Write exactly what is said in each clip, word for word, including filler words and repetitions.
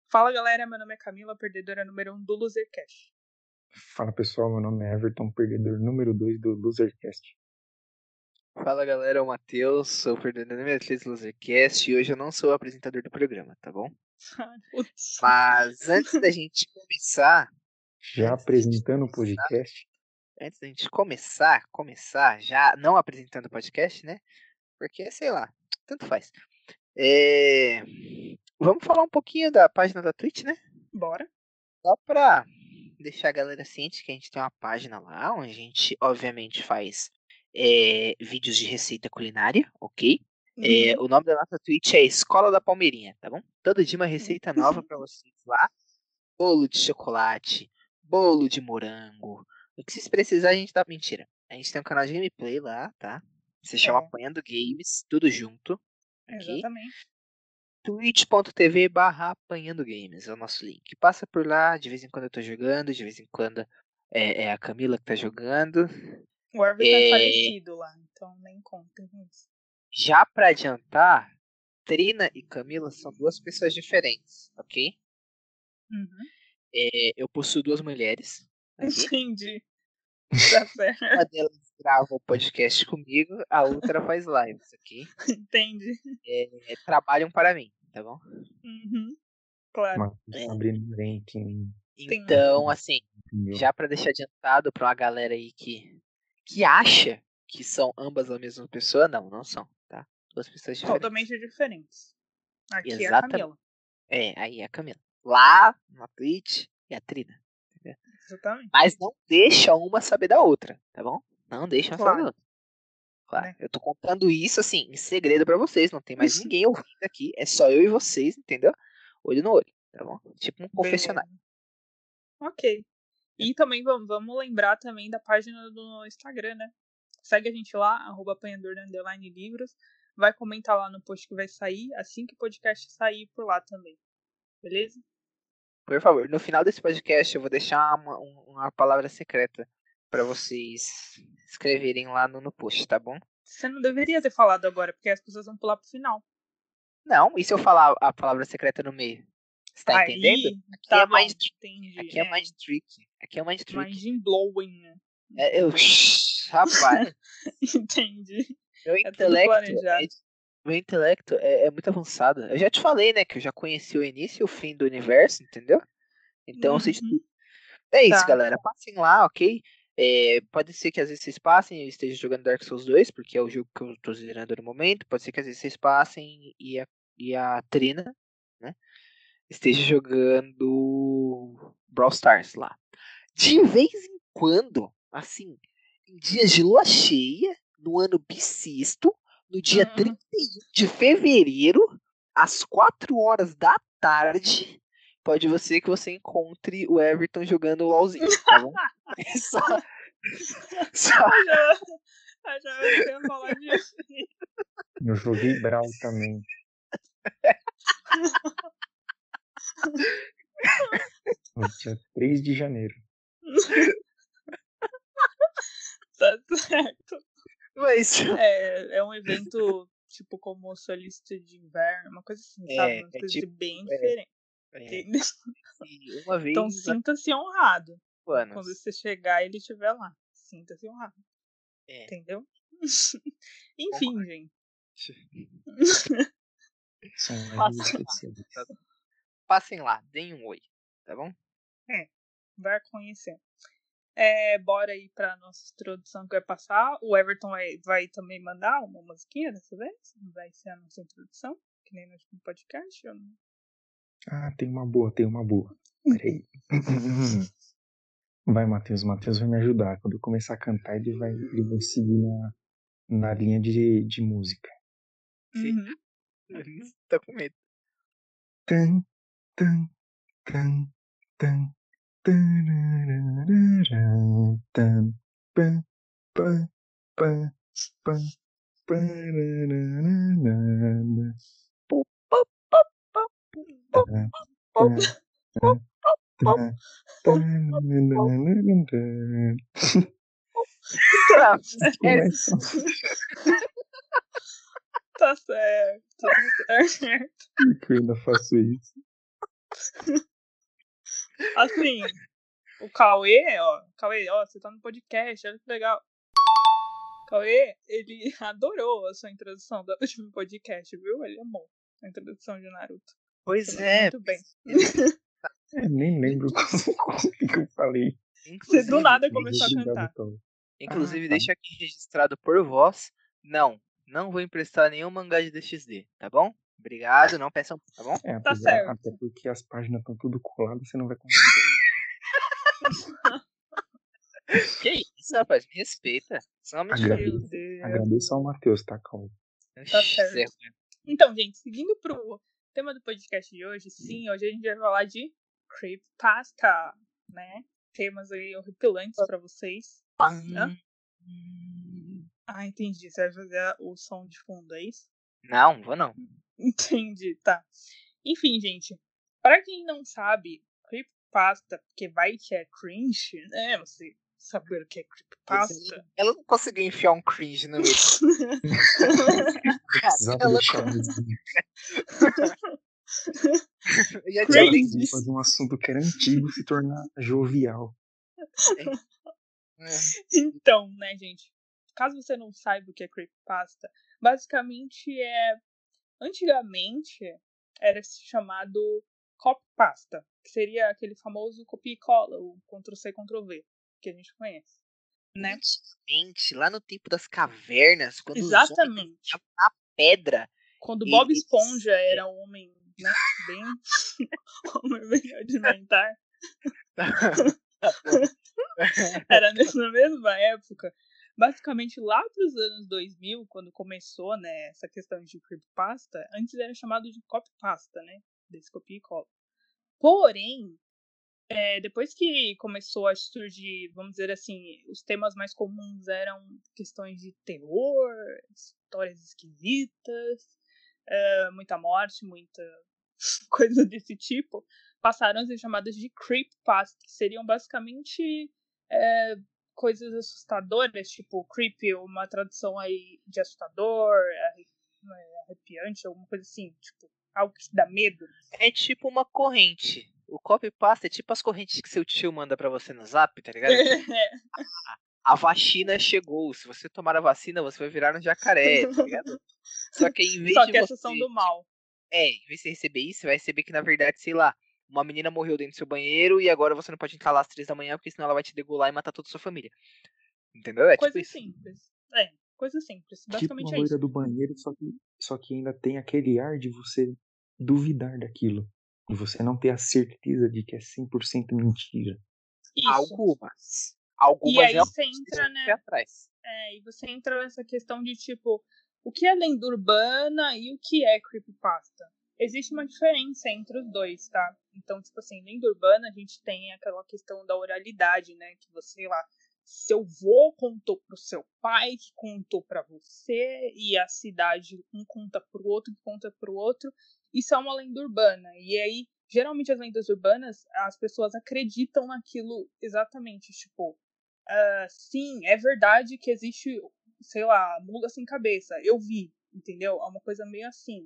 Fala galera, meu nome é Camila, perdedora número um do Losercast. Fala pessoal, meu nome é Everton, perdedor número dois do Losercast. Fala galera, é o Matheus, sou o perdedor número três do Losercast e hoje eu não sou o apresentador do programa, tá bom? Putz. Mas antes da gente começar, Já antes da gente apresentando o começar, podcast, antes da gente começar, começar, já não apresentando o podcast, né? Porque, sei lá, tanto faz. É, Vamos falar um pouquinho da página da Twitch, né? Bora. Só pra deixar a galera ciente que a gente tem uma página lá, onde a gente, obviamente, faz é, vídeos de receita culinária, ok? É, Uhum. o nome da nossa Twitch é Escola da Palmeirinha, tá bom? Todo dia uma receita nova pra vocês lá. Bolo de chocolate, bolo de morango. O que vocês precisarem, a gente dá. Mentira. A gente tem um canal de gameplay lá, tá? Se chama É, Apanhando Games, tudo junto, ok? exatamente. twitch.tv barra apanhando games é o nosso link. Passa por lá, de vez em quando eu tô jogando, de vez em quando é, é a Camila que tá jogando. O Everton é É, falecido lá, então nem contem com isso. já pra adiantar, Trina e Camila são duas pessoas diferentes, ok? Uhum. É, eu possuo duas mulheres, ok? Entendi. Tá certo. Uma delas grava o podcast comigo, a outra faz lives, ok? Entendi. É, trabalham para mim, tá bom? Uhum. Claro. Matheus É, tá abrindo um ranking, Tem Então, assim, entendeu? já pra deixar adiantado pra uma galera aí que, que acha que são ambas a mesma pessoa, não, não são, tá? Duas pessoas diferentes. totalmente diferentes. Aqui é a Exatamente. Camila. É, aí é a Camila. Lá na Twitch é a Trina. Entendeu? Exatamente. Mas não deixa uma saber da outra, tá bom? Não deixa uma saber da Claro. outra. Claro, Né? eu tô contando isso assim, em segredo pra vocês, não tem mais ninguém ouvindo aqui, é só eu e vocês, entendeu? Olho no olho, tá bom? Tipo um Beleza. confessionário. Ok. E também vamos, vamos lembrar também da página do Instagram, né? Segue a gente lá, arroba apanhador underline livros. Vai comentar lá no post que vai sair, assim que o podcast sair por lá também. Beleza? Por favor, no final desse podcast eu vou deixar uma, uma palavra secreta pra vocês escreverem lá no, no post, tá bom? Você não deveria ter falado agora, porque as pessoas vão pular pro final. Não, e se eu falar a palavra secreta no meio? Você tá entendendo? Aí, Aqui tá é bom, mind trick. entendi. Aqui é É, mind trick. Aqui é mind trick. mind blowing, né? É, eu, rapaz, Entendi. meu É tudo intelecto é, planejado. meu intelecto é, é muito avançado. Eu já te falei, né, que eu já conheci o início e o fim do universo, entendeu? Então eu sei de Uhum. tudo. É isso, Tá. galera. Passem lá, ok? É, pode ser que às vezes vocês passem e estejam jogando Dark Souls dois, porque é o jogo que eu tô zerando no momento. Pode ser que às vezes vocês passem e a, e a Trina, né, esteja jogando Brawl Stars lá. De vez em quando, assim, em dias de lua cheia, no ano bissexto, no dia Uhum. trinta e um de fevereiro, às quatro horas da tarde, pode ser que você encontre o Everton jogando o LOLzinho, tá bom? É só, só... Eu já, eu já eu ia falar disso. Eu joguei Brawl também. No dia três de janeiro. Tá certo. Mas, É, é um evento tipo como o Solista de Inverno, uma coisa assim, sabe? é, Uma é coisa tipo, bem é, diferente. é, Entendeu? e uma Então vez a sinta-se honrado cinco quando anos. você chegar e ele estiver lá. Sinta-se honrado. É, Entendeu? Enfim, gente. São regras passem lá, especiais. tá? Passem lá, deem um oi, tá bom? É, vai conhecendo. É, bora aí pra nossa introdução que vai passar. O Everton vai, vai também mandar uma musiquinha dessa vez? Vai ser a nossa introdução, que nem no último podcast. Ou não? Ah, tem uma boa, tem uma boa. Peraí. Vai, Matheus. Matheus vai me ajudar. Quando eu começar a cantar, ele vai, ele vai seguir na, na linha de, de música. Uhum. Tô com medo. Tan, tan, tan, tan, tararara, tan, pá, pá, pá, pá, pararara, Pô, pô, pô, pô, pô, tá, pô, tá, pô, tá, pô, tá, pô, pô. tararara. Tá Começa. Tá certo, tá certo. Que eu ainda faço isso. Assim, o Cauê, ó, Cauê, ó, você tá no podcast, olha que legal. Cauê, ele adorou a sua introdução do último podcast, viu? Ele amou a introdução de Naruto. Pois Você mandou é. muito bem. É, nem lembro o que eu falei. Você do Inclusive, nada Mas começou a obrigado, cantar. Paulo. inclusive Ah, tá. deixa aqui registrado por voz. Não, não vou emprestar nenhum mangá de D X D, tá bom? Obrigado, não peçam, tá bom? É, Tá apesar, certo. até porque as páginas estão tudo coladas, você não vai conseguir. Que isso, rapaz? Me respeita. Some de Agradeço, Meu Deus. agradeço ao Matheus, tá, Cauê? Tá certo. Então, gente, seguindo pro tema do podcast de hoje, sim, hoje a gente vai falar de creepypasta, né? Temas aí horripilantes pra vocês. Hã? Ah, entendi. Você vai fazer o som de fundo, é isso? Não, vou não. Entendi, tá. Enfim, gente, pra quem não sabe, creepypasta, porque vai que é cringe, né? Você saber o que é creepypasta. Ela não conseguiu enfiar um cringe no meio. Precisava Ela deixar mais. Eu já Cringe. tinha Precisava fazer um assunto que era antigo se tornar jovial. Então, né, gente? Caso você não saiba o que é creepypasta, basicamente é. Antigamente era chamado copypasta, que seria aquele famoso copia e cola, o Ctrl-C, Ctrl-V, que a gente conhece, né? Antigamente, lá no tempo das cavernas, quando Exatamente. os homens na pedra. Quando Bob eles... Esponja era um homem, né, bem homem bem rudimentar. Era nessa mesma época. Basicamente, lá para os anos dois mil, quando começou, né, essa questão de creepypasta, antes era chamado de copypasta, né, desse copia e cola. Porém, é, depois que começou a surgir, vamos dizer assim, os temas mais comuns eram questões de terror, histórias esquisitas, é, muita morte, muita coisa desse tipo, passaram a ser chamadas de creepypasta, que seriam basicamente é, coisas assustadoras, tipo creepy, uma tradução aí de assustador, arrepiante, alguma coisa assim, tipo, algo que dá medo. É tipo uma corrente. O copypasta é tipo as correntes que seu tio manda pra você no zap, tá ligado? Tipo, a, a vacina chegou. Se você tomar a vacina, você vai virar um jacaré, tá ligado? Só que em vez Só de que você... essas são do mal. É, em vez de você receber isso, você vai receber que, na verdade, sei lá, uma menina morreu dentro do seu banheiro e agora você não pode entrar lá às três da manhã, porque senão ela vai te degolar e matar toda a sua família. Entendeu? É coisa tipo isso. simples. É, coisa simples. Basicamente tipo a é loira isso. do banheiro, só que, só que ainda tem aquele ar de você duvidar daquilo. E você não ter a certeza de que é cem por cento mentira. Isso. Algumas. Algumas e aí realmente você entra, né? Atrás. É, e você entra nessa questão de tipo, o que é lenda urbana e o que é creepypasta? Existe uma diferença entre os dois, tá? Então, tipo assim, lenda urbana a gente tem aquela questão da oralidade, né? Que você lá, seu vô contou pro seu pai, que contou para você, e a cidade um conta pro outro, que conta pro outro. Isso é uma lenda urbana. E aí, geralmente as lendas urbanas, as pessoas acreditam naquilo exatamente, tipo, uh, sim, é verdade que existe, sei lá, mula sem cabeça. Eu vi, entendeu? É uma coisa meio assim.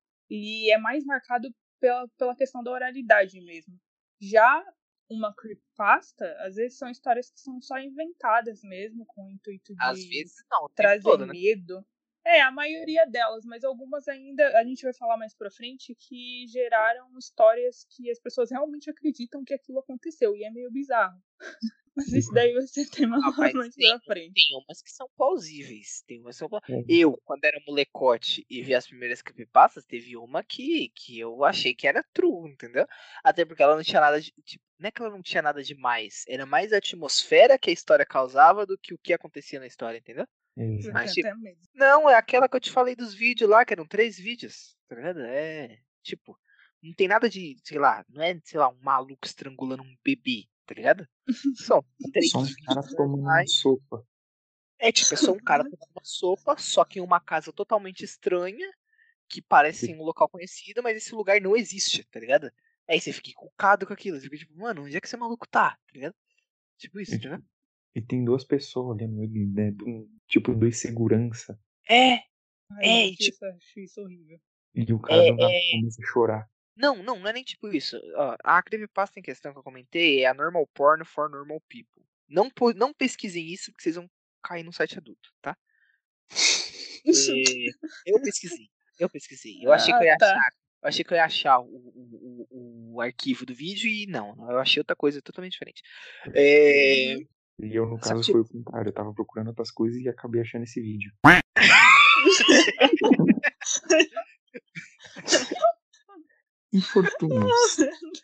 E é mais marcado pela, pela questão da oralidade mesmo. Já uma creepypasta, às vezes são histórias que são só inventadas mesmo, com o intuito de Às vezes não, o tempo trazer todo, né? medo. É, a maioria delas, mas algumas ainda, a gente vai falar mais pra frente, que geraram histórias que as pessoas realmente acreditam que aquilo aconteceu, e é meio bizarro. Mas isso daí vai ser tema Ah, mas mais tem, pra frente. tem umas que são plausíveis. Tem umas que são plausíveis. É. Eu, quando era molecote e vi as primeiras creepypastas, teve uma que, que eu achei que era true, entendeu? Até porque ela não tinha nada de. Tipo, não é que ela não tinha nada demais. Era mais a atmosfera que a história causava do que o que acontecia na história, entendeu? Eu Mas, tenho tipo, até medo. não, é aquela que eu te falei dos vídeos lá, que eram três vídeos, tá ligado? É, tipo, não tem nada de, sei lá, não é, sei lá, um maluco estrangulando um bebê, tá ligado? Só três Só um cara vídeos tomando uma normais. sopa. É tipo, é só um cara tomando uma sopa, só que em uma casa totalmente estranha, que parece um local conhecido, mas esse lugar não existe, tá ligado? Aí você fica encucado com aquilo, você fica tipo, mano, onde é que esse maluco tá, tá ligado? Tipo isso, E, entendeu? e tem duas pessoas olhando ele, né? do- Tipo, dois segurança. É, Ai, é, e gente, tipo, isso, eu acho isso horrível. E o cara é, do nada é, começa a chorar. Não, não, não é nem tipo isso. Ó, a creepypasta em questão que eu comentei é a normal porn for normal people. Não, não pesquisem isso, porque vocês vão cair no site adulto, tá? E eu pesquisei, eu pesquisei. Eu achei que eu Ah, ia tá. achar, eu achei que eu ia achar o, o, o, o arquivo do vídeo e não, eu achei outra coisa totalmente diferente. É, Uhum. E eu, no só que, caso, tipo, foi o contrário. Eu tava procurando outras coisas e acabei achando esse vídeo. Infortunos.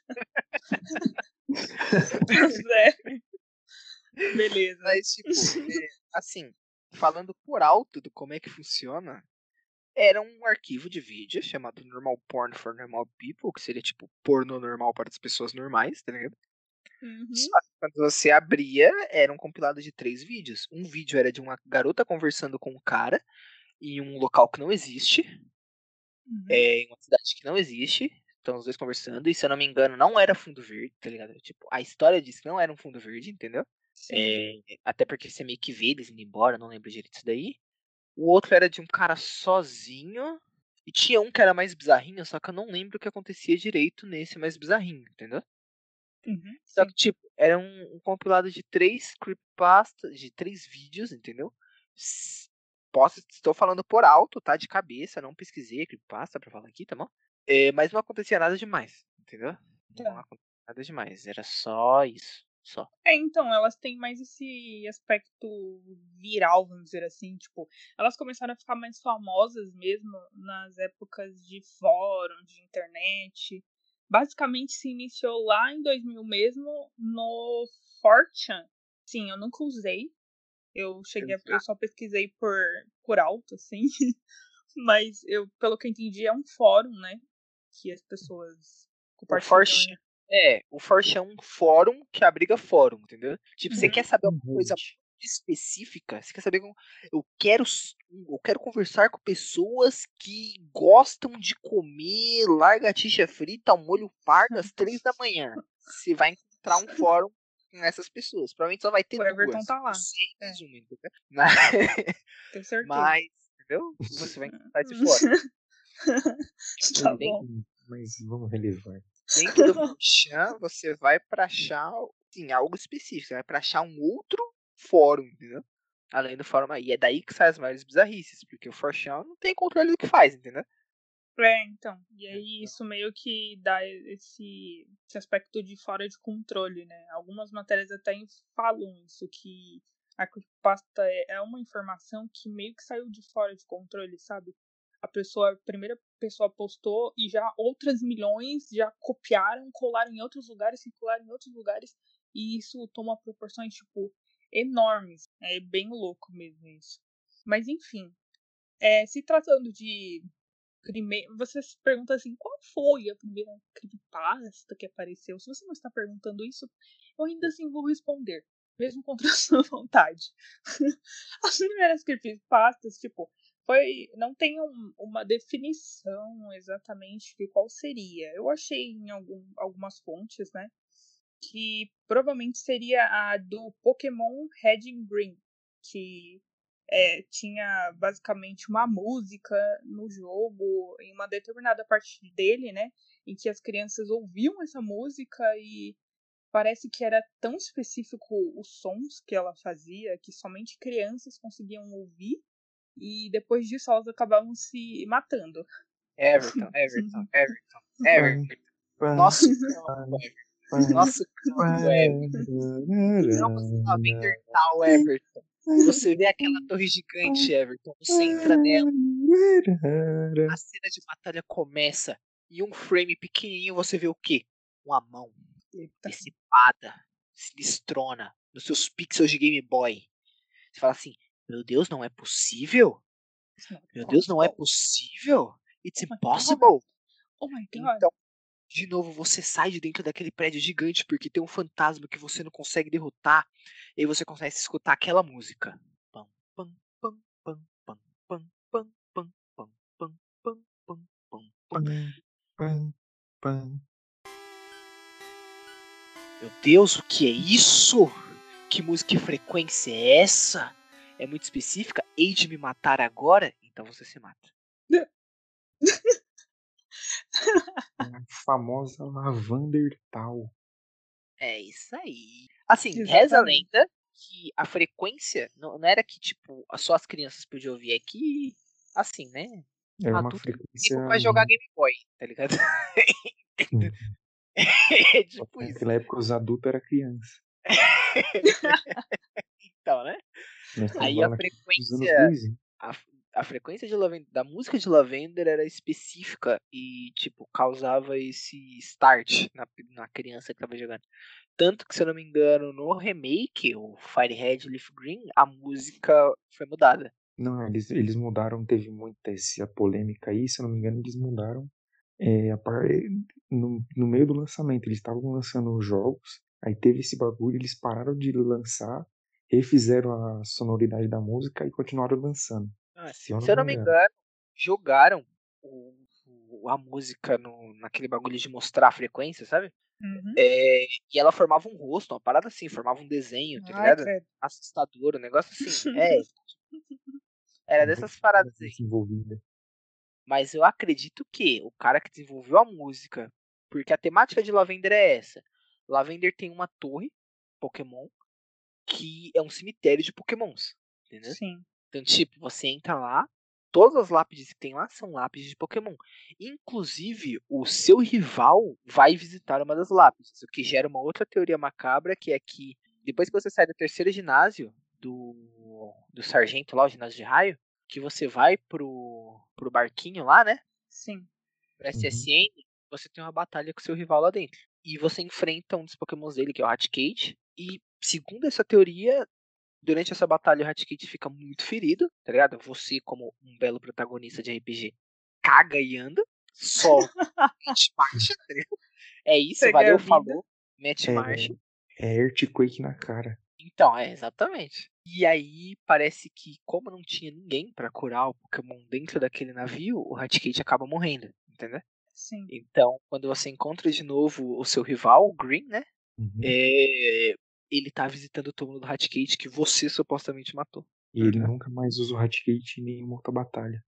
Tá certo. Beleza. mas, tipo, é, assim, falando por alto do como é que funciona, era um arquivo de vídeo chamado Normal Porn for Normal People, que seria tipo porno normal para as pessoas normais, tá ligado? Uhum. Só que quando você abria, era um compilado de três vídeos. Um vídeo era de uma garota conversando com um cara em um local que não existe, Uhum. é, em uma cidade que não existe. Estão os dois conversando, e se eu não me engano, não era fundo verde, tá ligado? Tipo, a história diz que não era um fundo verde, entendeu? É, até porque você meio que vê eles indo embora, não lembro direito disso daí. O outro era de um cara sozinho. E tinha um que era mais bizarrinho, só que eu não lembro o que acontecia direito nesse mais bizarrinho, entendeu? Uhum. Só Sim. que, tipo, era um, um compilado de três creepypastas, de três vídeos, entendeu? S- Posso, estou falando por alto, tá? De cabeça, não pesquisei creepypasta pra falar aqui, tá bom? É, mas não acontecia nada demais, entendeu? Não Tá. acontecia nada demais, era só isso, só. É, então, elas têm mais esse aspecto viral, vamos dizer assim, tipo, elas começaram a ficar mais famosas mesmo nas épocas de fórum, de internet. Basicamente se iniciou lá em dois mil mesmo no four chan. Sim, eu nunca usei. Eu cheguei, a, eu Exato. só pesquisei por por alto, assim. Mas eu, pelo que eu entendi, é um fórum, né, que as pessoas O compartilham. Forchan, é, o Forchan é um fórum que abriga fórum, entendeu? Tipo, você quer Uhum. saber Um alguma coisa Reddit. específica? Você quer saber como... Eu quero, s- eu quero conversar com pessoas que gostam de comer largatixa frita ao molho pardo às três da manhã. Você vai encontrar um fórum com essas pessoas. Provavelmente só vai ter O Everton duas. tá lá. Você e É, mais uma, entendeu? Mas, tenho certeza. mas, entendeu? Você vai encontrar esse fórum. Tá Tem bom. Mas vamos relevar. Dentro do Forchan, você vai pra achar sim, algo específico. Você vai pra achar um outro fórum, entendeu? Além do fórum aí. É daí que sai as maiores bizarrices, porque o Forchan não tem controle do que faz, entendeu? É, então. E aí Então, isso meio que dá esse, esse aspecto de fora de controle, né? Algumas matérias até falam isso, que a creepypasta é, é uma informação que meio que saiu de fora de controle, sabe? A pessoa, a primeira pessoa postou e já outras milhões já copiaram, colaram em outros lugares, circularam em outros lugares, e isso toma proporções, tipo, enormes. É bem louco mesmo isso. Mas enfim, é, se tratando de primeiro, você se pergunta assim, qual foi a primeira creepypasta que apareceu? Se você não está perguntando isso, eu ainda assim vou responder, mesmo contra a sua vontade. As primeiras creepypastas, tipo, foi, não tem um, uma definição exatamente de qual seria. Eu achei em algum, algumas fontes, né, que provavelmente seria a do Pokémon Red and Green, que é, tinha basicamente uma música no jogo, em uma determinada parte dele, né, em que as crianças ouviam essa música e parece que era tão específico os sons que ela fazia que somente crianças conseguiam ouvir e depois disso elas acabavam se matando. Everton, Everton, Everton, Pam, Everton. pam, Nosso campo, pam, Everton. pam, Nosso campo, Everton. Entramos na Vendertal, pam. Everton. Você vê aquela torre gigante, Everton. Você entra nela. A cena de batalha começa e um frame pequenininho você vê o quê? Uma mão Eita. dissipada, sinistrona, nos seus pixels de Game Boy. Você fala assim, meu Deus, não é possível? Meu Deus, não é possível? It's Oh my god. impossible. Oh my god. Então, de novo, você sai de dentro daquele prédio gigante porque tem um fantasma que você não consegue derrotar. E aí você consegue escutar aquela música. Pam, pam, pam, pam, pam, pam, pam, pam, pam, pam, pam, pam, pam, pam. Pam, pam, pam. Meu Deus, o que é isso? Que música e frequência é essa? É muito específica? Hei de me matar agora? Então você se mata. A famosa Lavander Tal. É isso aí. Assim, reza a Exatamente. lenda que a frequência não, não era que, tipo, só as crianças podiam ouvir, é que, assim, né? Era uma Adulto tem frequência. tempo pra jogar Game Boy, tá ligado? Hum, É tipo isso. Naquela época os adultos eram criança. Então, né? Nós estamos Aí a falando aqui dos anos frequência, dois mil. a, a frequência de Lavender, da música de Lavender era específica e, tipo, causava esse start na, na criança que tava jogando. Tanto que, se eu não me engano, no remake, o Firehead Leaf Green, a música foi mudada. Não, eles, eles mudaram, teve muita essa polêmica aí, se eu não me engano, eles mudaram é, a par... no, no meio do lançamento. Eles estavam lançando os jogos, aí teve esse bagulho, eles pararam de lançar, refizeram a sonoridade da música e continuaram lançando. Ah, Se eu não se eu me não me engano. engano, jogaram o, o- a música no, naquele bagulho de mostrar a frequência, sabe? Uhum. É, e ela formava um rosto, uma parada assim, formava um desenho, tá Ai, ligado? credo. Assustador, um negócio assim. É, era Muito dessas paradas aí. desenvolvida. Mas eu acredito que o cara que desenvolveu a música, porque a temática de Lavender é essa. Lavender tem uma torre Pokémon que é um cemitério de Pokémons, entendeu? Sim. Então, tipo, você entra lá, todas as lápides que tem lá são lápides de Pokémon. Inclusive, o seu rival vai visitar uma das lápides, o que gera uma outra teoria macabra, que é que depois que você sai do terceiro ginásio, do, do sargento lá, o ginásio de raio, que você vai pro, pro barquinho lá, né? Sim. Pro Uhum. S S N, você tem uma batalha com o seu rival lá dentro. E você enfrenta um dos Pokémons dele, que é o Raticate. E, segundo essa teoria, durante essa batalha o Raticate fica muito ferido, tá ligado? Você, como um belo protagonista de R P G, caga e anda. Só mete marcha, tá ligado? É isso, Segue a valeu, vida. falou, mete É, marcha. é Earthquake na cara. Então, é, exatamente. E aí, parece que, como não tinha ninguém pra curar o Pokémon dentro daquele navio, o Raticate acaba morrendo, entendeu? Sim. Então, quando você encontra de novo o seu rival, o Green, né? Uhum. É, ele tá visitando o túmulo do Raticate que você supostamente matou. E ele nunca mais usa o Raticate em nenhuma outra batalha.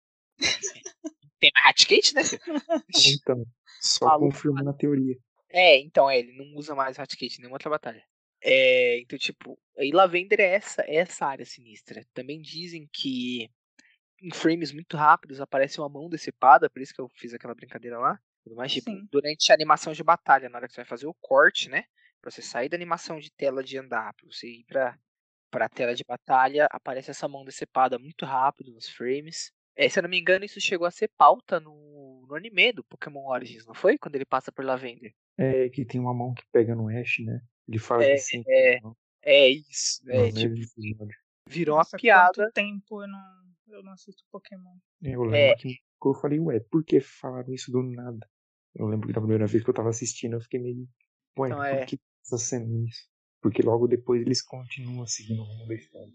Tem mais Raticate, né, filho? Então, só Maluco. confirmando a teoria. É, então, é, ele não usa mais Raticate em nenhuma outra batalha. É, então, tipo, e Lavender é essa, é essa área sinistra. Também dizem que em frames muito rápidos aparece uma mão decepada, por isso que eu fiz aquela brincadeira lá. Tudo mais, tipo, Sim. durante a animação de batalha, na hora que você vai fazer o corte, né? Pra você sair da animação de tela de andar, pra você ir pra, pra tela de batalha, aparece essa mão decepada muito rápido nos frames. É, se eu não me engano, isso chegou a ser pauta no, no anime do Pokémon Origins, não foi? Quando ele passa por Lavender. É que tem uma mão que pega no Ash, né? Ele fala que É, sente a é, mão é isso. no É, tipo, mesmo episódio. virou uma Nossa, quanto piada. tempo eu não, eu não assisto Pokémon. Eu lembro É, que eu falei, ué, por que falaram isso do nada? Eu lembro que da primeira vez que eu tava assistindo, eu fiquei meio, ué, então por é. que tá sendo isso? Porque logo depois eles continuam seguindo o rumo da história.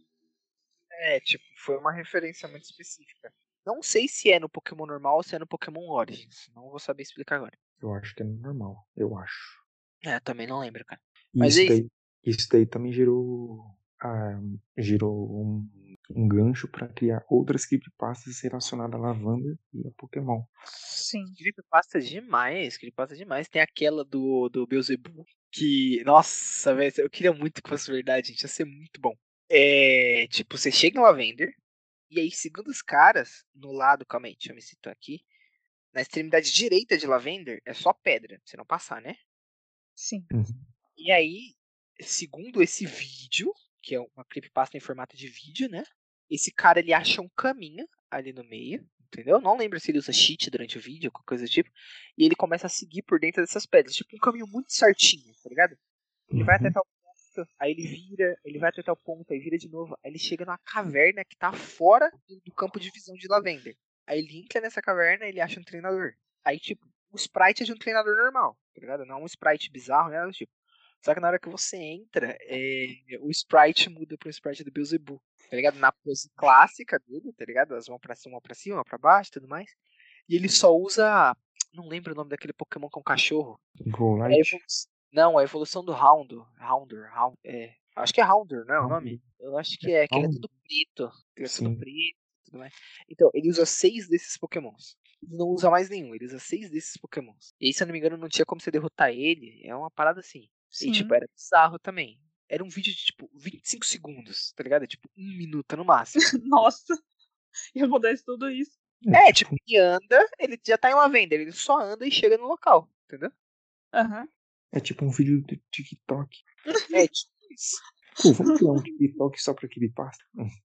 É, tipo, foi uma referência muito específica. Não sei se é no Pokémon normal ou se é no Pokémon Origins. Não vou saber explicar agora. Eu acho que é normal, eu acho. É, também não lembro, cara. E Mas é isso isso. daí, isso daí também gerou, ah, gerou um, um gancho para criar outras creepypastas relacionadas a Lavanda e a Pokémon. Sim. Creepypasta demais, creepypasta demais. Tem aquela do, do Beelzebub que, nossa, velho, eu queria muito que fosse verdade, gente. Ia ser muito bom. É, tipo, você chega em Lavender, e aí, segundo os caras, no lado, calma aí, deixa eu me situar aqui. Na extremidade direita de Lavender é só pedra, pra você não passar, né? Sim. Uhum. E aí, segundo esse vídeo, que é uma creepypasta em formato de vídeo, né? Esse cara ele acha um caminho ali no meio, entendeu? Não lembro se ele usa cheat durante o vídeo, qualquer coisa do tipo. E ele começa a seguir por dentro dessas pedras, tipo um caminho muito certinho, tá ligado? Ele vai até Uhum. tal ponto, aí ele vira, ele vai até tal ponto, aí vira de novo, aí ele chega numa caverna que tá fora do, do campo de visão de Lavender. Aí ele entra nessa caverna e ele acha um treinador. Aí, tipo, o sprite é de um treinador normal, tá ligado? Não é um sprite bizarro, né? Tipo. Só que na hora que você entra, é, o sprite muda pro sprite do Beelzebub, tá ligado? Na pose clássica dele, tá ligado? As mãos pra cima, uma pra cima, uma pra baixo e tudo mais. E ele só usa. Não lembro o nome daquele Pokémon com cachorro. É a Golite, evolução. Não, a evolução do Houndour. Houndour, Hound, é. Acho que é Houndour, não é o nome? Round, Eu acho é que é, que ele é Round, todo preto. Ele é todo sim. preto e tudo mais. Então, ele usa seis desses Pokémons. e não usa mais nenhum. Ele usa seis desses pokémons. E aí, se eu não me engano, não tinha como você derrotar ele. É uma parada assim. Sim. E, tipo, era bizarro também. Era um vídeo de, tipo, vinte e cinco segundos, tá ligado? Tipo, um minuto no máximo. Nossa, e acontece tudo isso. É, tipo, ele anda, ele já tá em uma venda, ele só anda e chega no local, entendeu? Aham. É tipo um vídeo do TikTok. É, tipo isso. Pô, vamos criar um TikTok só pra creepypasta?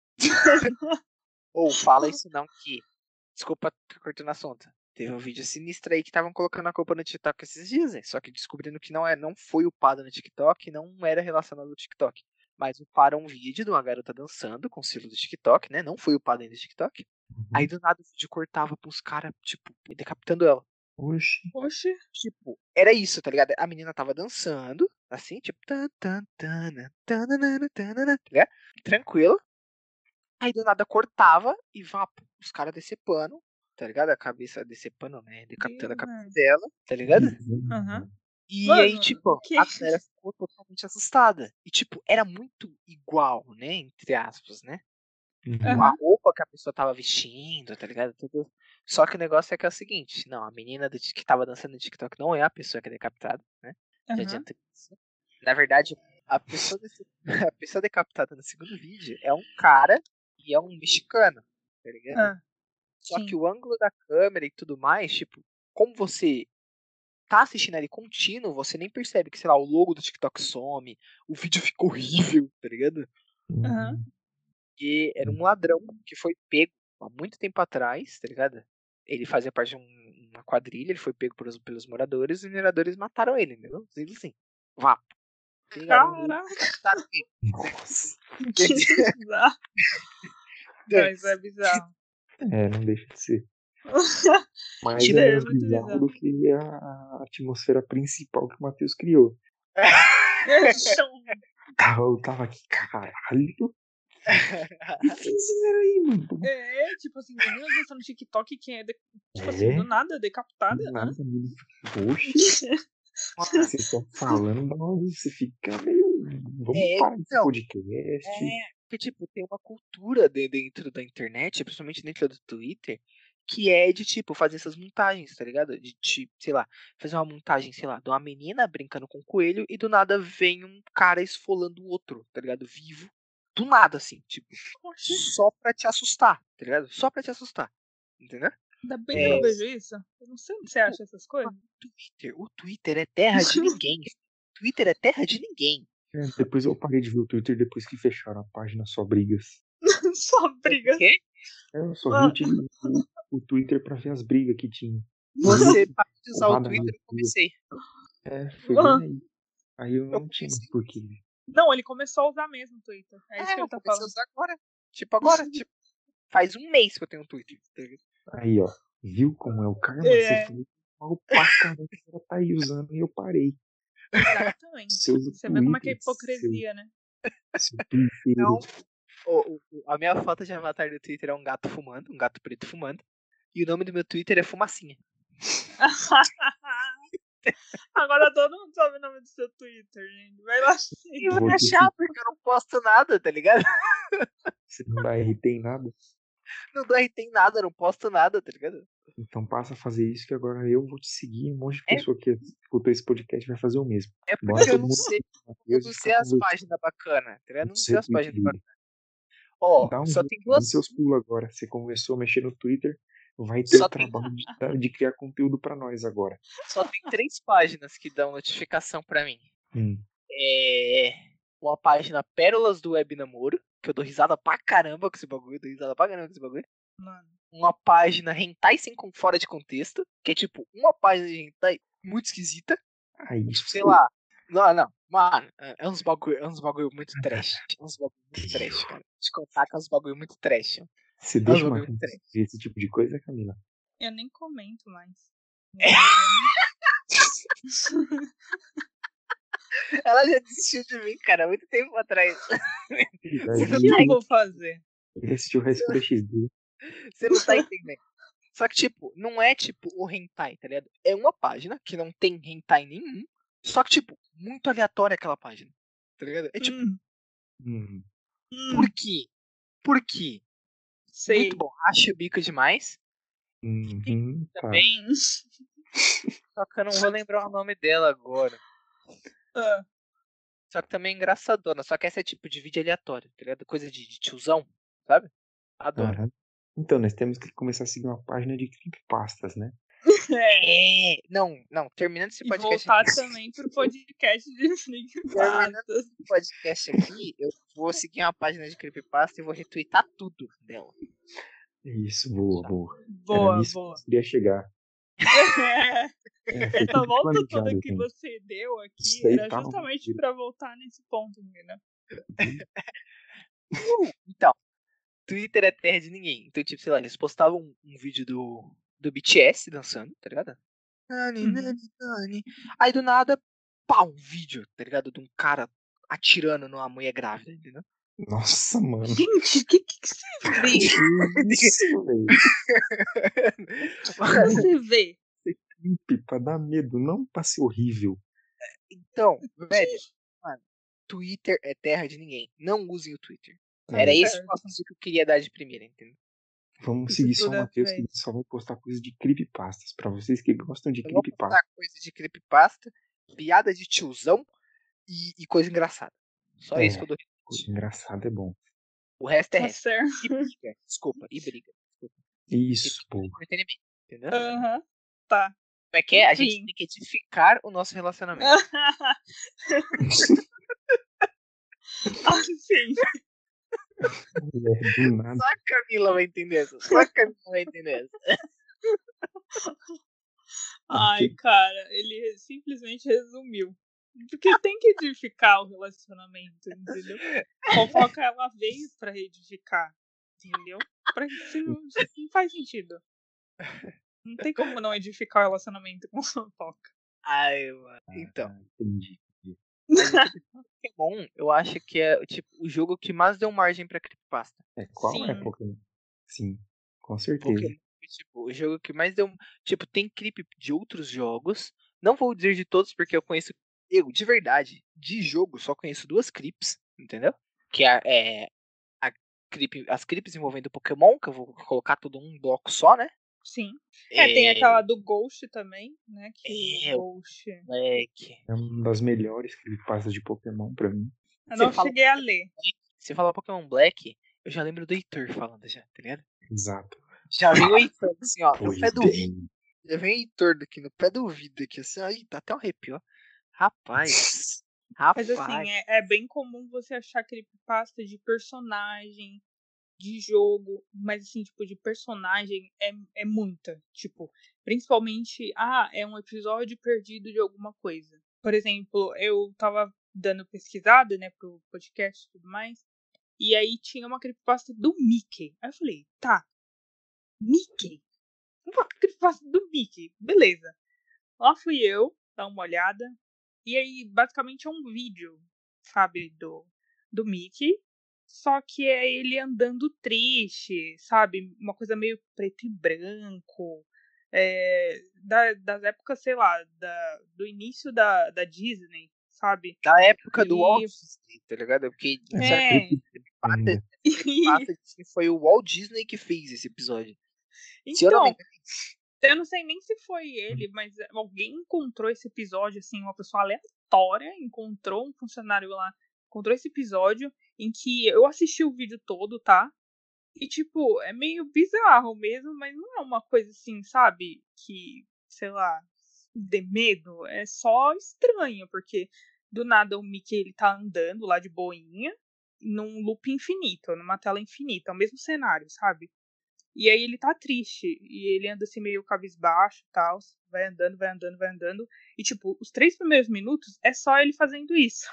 Ou fala isso não que... Desculpa cortando assunto. Teve um vídeo sinistro aí que estavam colocando a culpa no TikTok esses dias, né? Só que descobrindo que não, é, não foi upado no TikTok, não era relacionado ao TikTok. Mas uparam um vídeo de uma garota dançando com o estilo do TikTok, né? Não foi upado ainda no TikTok. Uhum. Aí do nada o vídeo cortava pros caras, tipo, decapitando ela. Oxi. Oxi. Tipo, era isso, tá ligado? A menina tava dançando, assim, tipo, tan, tan, tan, tan, tan, tan, tá ligado? Tranquilo. Aí do nada cortava e vapo, os caras decepando, tá ligado? A cabeça decepando, né? Decapitando a cabeça dela, tá ligado? Aham. E Mano, aí, tipo, que- a galera ficou totalmente assustada. E, tipo, era muito igual, né? Entre aspas, né? Uhum. Aham. A roupa que a pessoa tava vestindo, tá ligado? Tudo. Só que o negócio é que é o seguinte, não, a menina do, que tava dançando no TikTok não é a pessoa que é decapitada, né? Já Aham. adianta isso. Na verdade, a pessoa, desse, a pessoa decapitada no segundo vídeo é um cara e é um mexicano, tá ligado? Ah, Só sim. que o ângulo da câmera e tudo mais, tipo, como você tá assistindo ali contínuo, você nem percebe que, sei lá, o logo do TikTok some, o vídeo ficou horrível, tá ligado? Aham. E era um ladrão que foi pego há muito tempo atrás, tá ligado? Ele fazia parte de um- uma quadrilha, ele foi pego pelos, pelos moradores, e os moradores mataram ele, entendeu? Simples assim. Vá. Pegaram ele, Caraca, mataram ele. Nossa. que bizarro. Não, isso é bizarro. É, não deixa de ser. Mas Tipo, é é menos muito bizarro bizarro. do que a atmosfera principal que o Matheus criou. Eu tava aqui, caralho. O que fizeram aí, mano? É, tipo assim, menina dançando no TikTok que é, de- tipo É? assim, do nada, decapitada. Do Hã? nada, menino. Oxi. Você está falando, da hora, você fica meio. Vamos É, parar esse então, podcast. é, porque, tipo, tem uma cultura de- dentro da internet, principalmente dentro do Twitter, que é de, tipo, fazer essas montagens, tá ligado? De, tipo, sei lá, fazer uma montagem, sei lá, de uma menina brincando com um coelho e do nada vem um cara esfolando o outro, tá ligado? Vivo. Do nada, assim, tipo, Oxi, só pra te assustar, tá ligado? Só pra te assustar, entendeu? ainda bem que eu É, não vejo isso. Eu não sei onde você acha essas coisas. Twitter, o Twitter é terra de ninguém. Twitter é terra de ninguém. É, depois eu parei de ver o Twitter depois que fecharam a página Só Brigas. Só briga. Quê? É, eu só vi Ah. o, ti- o, o Twitter pra ver as brigas que tinha. Você parou de usar o Porrada na Twitter, eu rua. comecei. É, foi Ah. bem aí. Aí eu Eu não tinha mais comecei. porquê. Não, ele começou a usar mesmo o Twitter. É isso É, que eu ele tá comecei a falando. usar agora. Tipo, agora. Tipo, faz um mês que eu tenho um Twitter. tá ligado? Aí, ó. Viu como é o karma? É. Você falou mal pra caramba que ela tá aí usando e eu parei. Exatamente. Você usa Você vê como é que é Twitter, hipocrisia, né? Seu, seu Twitter. Não. O, o- a minha foto de avatar do Twitter é um gato fumando, um gato preto fumando. E o nome do meu Twitter é Fumacinha. Agora todo mundo sabe o nome do seu Twitter, gente. Vai lá E seguir. Vou vai ter achar, que- porque eu não posto nada, tá ligado? Você não dá R T em nada. Não dou R T em nada, não posto nada, tá ligado? Então passa a fazer isso que agora eu vou te seguir. Um monte de É. pessoa que escutou esse podcast vai fazer o mesmo. É Bora porque eu todo não mundo sei, no eu Matheus não e sei ficar as conversando páginas bacanas, tá ligado? Eu no não sei seu as Twitter páginas dele. bacanas. Ó, Dá um só jeito, tem dá duas. seus pulos agora. Você começou a mexer no Twitter, vai ter Só o tem, trabalho de, dar- de criar conteúdo pra nós agora. só tem três páginas que dão notificação pra mim. Hum. É uma página Pérolas do Web Namoro, que eu dou risada pra caramba com esse bagulho, dou risada pra caramba com esse bagulho. Mano. Uma página Hentai sem con- fora de contexto, que é tipo uma página de Hentai muito esquisita, Aí, tipo, sei lá. Não, não, mano, é é uns bagulho, é uns bagulho muito trash. É uns bagulho muito trash, cara. Te contar que é uns bagulho muito trash. você É uns deixa uma bagulho muito trash. ver esse tipo de coisa, Camila? Eu nem comento mais. Ela já desistiu de mim, cara, há muito tempo atrás. Ele, O vai que vir- eu vou fazer? ele assistiu o High School X D. Você não tá entendendo. Só que, tipo, não é tipo o hentai, tá ligado? É uma página que não tem hentai nenhum. Só que, tipo, muito aleatória aquela página. Tá ligado? É tipo, Hum, Hum. hum, por quê? Por quê? sei. Muito bom. Acho o bico demais. Uhum, tá. Também. Só que eu não vou lembrar o nome dela agora. Ah, Só que também é engraçadona. Só que essa é tipo de vídeo aleatório, tá ligado? Coisa de, de tiozão, sabe? Adoro. Aham. Então, nós temos que começar a seguir uma página de creepypastas, né? é. É, não, não, terminando esse E podcast voltar aqui, também pro podcast de terminando creepypastas. esse podcast aqui, eu vou seguir uma página de creepypasta e vou retweetar tudo dela. Isso, boa, boa. Era Boa, nisso boa. que eu queria chegar. É, É, foi essa tudo volta toda planejado, que gente. você deu aqui Isso aí era tá no justamente roteiro. pra voltar nesse ponto, né? Uh, então, Twitter é terra de ninguém. Então, tipo, sei lá, eles postavam um, um vídeo do, do B T S dançando, tá ligado? Nani, Uhum. nani, nani. Aí do nada, pá, um vídeo, tá ligado? De um cara atirando numa mulher grávida, entendeu? Nossa, mano. Gente, o que, que, que você vê? Que isso, velho? O que você vê? Creepy pra dar medo, não pra ser horrível. Então, velho, mano, Twitter é terra de ninguém. Não usem o Twitter. Tá Era esse o Certo. passo que eu queria dar de primeira, entendeu? Vamos Isso seguir só tudo o é Matheus, que feito. ele só vai postar coisas de creepypastas. Pra vocês que gostam de Eu vou creepypasta. postar coisa de creepypasta, piada de tiozão e, e coisa engraçada. Só isso que É, eu dou. coisa engraçada é bom. O resto é Tá resto. certo. E briga. Desculpa, e briga. Desculpa. Isso, Porque pô. é entretenimento, entendeu? Aham. Tá. Como é que é? A gente Enfim. tem que edificar o nosso relacionamento. Assim. É, do nada. Só a Camila vai entender essa. Só a Camila vai entender essa. Ai, cara, ele simplesmente resumiu. Porque tem que edificar o relacionamento, entendeu? Fofoca, ela veio pra edificar, entendeu? Pra, se não, não faz sentido. Não tem como não edificar o relacionamento com fofoca. Ai, mano. Então. Ah, entendi. Mas é tipo, Pokémon, eu acho que é tipo o jogo que mais deu margem pra creepypasta. É, qual é Sim. Pokémon? Sim, com certeza. Pokémon foi, tipo, o jogo que mais deu. Tipo, tem creep de outros jogos. Não vou dizer de todos, porque eu conheço. Eu, de verdade, de jogo, só conheço duas creeps, entendeu? Que é, é a creep, as creeps envolvendo Pokémon, que eu vou colocar tudo num bloco só, né? Sim. É, tem aquela do Ghost também, né? Que É, o Ghost. moleque. É uma das melhores creepypastas de Pokémon pra mim. Eu Você não fala, cheguei a ler. você fala Pokémon Black, eu já lembro do Heitor falando já, tá ligado? Exato. Já vem o Heitor, assim, ó, no Pois pé do ouvido. bem. Já vem o Heitor aqui no pé do ouvido, aqui, assim, aí tá até um arrepio, ó. Rapaz. Mas Rapaz. assim, é, é bem comum você achar creepypasta de personagem, de jogo, mas assim, tipo, de personagem é, é muita. Tipo, principalmente, ah, é um episódio perdido de alguma coisa. Por exemplo, eu tava dando pesquisada, né, pro podcast e tudo mais, e aí tinha uma creepypasta do Mickey. Aí eu falei, tá, Mickey? Uma creepypasta do Mickey, beleza. Lá fui eu, dar uma olhada, e aí basicamente é um vídeo, sabe, do, do Mickey, só que é ele andando triste, sabe? Uma coisa meio preto e branco. É, da, das épocas, sei lá, da, do início da, da Disney, sabe? Da época do Walt E, Disney, tá ligado? Porque essa é, creepypasta Ainda. creepypasta diz que foi o Walt Disney que fez esse episódio. Se eu não me então, engano, eu não sei nem se foi ele, mas alguém encontrou esse episódio, assim, uma pessoa aleatória encontrou um funcionário lá, encontrou esse episódio em que eu assisti o vídeo todo, tá? E, tipo, é meio bizarro mesmo, mas não é uma coisa assim, sabe? Que, sei lá, dê medo. É só estranho, porque do nada o Mickey ele tá andando lá de boinha, num loop infinito, numa tela infinita, é o mesmo cenário, sabe? E aí ele tá triste, e ele anda assim meio cabisbaixo e tal, vai andando, vai andando, vai andando. E, tipo, os três primeiros minutos é só ele fazendo isso.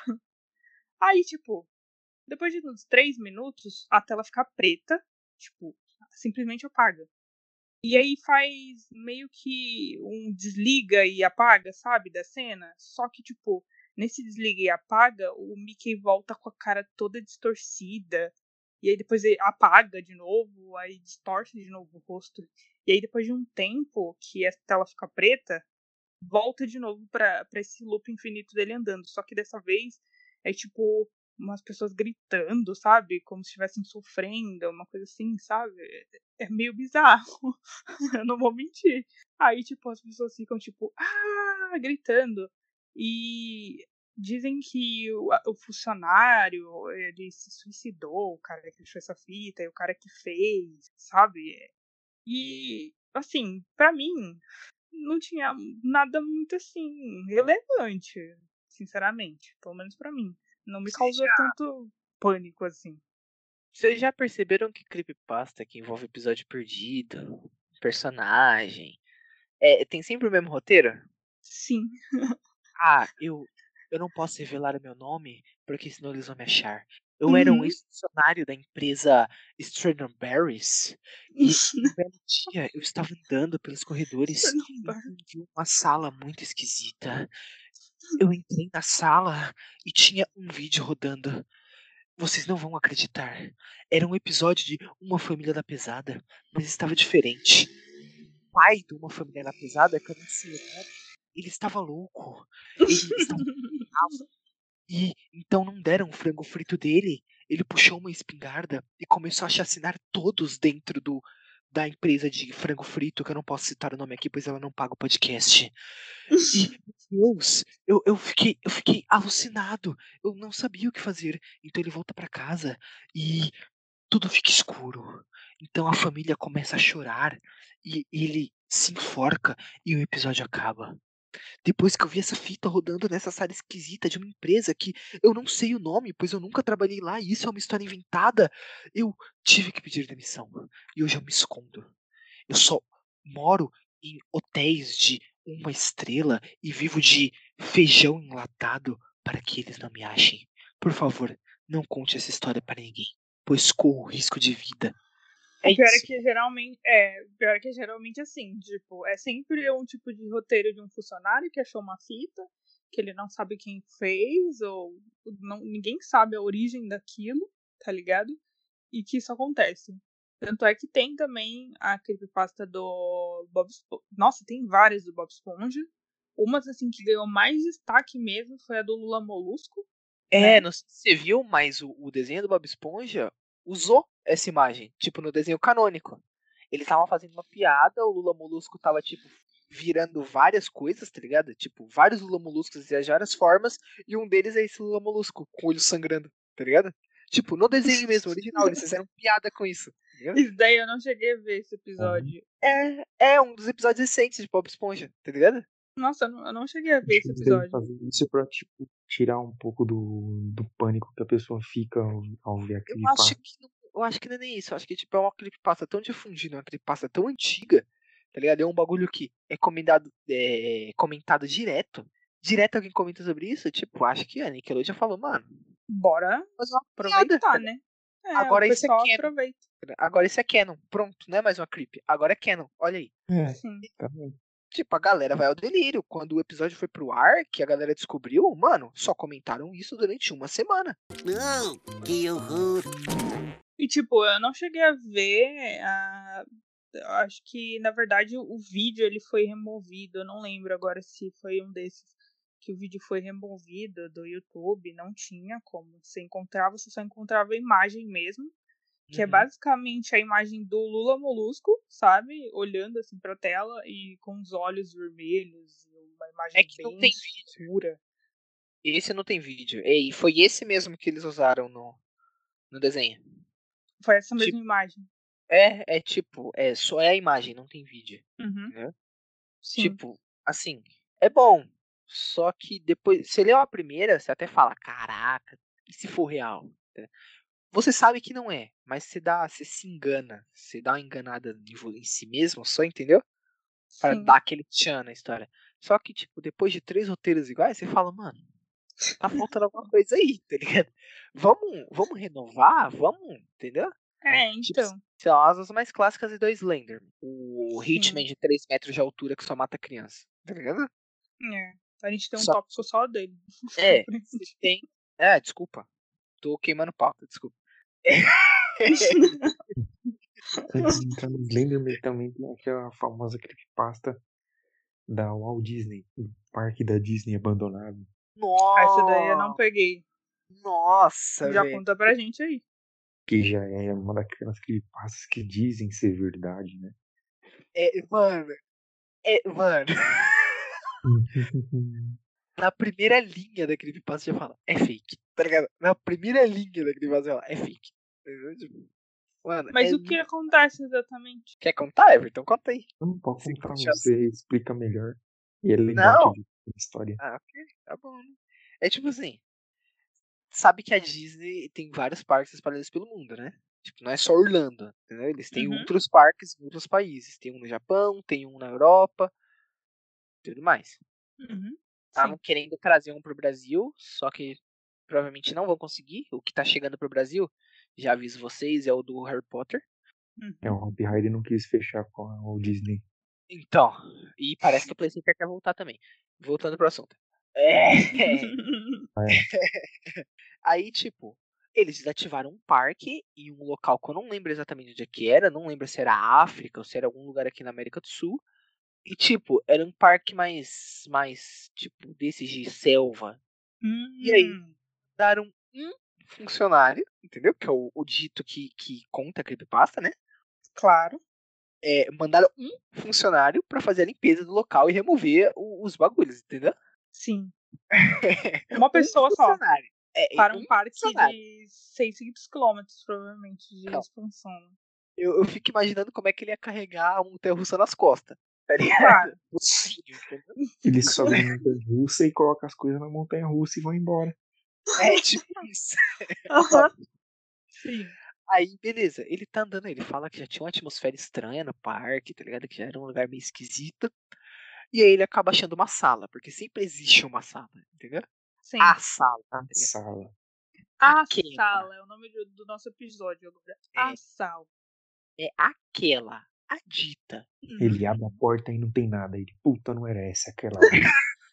Aí, tipo, depois de uns três minutos, a tela fica preta, tipo, simplesmente apaga. E aí faz meio que um desliga e apaga, sabe, da cena. Só que, tipo, nesse desliga e apaga, o Mickey volta com a cara toda distorcida. E aí depois ele apaga de novo, aí distorce de novo o rosto. E aí depois de um tempo que a tela fica preta, volta de novo pra, pra esse loop infinito dele andando. Só que dessa vez é tipo umas pessoas gritando, sabe? Como se estivessem sofrendo, uma coisa assim, sabe? É meio bizarro. Eu não vou mentir. Aí, tipo, as pessoas ficam, tipo, ah, gritando. E dizem que o, o funcionário, ele se suicidou, o cara que deixou essa fita, e o cara que fez, sabe? E, assim, pra mim, não tinha nada muito, assim, relevante, sinceramente. Pelo menos pra mim. Não me Vocês causou já, tanto pânico, assim. vocês já perceberam que creepypasta que envolve episódio perdido, personagem, é, tem sempre o mesmo roteiro? Sim. Ah, eu, eu não posso revelar o meu nome, porque senão eles vão me achar. Eu era um Uhum. ex-funcionário da empresa Strawberries e um belo dia eu estava andando pelos corredores e vi uma sala muito esquisita. Eu entrei na sala e tinha um vídeo rodando. Vocês não vão acreditar. Era um episódio de Uma Família da Pesada, mas estava diferente. O pai de Uma Família da Pesada, que eu não sei o nome, ele estava louco. Ele estava e então não deram o frango frito dele. Ele puxou uma espingarda e começou a chacinar todos dentro do da empresa de frango frito, que eu não posso citar o nome aqui, pois ela não paga o podcast. E, meu Deus, eu, eu, fiquei, eu fiquei alucinado. Eu não sabia o que fazer. Então ele volta pra casa e tudo fica escuro. Então a família começa a chorar e ele se enforca e o episódio acaba. Depois que eu vi essa fita rodando nessa sala esquisita de uma empresa que eu não sei o nome, pois eu nunca trabalhei lá e isso é uma história inventada, eu tive que pedir demissão. E hoje eu me escondo. Eu só moro em hotéis de uma estrela e vivo de feijão enlatado para que eles não me achem. Por favor, não conte essa história para ninguém, pois corro risco de vida. É O pior é isso. que geralmente é, o pior é que geralmente assim, tipo, é sempre um tipo de roteiro de um funcionário que achou uma fita, que ele não sabe quem fez, ou não, ninguém sabe a origem daquilo, tá ligado? E que isso acontece. Tanto é que tem também a creepypasta do Bob Esponja. Nossa, tem várias do Bob Esponja. Umas assim que ganhou mais destaque mesmo foi a do Lula Molusco, né? É, não sei se você viu, mas o, o desenho do Bob Esponja usou essa imagem, tipo, no desenho canônico. Ele tava fazendo uma piada, o Lula Molusco tava, tipo, virando várias coisas, tá ligado? Tipo, vários Lula Moluscos de várias formas, e um deles é esse Lula Molusco, com o olho sangrando, tá ligado? Tipo, no desenho mesmo, original, eles fizeram piada com isso, tá ligado? Isso daí eu não cheguei a ver esse Uhum. episódio. É, é um dos episódios recentes de Bob Esponja, tá ligado? Nossa, eu não, eu não cheguei a ver Acho que esse eles devem episódio. fazer isso pra, tipo, tirar um pouco do, do pânico que a pessoa fica ao, ao ver Eu acho aquele que não, eu acho que não é nem isso. Eu acho que tipo, é uma creepypasta tão difundida, uma creepypasta tão antiga, tá ligado? É um bagulho que é comentado, é, comentado direto. Direto alguém comenta sobre isso, tipo, acho que a Nickelodeon falou, mano, Bora mas é uma piada, tá aproveitar, ligado? né? É, o Agora isso é pessoal canon. aproveita. Agora isso é canon. Pronto, não é mais uma creep. Agora é canon. Olha aí. É, Sim. tá bom. Tipo, a galera vai ao delírio. Quando o episódio foi pro ar, que a galera descobriu, mano, só comentaram isso durante uma semana. Não, que horror. E tipo, eu não cheguei a ver a. Eu acho que, na verdade, o vídeo ele foi removido. Eu não lembro agora se foi um desses que o vídeo foi removido do YouTube. Não tinha como. Você encontrava, você só encontrava a imagem mesmo. Que é Uhum. basicamente a imagem do Lula Molusco, sabe? Olhando assim pra tela e com os olhos vermelhos. Uma imagem É que não bem tem vídeo. escura. Esse não tem vídeo. E foi esse mesmo que eles usaram no, no desenho. Foi essa mesma Tipo, imagem. é, é tipo, é só é a imagem, não tem vídeo, Uhum, né? sim. Tipo, assim, é bom. Só que depois, você leu a primeira, você até fala, caraca, e se for real? Você sabe que não é, mas você dá, você se engana, você dá uma enganada em vo- em si mesmo, só entendeu? Pra Sim. dar aquele tchan na história. Só que, tipo, depois de três roteiros iguais, você fala, mano, tá faltando alguma coisa aí, tá ligado? Vamos, vamos renovar? Vamos, entendeu? É, Tipo, então. são as asas mais clássicas e do Slender. O Hitman Sim. de três metros de altura que só mata criança. Tá ligado? É. A gente tem um Só tópico só dele. Pra é, você frente. tem. É, desculpa. Tô queimando pauta, desculpa. Antes de entrar no Slenderman também tem aquela famosa creepypasta da Walt Disney, do parque da Disney abandonado. Essa daí eu não Nossa! peguei. Nossa, Já velho. conta pra gente aí. Que já é uma daquelas creepypastas que dizem ser verdade, né? É, mano. É, mano. Na primeira linha da creepypasta já fala, é fake, tá ligado? Na primeira linha da creepypasta já fala, é fake. Entendeu? Tipo, mano, Mas é o que muito... acontece exatamente? Quer contar, Everton? Conta aí. Eu não posso Cinco contar, chances. você explica melhor. E ele bate Não. a história. Ah, ok. Tá bom, né? É tipo assim, sabe que a Disney tem vários parques espalhados pelo mundo, né? Tipo, não é só Orlando, entendeu? Eles têm Uhum. outros parques em outros países. Tem um no Japão, tem um na Europa, tudo mais. Uhum. Estavam Sim. querendo trazer um pro Brasil, só que provavelmente não vão conseguir. O que tá chegando pro Brasil, já aviso vocês, é o do Harry Potter. É, o Uhum. Hopi Hari não quis fechar com a- o Disney. Então, e parece que o PlayStation quer voltar também. Voltando pro assunto. É. É, Aí, tipo, eles desativaram um parque em um local que eu não lembro exatamente onde é que era, não lembro se era África ou se era algum lugar aqui na América do Sul. E, tipo, era um parque mais, mais tipo, desses de selva. E aí, Hum, daram um funcionário, entendeu? Que é o, o dito que, que conta a creepypasta, né? claro. É, mandaram um funcionário pra fazer a limpeza do local e remover o- os bagulhos, entendeu? Sim. Uma Um pessoa só. funcionário. É, Para um um parque funcionário. de seiscentos quilômetros, provavelmente, de Então, expansão. eu, eu fico imaginando como é que ele ia carregar a montanha-russa nas costas. Tá ligado? Claro. Entendeu? eles sobem na montanha russa e colocam as coisas na montanha russa e vão embora. É tipo isso. Aham. Sim. Aí, beleza, ele tá andando, ele fala que já tinha uma atmosfera estranha no parque, tá ligado? Que já era um lugar meio esquisito. E aí ele acaba achando uma sala, porque sempre existe uma sala, entendeu? Sim. A sala, A tá ligado? sala. A Aquela. sala é o nome do, do nosso episódio agora. A É, sala. é aquela, a dita. Ele Uhum. abre a porta e não tem nada. Ele, puta, não era essa, aquela lá.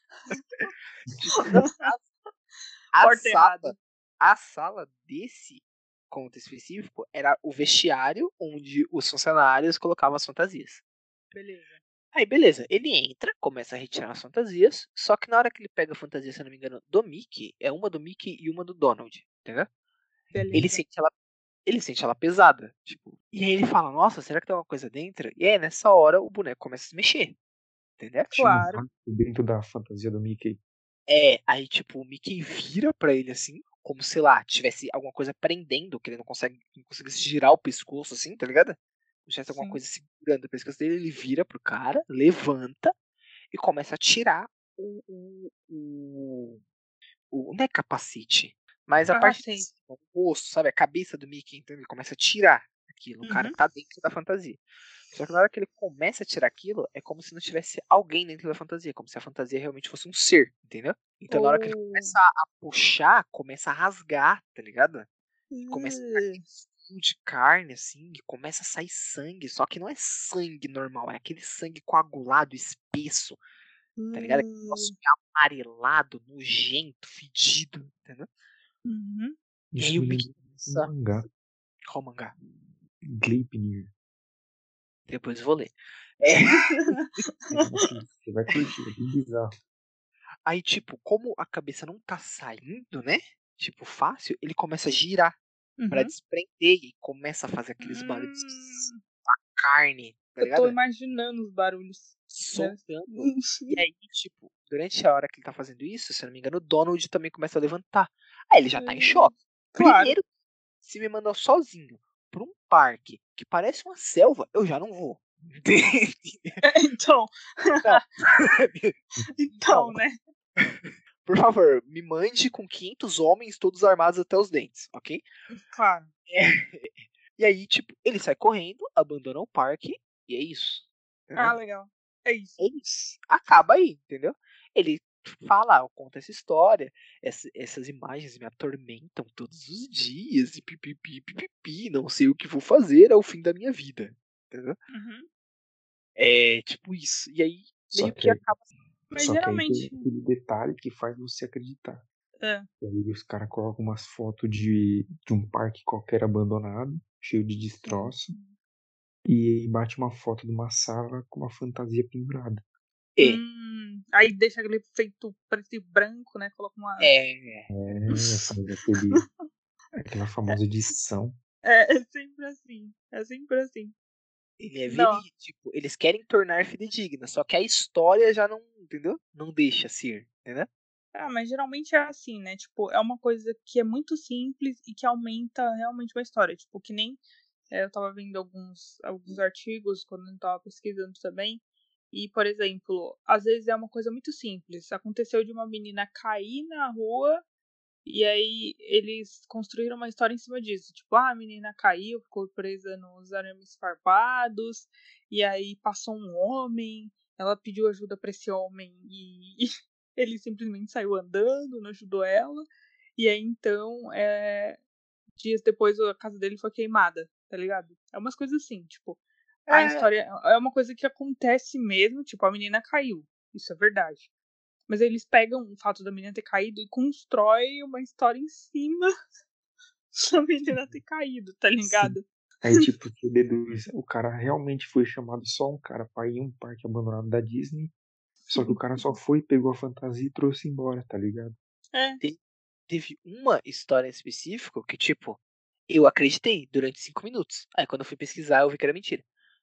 Tipo, a Porta sala, errada. a sala desse conto específico era o vestiário onde os funcionários colocavam as fantasias. Beleza. Aí, beleza, ele entra, começa a retirar as fantasias, só que na hora que ele pega a fantasia, se eu não me engano, do Mickey, é uma do Mickey e uma do Donald, entendeu? Ele Beleza. sente ela, ele sente ela pesada, tipo, e aí ele fala, nossa, será que tem alguma coisa dentro? E aí, nessa hora, o boneco começa a se mexer, entendeu? Tinha um Claro. rato dentro da fantasia do Mickey. É, aí, tipo, o Mickey vira pra ele, assim, como, sei lá, tivesse alguma coisa prendendo, que ele não consegue, não conseguisse girar o pescoço, assim, tá ligado? Se tivesse alguma Sim. coisa segurando o pescoço dele, ele vira pro cara, levanta e começa a tirar o, o, o, o não é capacete, mas a Ah, parte de sei. cima, o rosto, sabe? A cabeça do Mickey, então ele começa a tirar aquilo, o cara Uhum. que tá dentro da fantasia. Só que na hora que ele começa a tirar aquilo, é como se não tivesse alguém dentro da fantasia, como se a fantasia realmente fosse um ser, entendeu? Então na hora que ele Oh. começa a puxar, começa a rasgar, tá ligado? E começa a ficar Uh. aquele fio de carne, assim, e começa a sair sangue, só que não é sangue normal, é aquele sangue coagulado, espesso, tá ligado? Aquele negócio Uh. meio amarelado, nojento, fedido, entendeu? Uhum. E Isso aí o me Mickey lembra um começa. mangá. Qual mangá? Gleipnir. Depois eu vou ler. É. Você vai curtir, é bem bizarro. Aí, tipo, como a cabeça não tá saindo, né? Tipo, fácil, ele começa a girar pra Uhum. desprender e começa a fazer aqueles barulhos Hum. da carne, tá Eu tô ligado? imaginando os barulhos. Deve- Soltando. E aí, tipo, durante a hora que ele tá fazendo isso, se eu não me engano, o Donald também começa a levantar. Aí ele já tá em choque. Claro. Primeiro, se me mandou sozinho pra um parque que parece uma selva, eu já não vou. Então, Não. então, Não. né? Por favor, me mande com quinhentos homens todos armados até os dentes, ok? Claro. E aí, tipo, ele sai correndo, abandona o parque, e é isso. Ah, Entendeu? legal. É isso. É isso. Acaba aí, entendeu? Ele fala, ah, conta essa história, essa- essas imagens me atormentam todos os dias, e pipipi, pipipi, não sei o que vou fazer ao fim da minha vida. Entendeu? Uhum. É tipo isso. E aí, Só meio que que aí, acaba. Mas só que aí tem geralmente. aquele detalhe que faz você acreditar. É. E aí os caras colocam umas fotos de, de um parque qualquer abandonado, cheio de destroço, e bate uma foto de uma sala com uma fantasia pendurada. E, Hum, aí deixa aquele feito preto e branco, né? Coloca uma. é, É, faz aquele, aquela famosa edição. É, é sempre assim. É sempre assim. ele é Não. verídico, tipo, eles querem tornar fidedigna, só que a história já não, entendeu? Não deixa ser, entendeu? Ah, mas geralmente é assim, né? Tipo, é uma coisa que é muito simples e que aumenta realmente uma história. Tipo, que nem é, eu tava vendo alguns, alguns artigos quando eu tava pesquisando também. E, por exemplo, às vezes é uma coisa muito simples. Aconteceu de uma menina cair na rua e aí eles construíram uma história em cima disso. Tipo, ah, a menina caiu, ficou presa nos arames farpados, e aí passou um homem, ela pediu ajuda pra esse homem e ele simplesmente saiu andando, não ajudou ela. E aí então, é, dias depois a casa dele foi queimada, tá ligado? É umas coisas assim, tipo, a É, história é uma coisa que acontece mesmo, tipo, a menina caiu. Isso é verdade. Mas eles pegam o fato da menina ter caído e constroem uma história em cima da menina ter caído, tá Sim. ligado? Aí, tipo, você deduz, o cara realmente foi chamado só um cara pra ir em um parque abandonado da Disney, só que o cara só foi, pegou a fantasia e trouxe embora, tá ligado? É. te- teve uma história em específico que, tipo, eu acreditei durante cinco minutos. Aí quando eu fui pesquisar, eu vi que era mentira.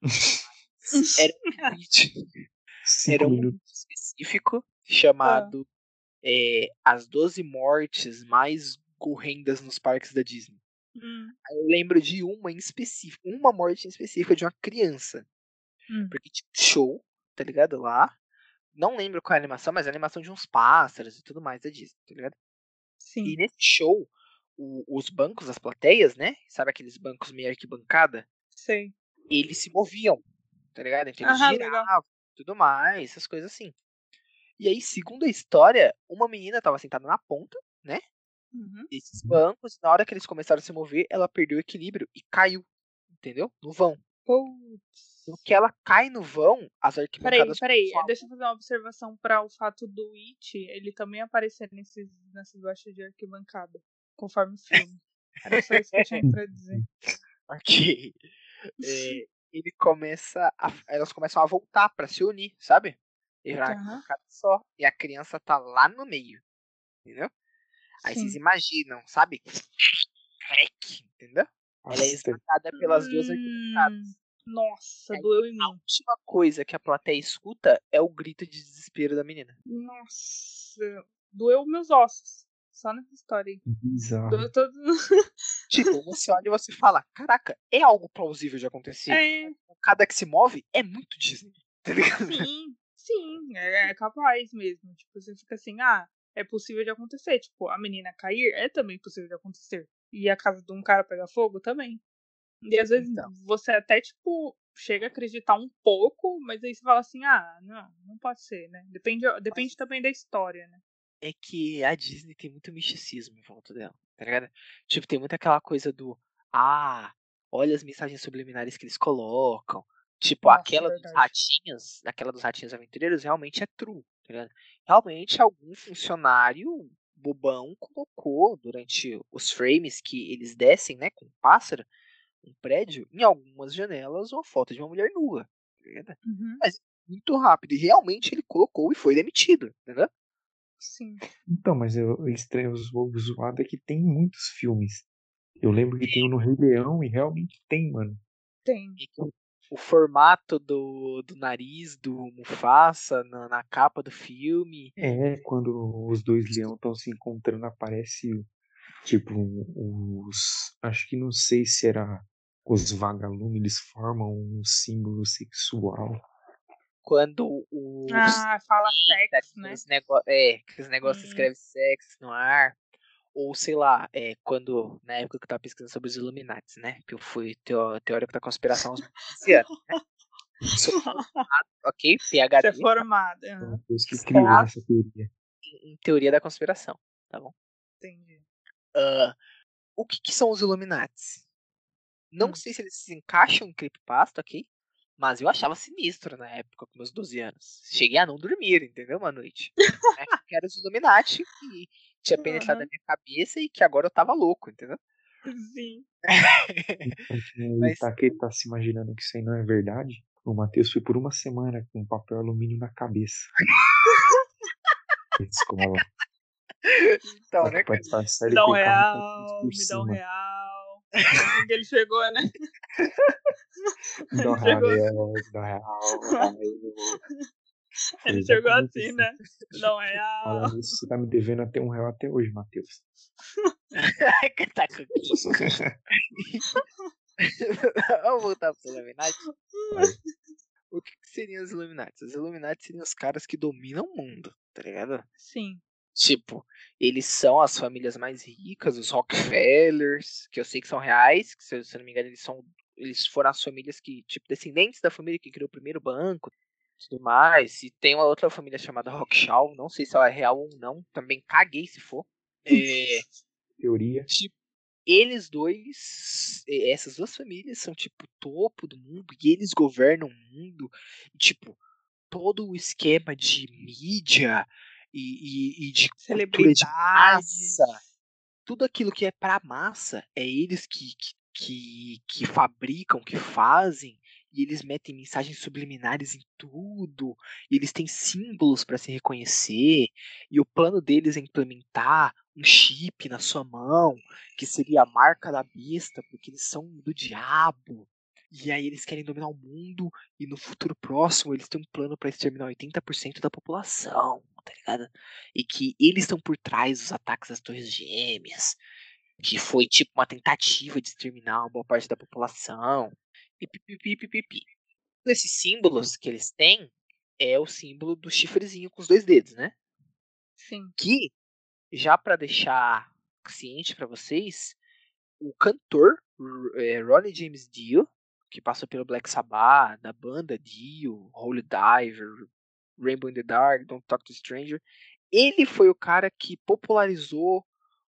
Era um vídeo, Cinco era um minutos. vídeo específico Ah, chamado é, As doze Mortes Mais Horrendas nos Parques da Disney. hum, Aí eu lembro de uma em específico, uma morte em específico de uma criança. hum, Porque tinha um show, tá ligado? Lá. Não lembro qual é a animação, mas é a animação de uns pássaros e tudo mais da Disney, tá ligado? E sim. nesse show, o- os bancos, as plateias, né? Sabe aqueles bancos meio arquibancada? Sei. Eles se moviam, tá ligado? Então eles Ah, legal. giravam, tudo mais, essas coisas assim. E aí, segundo a história, uma menina estava sentada na ponta, né? Uhum. Desses bancos. Na hora que eles começaram a se mover, ela perdeu o equilíbrio e caiu, entendeu? No vão. No Putz. que ela cai no vão, as Peraí, arquibancadas peraí. falam. Deixa eu fazer uma observação para o fato do It ele também aparecer nesses, nessas baixas de arquibancada, conforme o filme. Era só isso que eu tinha pra dizer. Ok. É, ele começa a, elas começam a voltar pra se unir, sabe? E virar uma Aham, arquibancada só. E a criança tá lá no meio, entendeu? Aí vocês sim. imaginam, sabe? Crack, entendeu? Ela é Nossa, esmagada pelas duas Hum, arquibancadas. E nossa, aí, doeu em a mim. última coisa que a plateia escuta é o grito de desespero da menina. Nossa, doeu meus ossos. Só nessa história aí. bizarro. Doeu todo. Tipo, você olha e você fala, caraca, é algo plausível de acontecer. É, Cada que se move é muito Disney, tá ligado? sim, sim, é, é capaz mesmo. Tipo, você fica assim, ah, é possível de acontecer. Tipo, a menina cair é também possível de acontecer. E a casa de um cara pegar fogo também. E às vezes Então, você até, tipo, chega a acreditar um pouco, mas aí você fala assim, ah, não, não pode ser, né? Depende, depende mas também da história, né? é que a Disney tem muito misticismo em volta dela, tá ligado? Tipo, tem muito aquela coisa do, ah, olha as mensagens subliminares que eles colocam. Tipo, Nossa, aquela dos verdade. ratinhos, aquela dos ratinhos aventureiros realmente é true, tá ligado? Realmente algum funcionário bobão colocou durante os frames que eles descem, né, com o pássaro, um prédio, em algumas janelas, uma foto de uma mulher nua, tá ligado? Uhum, Mas muito rápido, e realmente ele colocou e foi demitido, entendeu? sim. Então, mas eu, o estranho, o zoado é que tem muitos filmes. Eu lembro que tem um no Rei Leão e realmente tem, mano. Tem. E que o, o formato do, do nariz do Mufasa na, na capa do filme. É, quando os dois leões estão se encontrando, aparece, tipo, os. Acho que não sei se era os vagalumes, eles formam um símbolo sexual. Quando os. Ah, fala sex, né? Aqueles nego é, aqueles negócios que Hum. escreve sexo no ar. Ou sei lá, é, quando. Na época que eu tava pesquisando sobre os Illuminati, né? Que eu fui teo, teórico da conspiração aos quinze anos. Sou formado, ok? Você é PhD, tá? formada. Foi Aham, uma coisa que criou essa teoria. Em, em teoria da conspiração, tá bom? entendi. Ah, o que, que são os Illuminati? Não Hum. sei se eles se encaixam em creepypasta, ok? Mas eu achava sinistro na época, com meus doze anos. Cheguei a não dormir, entendeu? Uma noite. Né? Que era os Illuminati que tinha penetrado na Aham, minha cabeça e que agora eu tava louco, entendeu? sim. Então, que o Mas Itaque tá se imaginando que isso aí não é verdade. O Matheus foi por uma semana com papel alumínio na cabeça. Da escola. Então, Só né, que pra cara? disfarçar Me ele dá um colocava um capuz real, por me dá um cima. real. Assim que ele chegou, né? Me dá um Ele real, chegou, me dá um real, real. Foi ele chegou exatamente assim, assim. né? Me dá um real. Falando isso, você tá me devendo até um real até hoje, Matheus. Tá com Vamos voltar pros Illuminati. Vai. O que, que seriam os Illuminati? Os Illuminati seriam os caras que dominam o mundo, tá ligado? Sim. Tipo, eles são as famílias mais ricas, os Rockefellers, que eu sei que são reais, que se eu, se eu não me engano, eles são. Eles foram as famílias que, tipo, descendentes da família que criou o primeiro banco e tudo mais. E tem uma outra família chamada Rothschild, não sei se ela é real ou não, também caguei se for. É, Teoria. tipo, eles dois, eh, essas duas famílias são tipo o topo do mundo e eles governam o mundo. E, tipo, todo o esquema de mídia e, e, e de cultura de Celebridades. massa, tudo aquilo que é pra massa, é eles que, que, que, que fabricam, que fazem, e eles metem mensagens subliminares em tudo, e eles têm símbolos para se reconhecer, e o plano deles é implementar um chip na sua mão, que seria a marca da besta, porque eles são do diabo. E aí eles querem dominar o mundo, e no futuro próximo eles têm um plano para exterminar oitenta por cento da população, tá ligado? E que eles estão por trás dos ataques às Torres Gêmeas, que foi tipo uma tentativa de exterminar uma boa parte da população. E pipipi, pipipi. Um desses símbolos que eles têm é o símbolo do chifrezinho com os dois dedos, né? Sim. Que, já para deixar ciente para vocês, o cantor é, Ronnie James Dio, que passou pelo Black Sabbath, da banda Dio, Holy Diver, Rainbow in the Dark, Don't Talk to Stranger, ele foi o cara que popularizou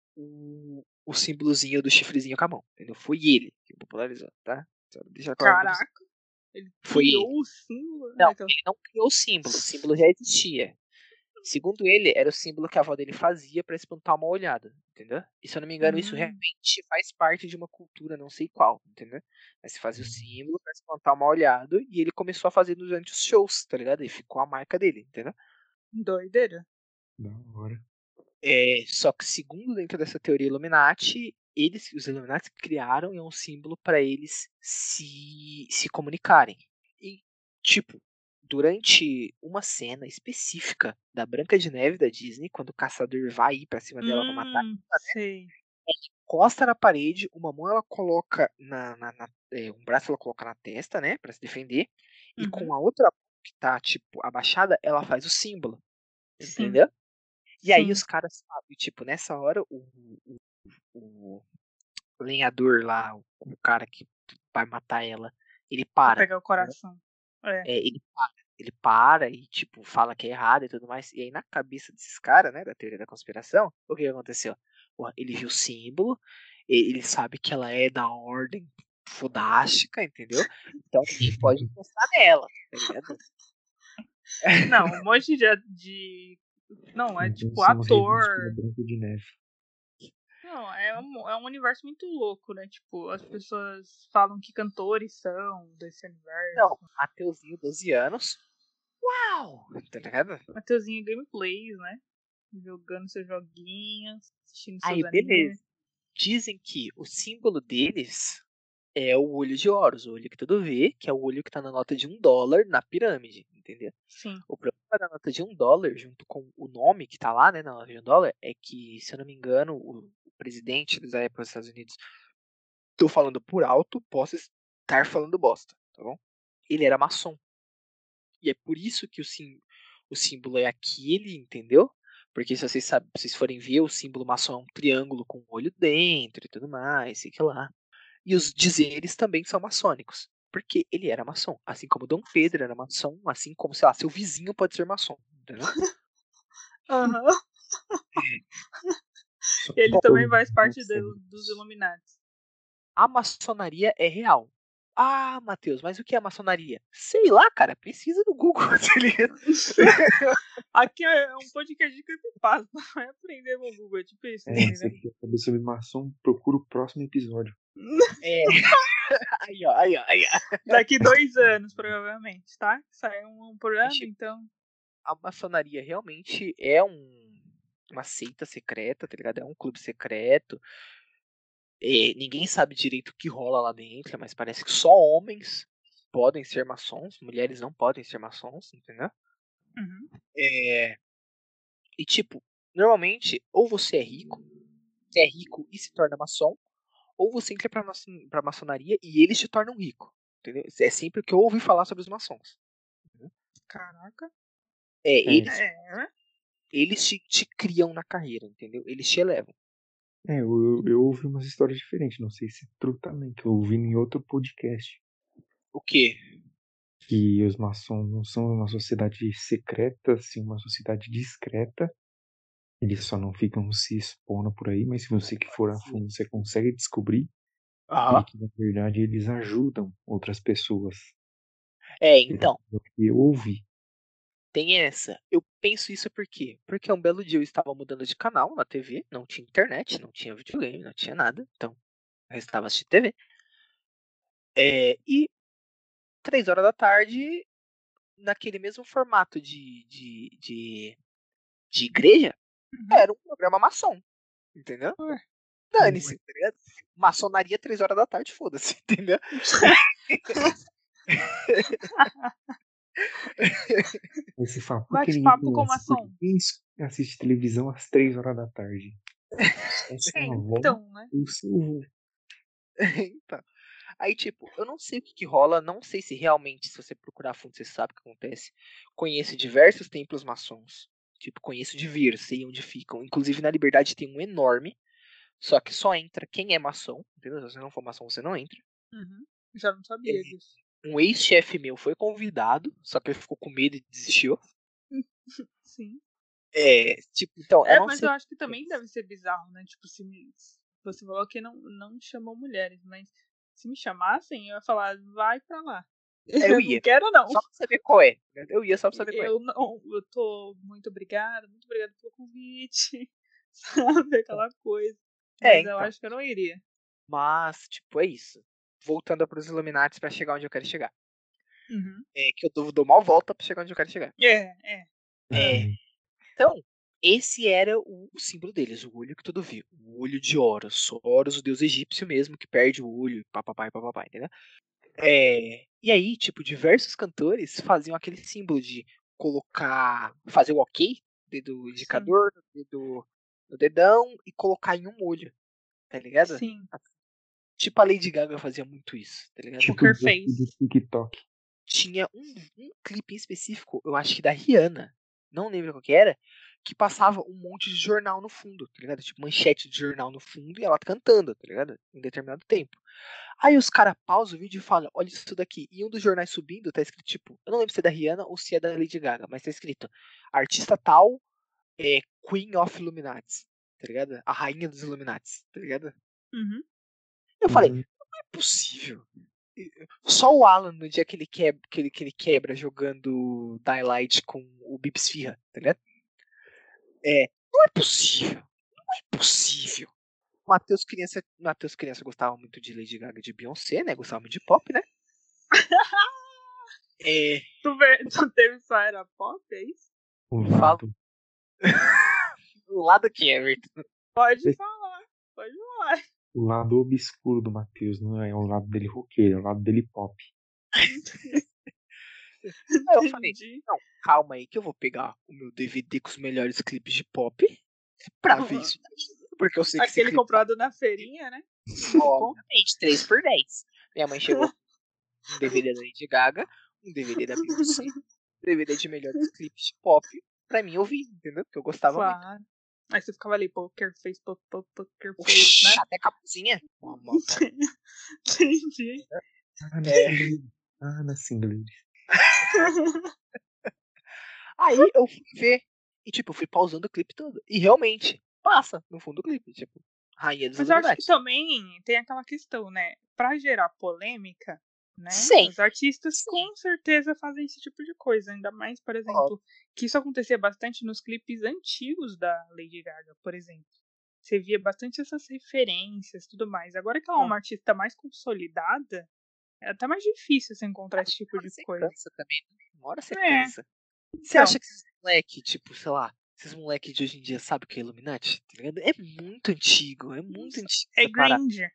o, o símbolozinho do chifrezinho com a mão. Entendeu? Foi ele que popularizou, tá? Só deixar claro pra você. Caraca. Ele Foi criou ele. o símbolo. Não, Ah, então, ele não criou o símbolo, o símbolo já existia. Segundo ele, era o símbolo que a avó dele fazia pra espantar uma olhada, entendeu? E se eu não me engano, isso hum, realmente faz parte de uma cultura, não sei qual, entendeu? Mas se fazia o símbolo pra espantar uma olhada e ele começou a fazer durante os shows, tá ligado? E ficou a marca dele, entendeu? doideira. Da hora. É, só que segundo dentro dessa teoria Illuminati, eles, os Illuminati criaram um símbolo para eles se, se comunicarem. E, tipo, durante uma cena específica da Branca de Neve da Disney, quando o caçador vai ir pra cima dela pra matar, Hum, sei. encosta na parede, uma mão ela coloca na, na, na é, um braço ela coloca na testa, né, para se defender, e Uhum. com a outra mão que tá tipo abaixada, ela faz o símbolo, Sim. entendeu? E aí Sim. os caras sabem, tipo, nessa hora o, o, o lenhador lá, o, o cara que vai matar ela, ele Pra para. pegar o coração. É. É, ele para. Ele para e, tipo, fala que é errado e tudo mais. E aí, na cabeça desses caras, né, da teoria da conspiração, o que aconteceu? Porra, ele viu o símbolo, e- ele sabe que ela é da ordem fodástica, entendeu? Então ninguém pode encostar nela, tá ligado? Não, um monte de. de... Não, é Então, tipo são os ator. reviews da Branca de Neve. Não, é um, é um universo muito louco, né? Tipo, as pessoas falam que cantores são desse universo. Não, Mateuzinho, doze anos. Uau! Tá ligado? Mateuzinho Gameplays, né? Jogando seus joguinhos, assistindo seus Aí, animes. beleza. Dizem que o símbolo deles é o olho de Horus, o olho que tudo vê, que é o olho que tá na nota de um dólar na pirâmide, entendeu? Sim. O problema da nota de um dólar, junto com o nome que tá lá, né, na nota de um dólar, é que, se eu não me engano, o, o presidente da época dos Estados Unidos, tô falando por alto, posso estar falando bosta, tá bom? Ele era maçom. E é por isso que o, sim, o símbolo é aquele, entendeu? Porque se vocês, sabem, se vocês forem ver, o símbolo maçom é um triângulo com um olho dentro e tudo mais, sei que lá. E os dizeres também são maçônicos. Porque ele era maçom. Assim como Dom Pedro era maçom, assim como, sei lá, seu vizinho pode ser maçom. Entendeu? Aham. Só Ele que também eu- faz parte nossa, do- dos Illuminati. A maçonaria é real. Ah, Matheus, mas o que é maçonaria? Sei lá, cara, pesquisa no Google, tá ligado? Aqui é um podcast de creepypasta, vai aprender com o Google, é tipo isso, É, você entendeu? quer saber sobre maçom? Procura o próximo episódio. É. Aí, ó, aí, ó, aí, ó. Daqui dois anos, provavelmente, tá? Sai um por ano, Tipo, então. a maçonaria realmente é um, uma seita secreta, tá ligado? É um clube secreto. É, ninguém sabe direito o que rola lá dentro, mas parece que só homens podem ser maçons, mulheres não podem ser maçons, entendeu? Uhum. É, e tipo, normalmente, ou você é rico, você é rico e se torna maçom, ou você entra pra, maçon- pra maçonaria e eles te tornam rico, entendeu? É sempre o que eu ouvi falar sobre os maçons. Caraca. É, É, eles, É. eles te, te criam na carreira, entendeu? Eles te elevam. é eu, eu, eu ouvi umas histórias diferentes, não sei se é true também, que eu ouvi em outro podcast. O quê? Que os maçons não são uma sociedade secreta, sim, uma sociedade discreta. Eles só não ficam se expondo por aí, mas se você que for a fundo, você consegue descobrir. E Aham. que, na verdade, eles ajudam outras pessoas. É, Pelo então, que eu ouvi. tem essa. Eu penso isso por quê? Porque um belo dia eu estava mudando de canal na T V, não tinha internet, não tinha videogame, não tinha nada, então eu estava assistindo T V. É, e três horas da tarde, naquele mesmo formato de, de, de, de igreja, Uhum. era um programa maçom, entendeu? Ué. Dane-se, tá ligado? Maçonaria três horas da tarde, foda-se, entendeu? Aí você fala, por que ninguém Bate-papo com conhece? Porque maçom. quem assiste televisão às três horas da tarde? É sua É, avó então, né? e o seu avô. Então, aí, tipo, eu não sei o que, que rola, não sei se realmente, se você procurar a fundo, você sabe o que acontece. Conheço diversos templos maçons. Tipo, conheço de vir, sei onde ficam. Inclusive, na Liberdade tem um enorme. Só que só entra quem é maçom, entendeu? Se você não for maçom, você não entra. Uhum. Já não sabia disso. Um ex-chefe meu foi convidado, só que ele ficou com medo e desistiu. Sim. É, tipo, então, eu É, não mas sei eu o acho que que também deve ser bizarro, né? Tipo, se me... você falou que não, não chamou mulheres, mas se me chamassem, eu ia falar, vai pra lá. é. Eu Eu não ia, quero, não. só pra saber qual é. Eu ia só pra saber qual é. Eu não, eu tô muito obrigada, muito obrigada pelo convite, sabe? Aquela coisa. É, Mas eu então. acho que eu não iria. Mas, tipo, é isso. Voltando pros Illuminati pra chegar onde eu quero chegar. Uhum. É que eu dou, dou mal volta pra chegar onde eu quero chegar. É, é. É, Ai, então, esse era o, o símbolo deles, o olho que tudo viu. O olho de Horus. Horus, o deus egípcio mesmo, que perde o olho, papapai, papapai, entendeu? É, e aí, tipo, diversos cantores faziam aquele símbolo de colocar, fazer o ok, dedo Sim. indicador, dedo no dedão e colocar em um olho, tá ligado? Sim. Tipo a Lady Gaga fazia muito isso, tá ligado? tipo Poker o desafio do face. TikTok. Tinha um, um clipe em específico, eu acho que da Rihanna, não lembro qual que era, que passava um monte de jornal no fundo, tá ligado? Tipo, manchete de jornal no fundo e ela cantando, tá ligado? Em determinado tempo. Aí os caras pausam o vídeo e falam, olha isso daqui. E um dos jornais subindo tá escrito, tipo, eu não lembro se é da Rihanna ou se é da Lady Gaga, mas tá escrito, artista tal é Queen of Illuminati, tá ligado? A rainha dos Illuminati, tá ligado? Uhum. Eu falei, Uhum. não é possível. Só o Alan, no dia que ele quebra, que ele, que ele quebra jogando Dying Light com o Bips Firra, tá ligado? É, não é possível. Não é possível. O Matheus criança, Matheus criança gostava muito de Lady Gaga e de Beyoncé, né? Gostava muito de pop, né? É, Tu, vê, tu teve só era pop, é isso? O fala lado, do lado que é, Everton. Pode Esse- falar, pode falar. o lado obscuro do Matheus, não é o lado dele roqueiro, é o lado dele pop. Aí eu falei, Entendi. não, calma aí que eu vou pegar o meu D V D com os melhores clipes de pop pra ver isso daí. Porque eu sei que esse Aquele clipe, comprado na feirinha, né? Bom, obviamente, três por dez. Minha mãe chegou com um D V D da Lady Gaga, um D V D da Beyoncé, um D V D de melhores clipes de pop pra mim ouvir, entendeu? Porque eu gostava muito. claro. Aí você ficava ali, poker face, po- po- poker face, Oxi, né? até capuzinha. Uma- uma- Entendi. Ah, na É. Singles. Ah, na Singles. Aí eu fui ver. E tipo, eu fui pausando o clipe todo. E realmente, passa no fundo do clipe. Tipo, Rainha dos Mas eu acho que Illuminati. também tem aquela questão, né? Pra gerar polêmica, né? Sim. Os artistas Sim. com certeza fazem esse tipo de coisa, ainda mais, por exemplo, que isso acontecia bastante nos clipes antigos da Lady Gaga, por exemplo. Você via bastante essas referências e tudo mais. Agora que ela é uma artista mais consolidada, é até mais difícil você encontrar esse tipo de Você coisa. cansa também, né? Uma hora você É. cansa. Você Então, acha que esses moleque, tipo, sei lá, esses moleque de hoje em dia sabe o que é Illuminati? Tá ligado? É muito antigo, é muito antigo é essa parada. Granger.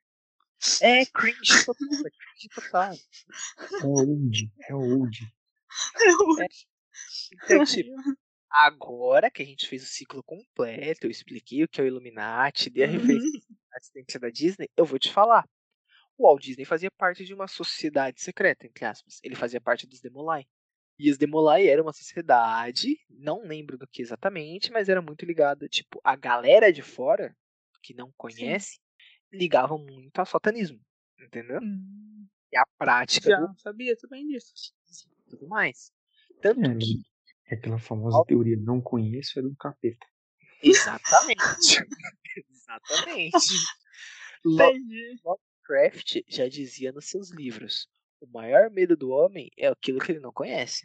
É cringe total, é cringe total. É old, é old. É. Então, tipo, agora que a gente fez o ciclo completo, eu expliquei o que é o Illuminati, dei a referência à assistência da Disney, eu vou te falar. O Walt Disney fazia parte de uma sociedade secreta, entre aspas. Ele fazia parte dos Demolai. E os Demolai era uma sociedade, não lembro do que exatamente, mas era muito ligada, tipo, a galera de fora, que não conhece, ligava muito ao satanismo, entendeu? Hum, E a prática já do sabia também disso. e tudo mais. Tanto É, que... é aquela famosa teoria, não conheço, é do capeta. Exatamente. Exatamente. Entendi. Lovecraft já dizia nos seus livros: o maior medo do homem é aquilo que ele não conhece.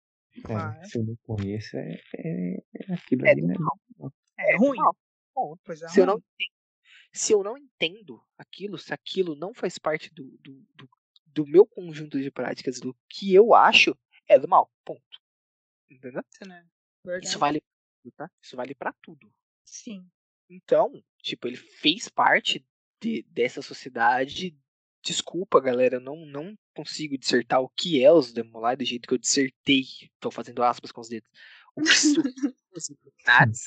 Ah, É, se eu não conheço, é, é, é aquilo É ali, do né? mal. é, É do ruim. mal. Ponto. Coisa Se eu, não, ruim. entendo- se eu não entendo aquilo, se aquilo não faz parte do, do, do, do meu conjunto de práticas, do que eu acho, é do mal. Ponto. Entendeu? Né? Verdade. Isso vale pra tudo, tá? Isso vale pra tudo. Sim. Então, tipo, ele fez parte de, dessa sociedade. Desculpa, galera, eu não, não consigo dissertar o que é os Demolai do jeito que eu dissertei. Tô fazendo aspas com os dedos. O que são os Illuminati.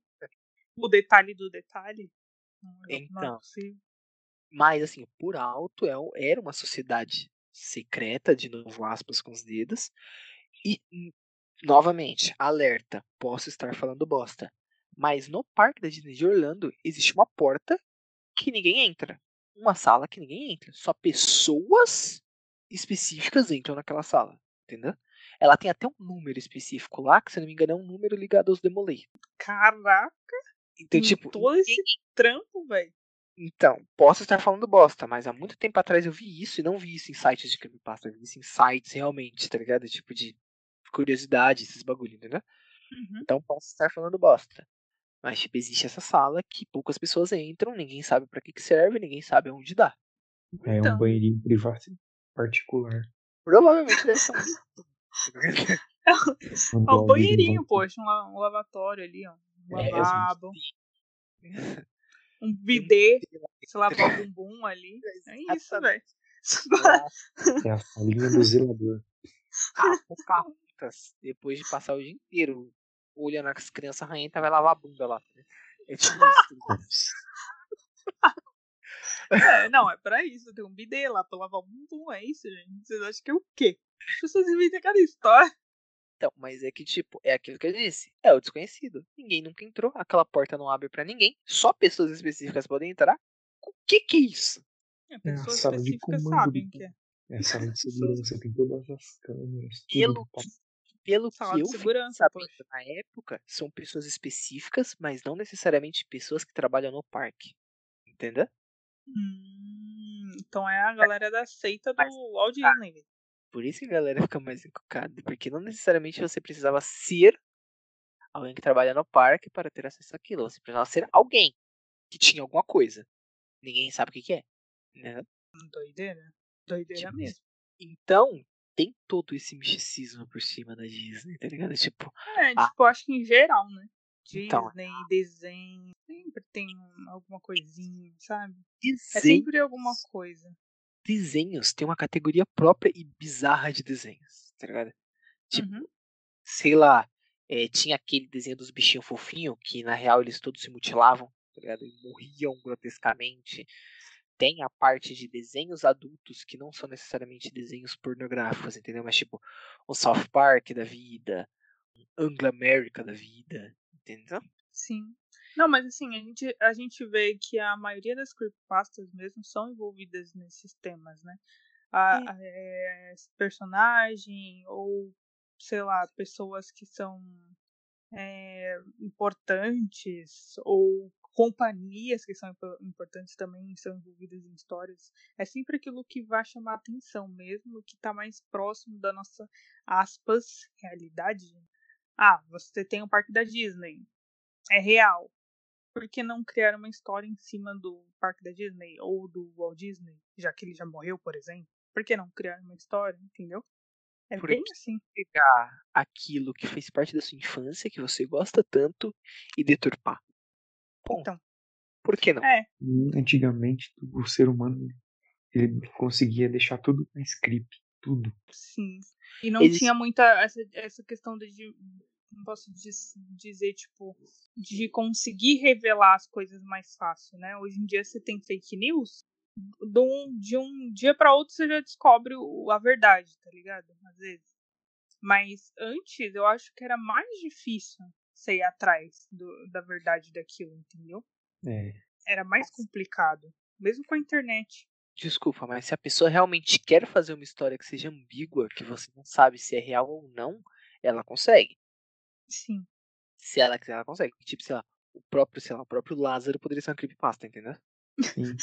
O detalhe do detalhe. Não, não é Então, possível. mas assim, por alto, é, era uma sociedade secreta, de novo aspas com os dedos. E, novamente, alerta, posso estar falando bosta. Mas no parque da Disney de Orlando existe uma porta que ninguém entra. Uma sala que ninguém entra. Só pessoas específicas entram naquela sala. Entendeu? Ela tem até um número específico lá, que se não me engano é um número ligado aos Demolay. Caraca. Então, Em tipo, todo ninguém... esse trampo, velho. Então, posso estar falando bosta, mas há muito tempo atrás eu vi isso e não vi isso em sites de creepypasta. Eu vi isso em sites realmente, tá ligado? Tipo de curiosidade, esses bagulho, entendeu? Uhum. Então posso estar falando bosta. Mas, tipo, existe essa sala que poucas pessoas entram, ninguém sabe pra que, que serve, ninguém sabe onde dá. É Então. um banheirinho privado particular. Provavelmente deve ser um. É Onde um o Walt Disney banheirinho, vai- poxa. Um, la- um lavatório ali, ó. Um É, lavabo. existe. Um Tem um bidê. bidê lá Se lavar o bumbum ali. É isso, velho. lá. É a salinha do zelador. Ah, Pocahontas, depois de passar o dia inteiro olhando as crianças ranhentas, vai lavar a bunda lá. É tipo isso. Nossa. É, não, é pra isso. Tem um bidê lá pra lavar o bumbum. É isso, gente. Vocês acham que é o quê? As pessoas inventam cada história. Então, mas é que, tipo, é aquilo que eu disse. É o desconhecido. Ninguém nunca entrou. Aquela porta não abre pra ninguém. Só pessoas específicas podem entrar. O que que é isso? É, É a pessoas sala de específicas comando sabem o do que é. É a sala de segurança, tem todas as câmeras, tudo Pelo do parque. que, pelo Sala que de eu fiquei segurança, sabendo poxa. na época, são pessoas específicas, mas não necessariamente pessoas que trabalham no parque. Entendeu? Hum, então é a galera da seita do Mas, Walt tá, Disney. por isso que a galera fica mais encucada. Porque não necessariamente você precisava ser alguém que trabalha no parque para ter acesso àquilo. Você precisava ser alguém que tinha alguma coisa. Ninguém sabe o que, que é. Né? Doideira. Doideira Tipo, mesmo. então, tem todo esse misticismo por cima da Disney, tá ligado? Tipo, É, ah, tipo, acho que em geral, né? então, Disney, desenho, sempre tem um- alguma coisinha, sabe? É desenhos, sempre alguma coisa. desenhos tem uma categoria própria e bizarra de desenhos, tá ligado? Tipo, Uhum. sei lá, é, tinha aquele desenho dos bichinhos fofinhos, que na real eles todos se mutilavam, tá ligado? E morriam grotescamente. Tem a parte de desenhos adultos que não são necessariamente desenhos pornográficos, entendeu? Mas tipo, um South Park da vida, um Anglo America da vida, entendeu? Sim. Não, mas assim, a gente, a gente vê que a maioria das creepypastas mesmo são envolvidas nesses temas, né? A, É. a, é, personagem ou, sei lá, pessoas que são é, importantes ou companhias que são importantes também, são envolvidas em histórias. É sempre aquilo que vai chamar a atenção mesmo, que está mais próximo da nossa, aspas, realidade. Ah, você tem o parque da Disney. É real. Por que não criar uma história em cima do parque da Disney ou do Walt Disney, já que ele já morreu, por exemplo? Por que não criar uma história, entendeu? É Por bem que assim. pegar aquilo que fez parte da sua infância, que você gosta tanto, e deturpar? Bom, Então, por que não? é, E antigamente, o ser humano ele conseguia deixar tudo na script, tudo. sim. E não Eles tinha muita essa, essa questão de, de- não posso diz- dizer, tipo, de conseguir revelar as coisas mais fácil, né? Hoje em dia você tem fake news, de um, de um dia para outro você já descobre o- a verdade, tá ligado? Às vezes. Mas antes eu acho que era mais difícil você ir atrás do- da verdade daquilo, entendeu? É, Era mais complicado, mesmo com a internet. Desculpa, mas se a pessoa realmente quer fazer uma história que seja ambígua, que você não sabe se é real ou não, ela consegue. Sim. Se ela quiser, ela consegue. Tipo, sei lá, o próprio, sei lá, o próprio Lázaro poderia ser uma creepypasta, entendeu? sim.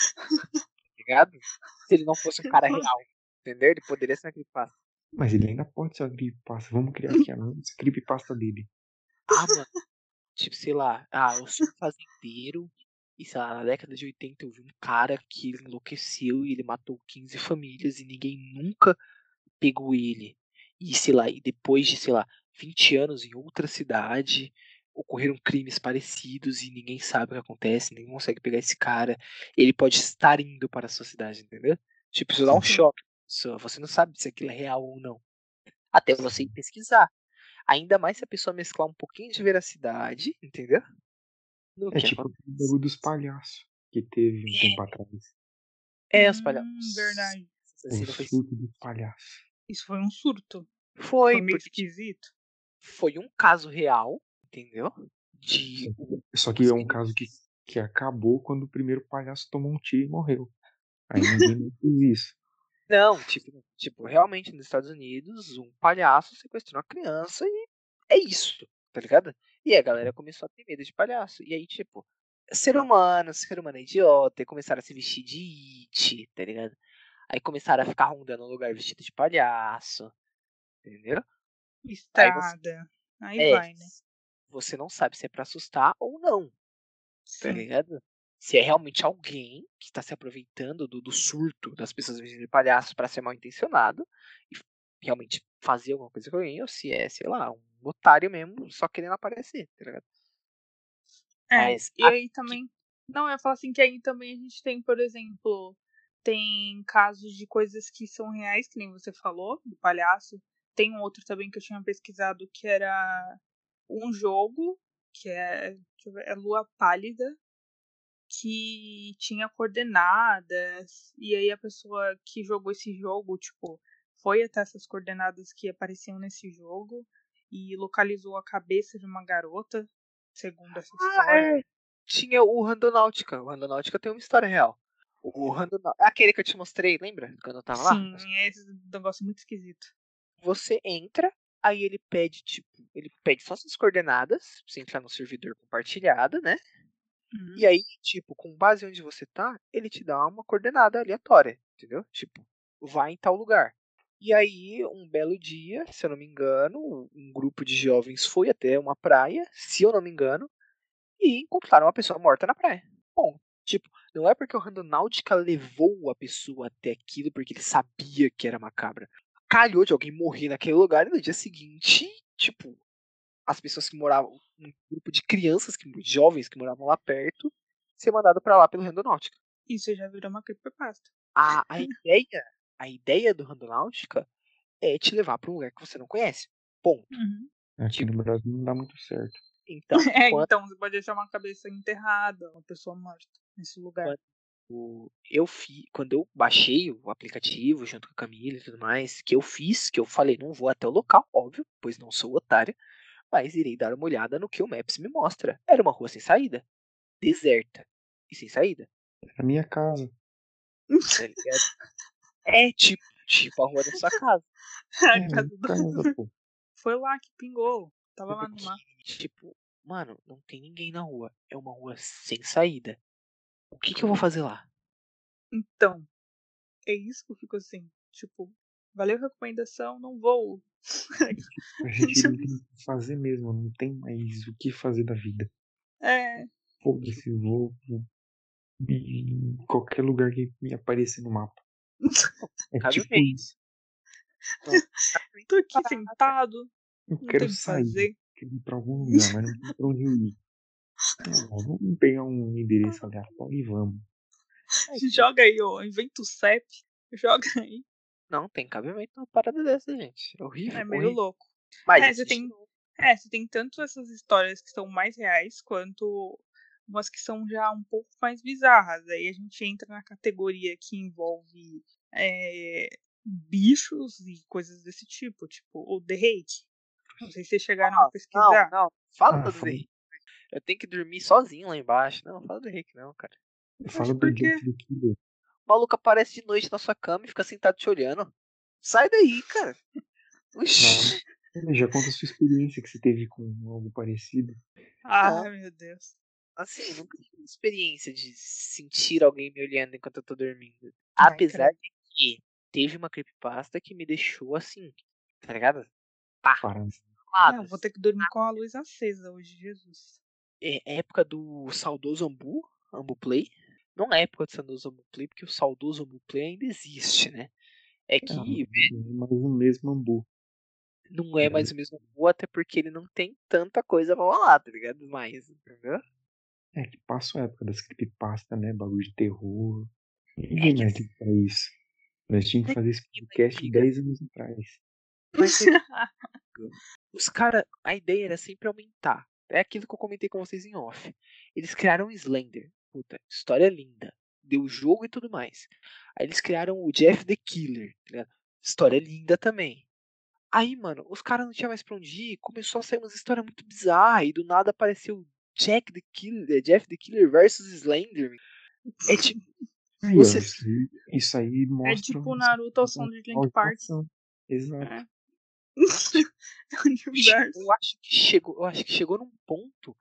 Ligado? Se ele não fosse um cara real, entendeu? Ele poderia ser uma creepypasta. Mas ele ainda pode ser uma creepypasta. Vamos criar aqui a nossa creepypasta dele. Ah, mano, tipo, sei lá, ah, eu sou um fazendeiro e, sei lá, na década de oitenta eu vi um cara que ele enlouqueceu e ele matou quinze famílias e ninguém nunca pegou ele. E, sei lá, e depois de, sei lá, vinte anos em outra cidade, ocorreram crimes parecidos e ninguém sabe o que acontece, ninguém consegue pegar esse cara. Ele pode estar indo para a sua cidade, entendeu? Tipo, isso dá um Sim. choque. Só, você não sabe se aquilo é real ou não. Até você ir pesquisar. Ainda mais se a pessoa mesclar um pouquinho de veracidade, entendeu? No É que tipo o acontece. bagulho dos palhaços que teve um tempo atrás. É, os Hum, palhaços. verdade. O Assassino foi. surto dos palhaços. Isso foi um surto. Foi, Foi meio porque tipo, esquisito. foi um caso real, entendeu? De. Só que é um caso que, que acabou quando o primeiro palhaço tomou um tiro e morreu. Aí ninguém mais fez isso. Não, tipo, tipo, realmente nos Estados Unidos, um palhaço sequestrou uma criança e é isso, tá ligado? E a galera começou a ter medo de palhaço. E aí, tipo, ser humano, ser humano é idiota, e começaram a se vestir de it, tá ligado? Aí começaram a ficar rondando o lugar vestido de palhaço, entendeu? Aí você, Estrada. Aí é, vai, né? você não sabe se é pra assustar ou não, tá Sim. ligado? Se é realmente alguém que está se aproveitando do, do surto das pessoas vestidas de palhaço para ser mal intencionado e realmente fazer alguma coisa com alguém, ou se é, sei lá, um otário mesmo só querendo aparecer, tá ligado? É, Mas e aí aqui, também. Não, eu ia falar assim que aí também a gente tem, por exemplo, tem casos de coisas que são reais, que nem você falou, do palhaço. Tem um outro também que eu tinha pesquisado que era um jogo, que é, deixa eu ver, é Lua Pálida, que tinha coordenadas, e aí a pessoa que jogou esse jogo, tipo, foi até essas coordenadas que apareciam nesse jogo e localizou a cabeça de uma garota, segundo essa ah, história. é, tinha o Randonáutica. O Randonáutica tem uma história real. O Randonáutica, aquele que eu te mostrei, lembra? Quando eu tava lá? Sim, é esse negócio muito esquisito. Você entra, aí ele pede, tipo, ele pede só suas coordenadas, pra você entrar no servidor compartilhado, né? Uhum. E aí, tipo, com base onde você tá, ele te dá uma coordenada aleatória, entendeu? Tipo, vai em tal lugar. E aí, um belo dia, se eu não me engano, um grupo de jovens foi até uma praia, se eu não me engano, e encontraram uma pessoa morta na praia. Bom, tipo, não é porque o Randonáutica levou a pessoa até aquilo porque ele sabia que era macabra. Calhou de alguém morrer naquele lugar e no dia seguinte, tipo, as pessoas que moravam, um grupo de crianças, que, jovens que moravam lá perto, ser mandado pra lá pelo Randonáutica. Isso já virou uma creepypasta. A, a ideia, a ideia do Randonáutica é te levar pra um lugar que você não conhece. Ponto. Uhum. Aqui no Tipo, Brasil não dá muito certo. então, É, quando, então você pode deixar uma cabeça enterrada, uma pessoa morta nesse lugar. quando eu fi, quando eu baixei o aplicativo junto com a Camila e tudo mais, que eu fiz, que eu falei, não vou até o local, óbvio, pois não sou otária, mas irei dar uma olhada no que o Maps me mostra. Era uma rua sem saída, deserta e sem saída, Na minha casa. tá ligado? É tipo, tipo a rua da sua casa. A É, na casa minha do- casa, pô. Foi lá que pingou. Tava lá no Porque, mar. tipo, mano, não tem ninguém na rua. É uma rua sem saída. O que que eu vou fazer lá? Então, é isso que eu fico assim, tipo, valeu a recomendação, não vou. A gente não tem o que fazer mesmo, não tem mais o que fazer da vida. É, Foda-se, eu vou, vou em qualquer lugar que me aparecer no mapa. É Cabe tipo bem. isso. Não, tô aqui sentado, Eu não quero tem o que sair, fazer. quero ir pra algum lugar, mas não tem pra onde eu ir. Ah, vamos pegar um endereço aleatório e vamos. Joga aí, ó, inventa o C E P, joga aí. não tem cabimento numa parada dessa, gente. É horrível. É meio horrível. louco. Mas É, você existe. tem, é, você tem tanto essas histórias que são mais reais quanto umas que são já um pouco mais bizarras. Aí a gente entra na categoria que envolve é, bichos e coisas desse tipo, tipo o The Hake. Não sei se vocês chegaram a Não, não, pesquisar. não. Fala Ah, do fala, Henrique. Eu tenho que dormir sozinho lá embaixo. Não, fala do Henrique, não, cara. Acho fala do porque. Jack the Killer. O maluco aparece de noite na sua cama e fica sentado te olhando. Sai daí, cara. Oxi. Fala, já conta a sua experiência que você teve com algo parecido. Ai, Não, meu Deus. assim, nunca tive experiência de sentir alguém me olhando enquanto eu tô dormindo. Ai, Apesar credo. de que teve uma creepypasta que me deixou assim, tá ligado? Pá, Para. Ah, eu vou lados. ter que dormir com a luz acesa hoje, Jesus. É época do saudoso Ambu, Ambu Play. Não é época do saudoso Ambu Play, porque o saudoso Ambu Play ainda existe, né? É Ah, que mas o mesmo ambu. não é mais o mesmo Ambu, até porque ele não tem tanta coisa pra falar, tá ligado? Mais, entendeu? É que passa a época das creepypasta, né? Bagulho de terror. É Ninguém que mais assim, liga pra isso. Nós tínhamos que né, fazer esse ninguém mais podcast liga. dez anos atrás. Mas é que os caras, a ideia era sempre aumentar. É aquilo que eu comentei com vocês em off. Eles criaram o Slender. Puta, história linda. Deu jogo e tudo mais. Aí eles criaram o Jeff the Killer. Tá ligado? História linda também. Aí, mano, os caras não tinham mais pra onde ir. Começou a sair umas histórias muito bizarras. E do nada apareceu Jack the Killer, Jeff the Killer versus Slender. É tipo, Aí, ó, você. isso aí, isso aí É mostra tipo um Naruto ao som certo de Link Park. situação. Exato. É. Tipo, Universo. eu acho que chegou, eu acho que chegou num ponto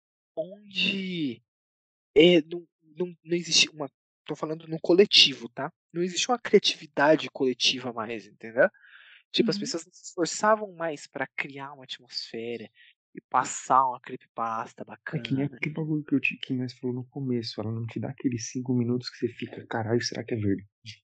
onde é, não, não, não existe uma. Tô falando no coletivo, tá? Não existe uma criatividade coletiva mais, entendeu? Tipo, as Uhum. pessoas não se esforçavam mais pra criar uma atmosfera e passar uma creepypasta É que nem bacana. aquele bagulho que, eu te, que nós falou no começo. Ela não te dá aqueles cinco minutos que você fica, caralho, será que é verdade?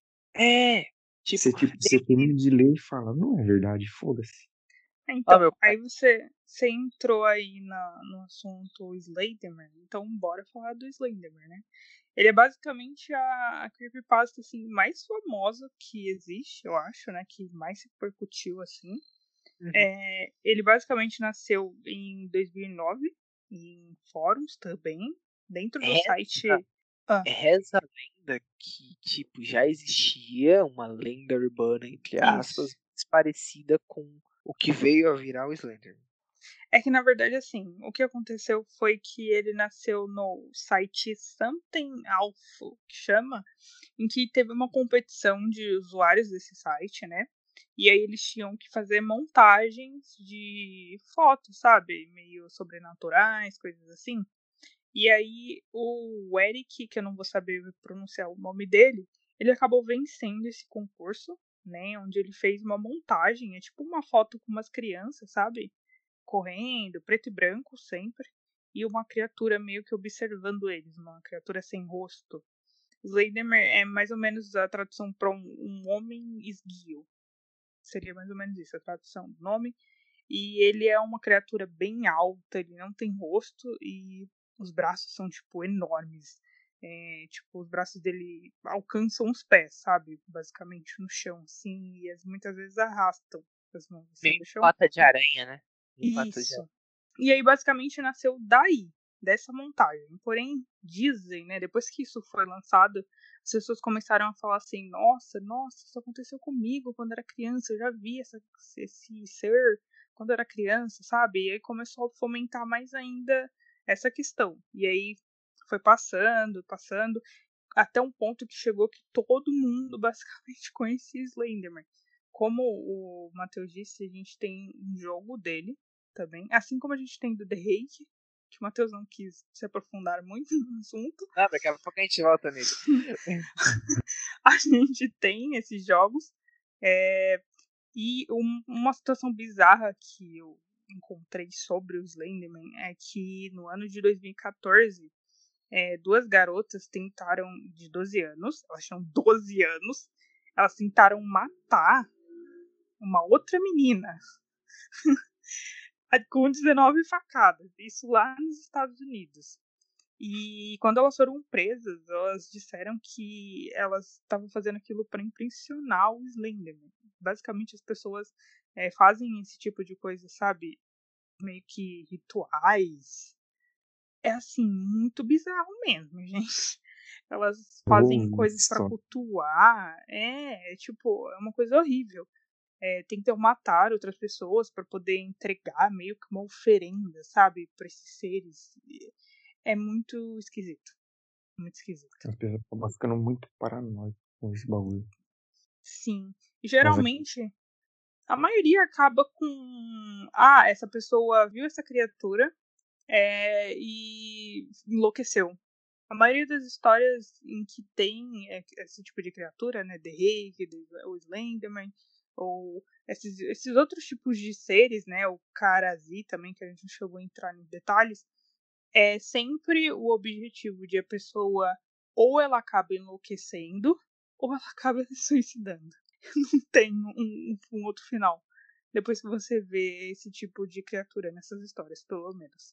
É, tipo, Você, tipo, você termina de ler e fala, não é verdade, foda-se. É, ó Então, meu pai. aí você, você entrou aí na, no assunto Slenderman, então bora falar do Slenderman, né? Ele é basicamente a, a creepypasta assim, mais famosa que existe, eu acho, né? Que mais se repercutiu assim. Uhum. É, ele basicamente nasceu em dois mil e nove, em fóruns também, dentro do Reza, site. Ah, reza a lenda que, tipo, já existia uma lenda urbana, entre aspas, isso. mais parecida com o que veio a virar o Slender. É que na verdade, assim, o que aconteceu foi que ele nasceu no site Something Awful, que chama, em que teve uma competição de usuários desse site, né? E aí eles tinham que fazer montagens de fotos, sabe? Meio sobrenaturais, coisas assim. E aí o Eric, que eu não vou saber pronunciar o nome dele, ele acabou vencendo esse concurso, né? Onde ele fez uma montagem, é tipo uma foto com umas crianças, sabe? Correndo, preto e branco sempre, e uma criatura meio que observando eles, uma criatura sem rosto. Slenderman é mais ou menos a tradução para um, um homem esguio. Seria mais ou menos isso, a tradução do nome. E ele é uma criatura bem alta, ele não tem rosto e os braços são, tipo, enormes. É, tipo, os braços dele alcançam os pés, sabe? Basicamente no chão, assim, e as, muitas vezes arrastam as mãos assim, Meio do chão. pata de aranha, né? Meio pata de aranha. Isso. E aí, basicamente, nasceu daí, dessa montagem. Porém, dizem, né, depois que isso foi lançado, as pessoas começaram a falar assim, nossa, nossa, isso aconteceu comigo quando era criança, eu já vi essa, esse ser quando era criança, sabe? E aí começou a fomentar mais ainda essa questão. E aí foi passando, passando, até um ponto que chegou que todo mundo basicamente conhecia Slenderman. Como o Matheus disse, a gente tem um jogo dele também, assim como a gente tem do The Rage, que o Matheus não quis se aprofundar muito no assunto. Ah, daqui a pouco a gente volta nele. A gente tem esses jogos. É, e um, uma situação bizarra que eu encontrei sobre o Slenderman é que no ano de dois mil e quatorze, é, duas garotas tentaram, de doze anos, elas tinham doze anos, elas tentaram matar uma outra menina com dezenove facadas, isso lá nos Estados Unidos. E quando elas foram presas, elas disseram que elas estavam fazendo aquilo para impressionar o Slenderman. Basicamente, as pessoas é, fazem esse tipo de coisa, sabe? Meio que rituais. É assim, muito bizarro mesmo, gente. Elas fazem Ouvi coisas para só. cultuar. É, é tipo, é uma coisa horrível. É, tentam matar outras pessoas para poder entregar meio que uma oferenda, sabe? Para esses seres. É muito esquisito. Muito esquisito. As pessoas estão ficando muito paranoicas com esse bagulho. Sim. E Mas aqui, geralmente, a maioria acaba com. Ah, essa pessoa viu essa criatura é, e enlouqueceu. A maioria das histórias em que tem é, esse tipo de criatura, né? The Rake, o Slenderman, ou esses, esses outros tipos de seres, né? O Karazi também, que a gente não chegou a entrar nos detalhes. É sempre o objetivo de a pessoa ou ela acaba enlouquecendo ou ela acaba se suicidando. Não tem um, um, um outro final. Depois que você vê esse tipo de criatura nessas histórias, pelo menos.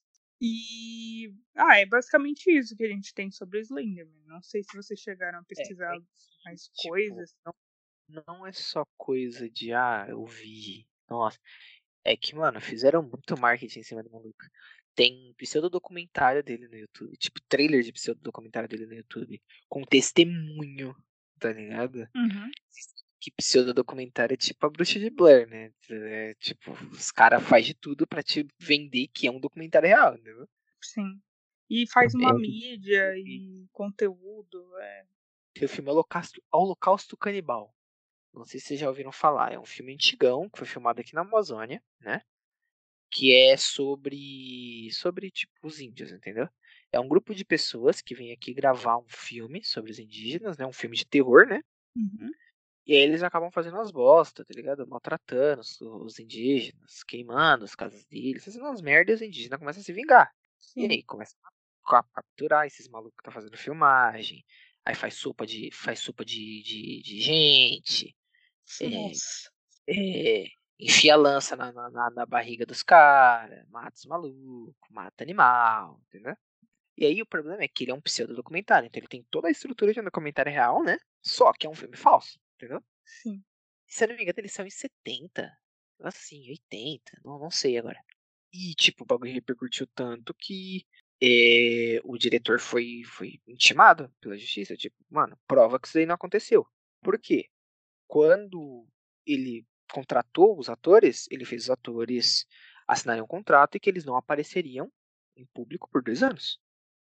E. Ah, é basicamente isso que a gente tem sobre o Slenderman. Não sei se vocês chegaram a pesquisar É, é que, mais tipo, coisas. não, não é só coisa de, ah, eu vi. Nossa, é que, mano, fizeram muito marketing em cima do maluco. Tem pseudodocumentário dele no YouTube, tipo, trailer de pseudodocumentário dele no YouTube, com testemunho, tá ligado? Uhum, Que pseudodocumentário é tipo a Bruxa de Blair, né? É, tipo, os caras fazem de tudo pra te vender que é um documentário real, entendeu? sim. E faz uma É, mídia e conteúdo. É. tem o filme Holocausto, Holocausto Canibal. Não sei se vocês já ouviram falar. É um filme antigão que foi filmado aqui na Amazônia, né? Que é sobre, sobre tipo, os índios, entendeu? É um grupo de pessoas que vem aqui gravar um filme sobre os indígenas, né? Um filme de terror, né? Uhum, E aí eles acabam fazendo as bostas, tá ligado? Maltratando os, os indígenas, queimando as casas deles, fazendo umas merdas e os indígenas começam a se vingar. E sim. aí começam a capturar esses malucos que tá fazendo filmagem. Aí faz sopa de, faz sopa de, de, de gente. É, Nossa. é, enfia a lança na, na, na barriga dos caras, mata os malucos, mata animal, entendeu? E aí o problema é que ele é um pseudo-documentário, então ele tem toda a estrutura de um documentário real, né? Só que é um filme falso, entendeu? Sim. Se eu não me engano, eles são em setenta. Assim, oitenta. Não, não sei agora. E, tipo, o bagulho repercutiu tanto que é, o diretor foi, foi intimado pela justiça. Tipo, mano, prova que isso aí não aconteceu. Por quê? Quando ele contratou os atores, ele fez os atores assinarem um contrato e que eles não apareceriam em público por dois anos.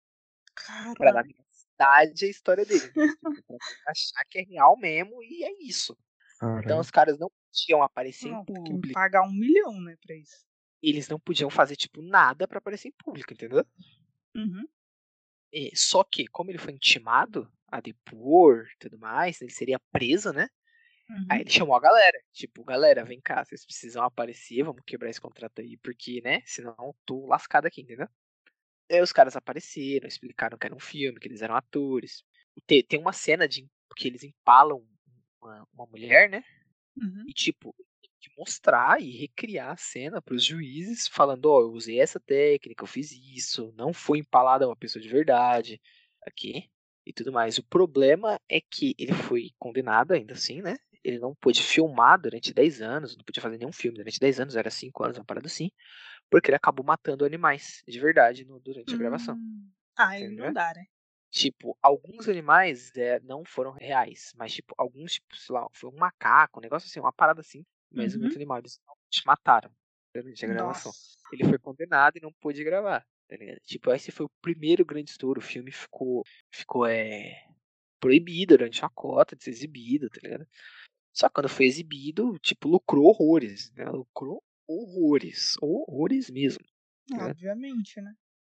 Pra dar Caralho. veracidade à história dele, entendeu? Tipo, pra achar que é real mesmo e é isso. Então Caralho. os caras não podiam aparecer em Não, tem que me público. pagar um milhão, né, pra isso. Eles não podiam fazer, tipo, nada pra aparecer em público, entendeu? Uhum, E, só que, como ele foi intimado a depor e tudo mais, ele seria preso, né? Aí uhum. ele chamou a galera. Tipo, galera, vem cá, vocês precisam aparecer, vamos quebrar esse contrato aí, porque, né? Senão eu tô lascado aqui, entendeu? Aí os caras apareceram, explicaram que era um filme, que eles eram atores. Tem, tem uma cena de que eles empalam uma, uma mulher, né? Uhum. E, tipo, de mostrar e recriar a cena para os juízes, falando: ó, oh, eu usei essa técnica, eu fiz isso, não foi empalada uma pessoa de verdade aqui e tudo mais. O problema é que ele foi condenado ainda assim, né? Ele não pôde filmar durante dez anos, não podia fazer nenhum filme durante dez anos, era cinco anos, uma parada assim, porque ele acabou matando animais de verdade no, durante a gravação. Hum. Aí não Entendeu? dá, né? Tipo, alguns animais é, não foram reais, mas, tipo, alguns, tipo, sei lá, foi um macaco, um negócio assim, uma parada assim, mas o Uhum. outro animal eles te mataram durante a gravação. Nossa. Ele foi condenado e não pôde gravar, tá ligado? Tipo, esse foi o primeiro grande estouro, o filme ficou, ficou, é, proibido durante uma cota de ser exibido, tá ligado? Só que quando foi exibido, tipo, lucrou horrores, né? Lucrou horrores, horrores mesmo, tá ligado? Obviamente, né?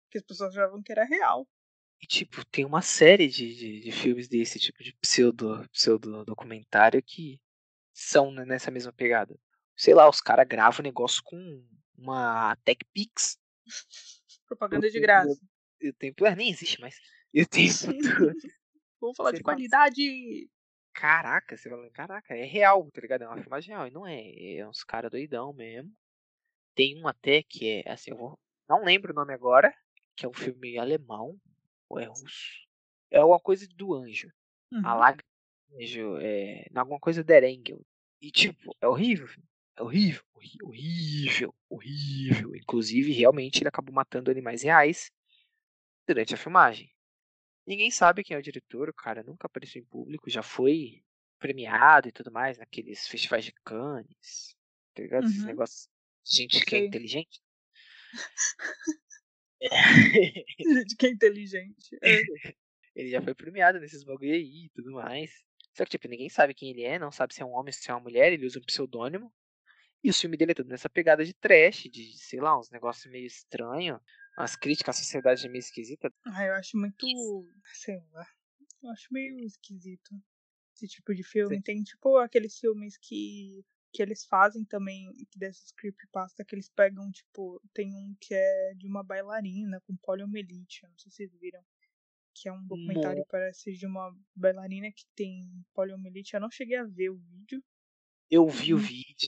Que as pessoas achavam que era real. E, tipo, tem uma série de, de, de filmes desse tipo de pseudo, pseudo documentário que são né, nessa mesma pegada. Sei lá, os caras gravam o negócio com uma TechPix. Propaganda de graça. E o tempo é, nem existe mais. E o tempo todo. Vamos falar Você de fala, qualidade. caraca, você fala, caraca, é real, tá ligado? É uma filmagem real. E não é, é uns caras doidão mesmo. Tem um até que é, assim, eu vou, não lembro o nome agora, que é um filme alemão, ou é russo. É alguma coisa do anjo. A Uhum. lágrima do anjo, é, alguma coisa der Engel. E tipo, é horrível, filho. É horrível, horri- horrível, horrível. Inclusive, realmente, ele acabou matando animais reais durante a filmagem. Ninguém sabe quem é o diretor, o cara nunca apareceu em público, já foi premiado e tudo mais naqueles festivais de Cannes, tá ligado? Esses Uhum. negócios de gente que é Sei. inteligente. De que é inteligente. É. Ele já foi premiado nesses bagulho aí e tudo mais. Só que, tipo, ninguém sabe quem ele é, não sabe se é um homem, se é uma mulher, ele usa um pseudônimo. E o filme dele é tudo nessa pegada de trash, de, sei lá, uns negócios meio estranhos, umas críticas à sociedade meio esquisita. Ah, eu acho muito. Sei lá. Eu acho meio esquisito esse tipo de filme. Tem tipo aqueles filmes que, que eles fazem também, que dessas creepypasta, que eles pegam, tipo, tem um que é de uma bailarina com poliomielite, não sei se vocês viram. Que é um documentário, No, parece, de uma bailarina que tem poliomielite. Eu não cheguei a ver o vídeo, eu vi o hum, vídeo.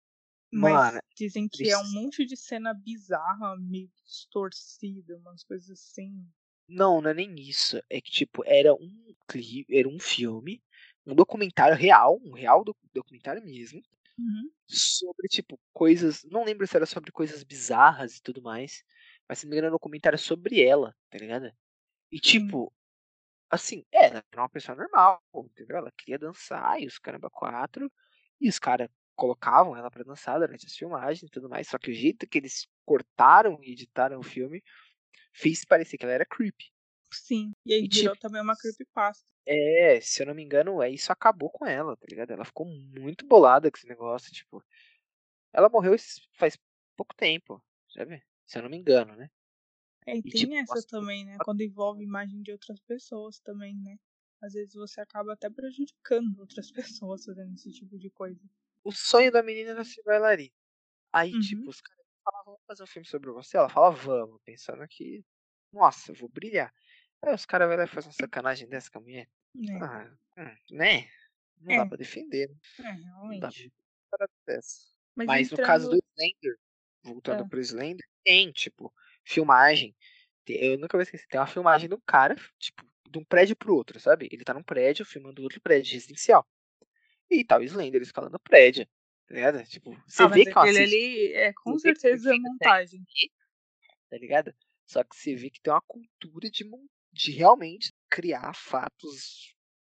Mano, mas dizem que é um monte de cena bizarra, meio distorcida, umas coisas assim. não, não é nem isso. É que, tipo, era um clipe, era um filme, um documentário real, um real doc- documentário mesmo, Uhum. sobre, tipo, coisas. Não lembro se era sobre coisas bizarras e tudo mais, mas se não me engano, era um documentário sobre ela, tá ligado? E, Sim. tipo, assim, ela era uma pessoa normal, entendeu? Ela queria dançar e os caramba quatro, e os caras colocavam ela pra dançar durante as filmagens e tudo mais, só que o jeito que eles cortaram e editaram o filme fez parecer que ela era creepy. Sim. E aí E, virou tipo, também uma creepypasta. é, se eu não me engano, é isso acabou com ela, tá ligado? Ela ficou muito bolada com esse negócio, tipo. Ela morreu esse- faz pouco tempo, sabe? Se eu não me engano, né? É, e E tipo, tem essa nossa, também, né? Quando envolve imagem de outras pessoas também, né? Às vezes você acaba até prejudicando outras pessoas fazendo esse tipo de coisa. o sonho da menina era ser bailarina. Aí, tipo, Uhum. os caras falavam, vamos fazer um filme sobre você? Ela fala, vamos, pensando que, nossa, eu vou brilhar. Aí os caras vão lá e fazem uma sacanagem dessa com a mulher. É, Ah, hum, né? Não dá é, pra defender, né? é, Não dá pra realmente. defender uma parada dessa. Mas Mas no caso do entrando. Slender, voltando É, pro Slender, tem, tipo, filmagem. Tem- Eu nunca vou esquecer, tem uma filmagem do cara, tipo, de um prédio pro outro, sabe? Ele tá num prédio filmando outro prédio residencial. E tá o Slender escalando o prédio, tá ligado? Tipo, você ah, mas vê que é uma aquele C G I, ali é com você vê que foi certeza feito até montagem. aqui, tá ligado? Só que você vê que tem uma cultura de, mon- de realmente criar fatos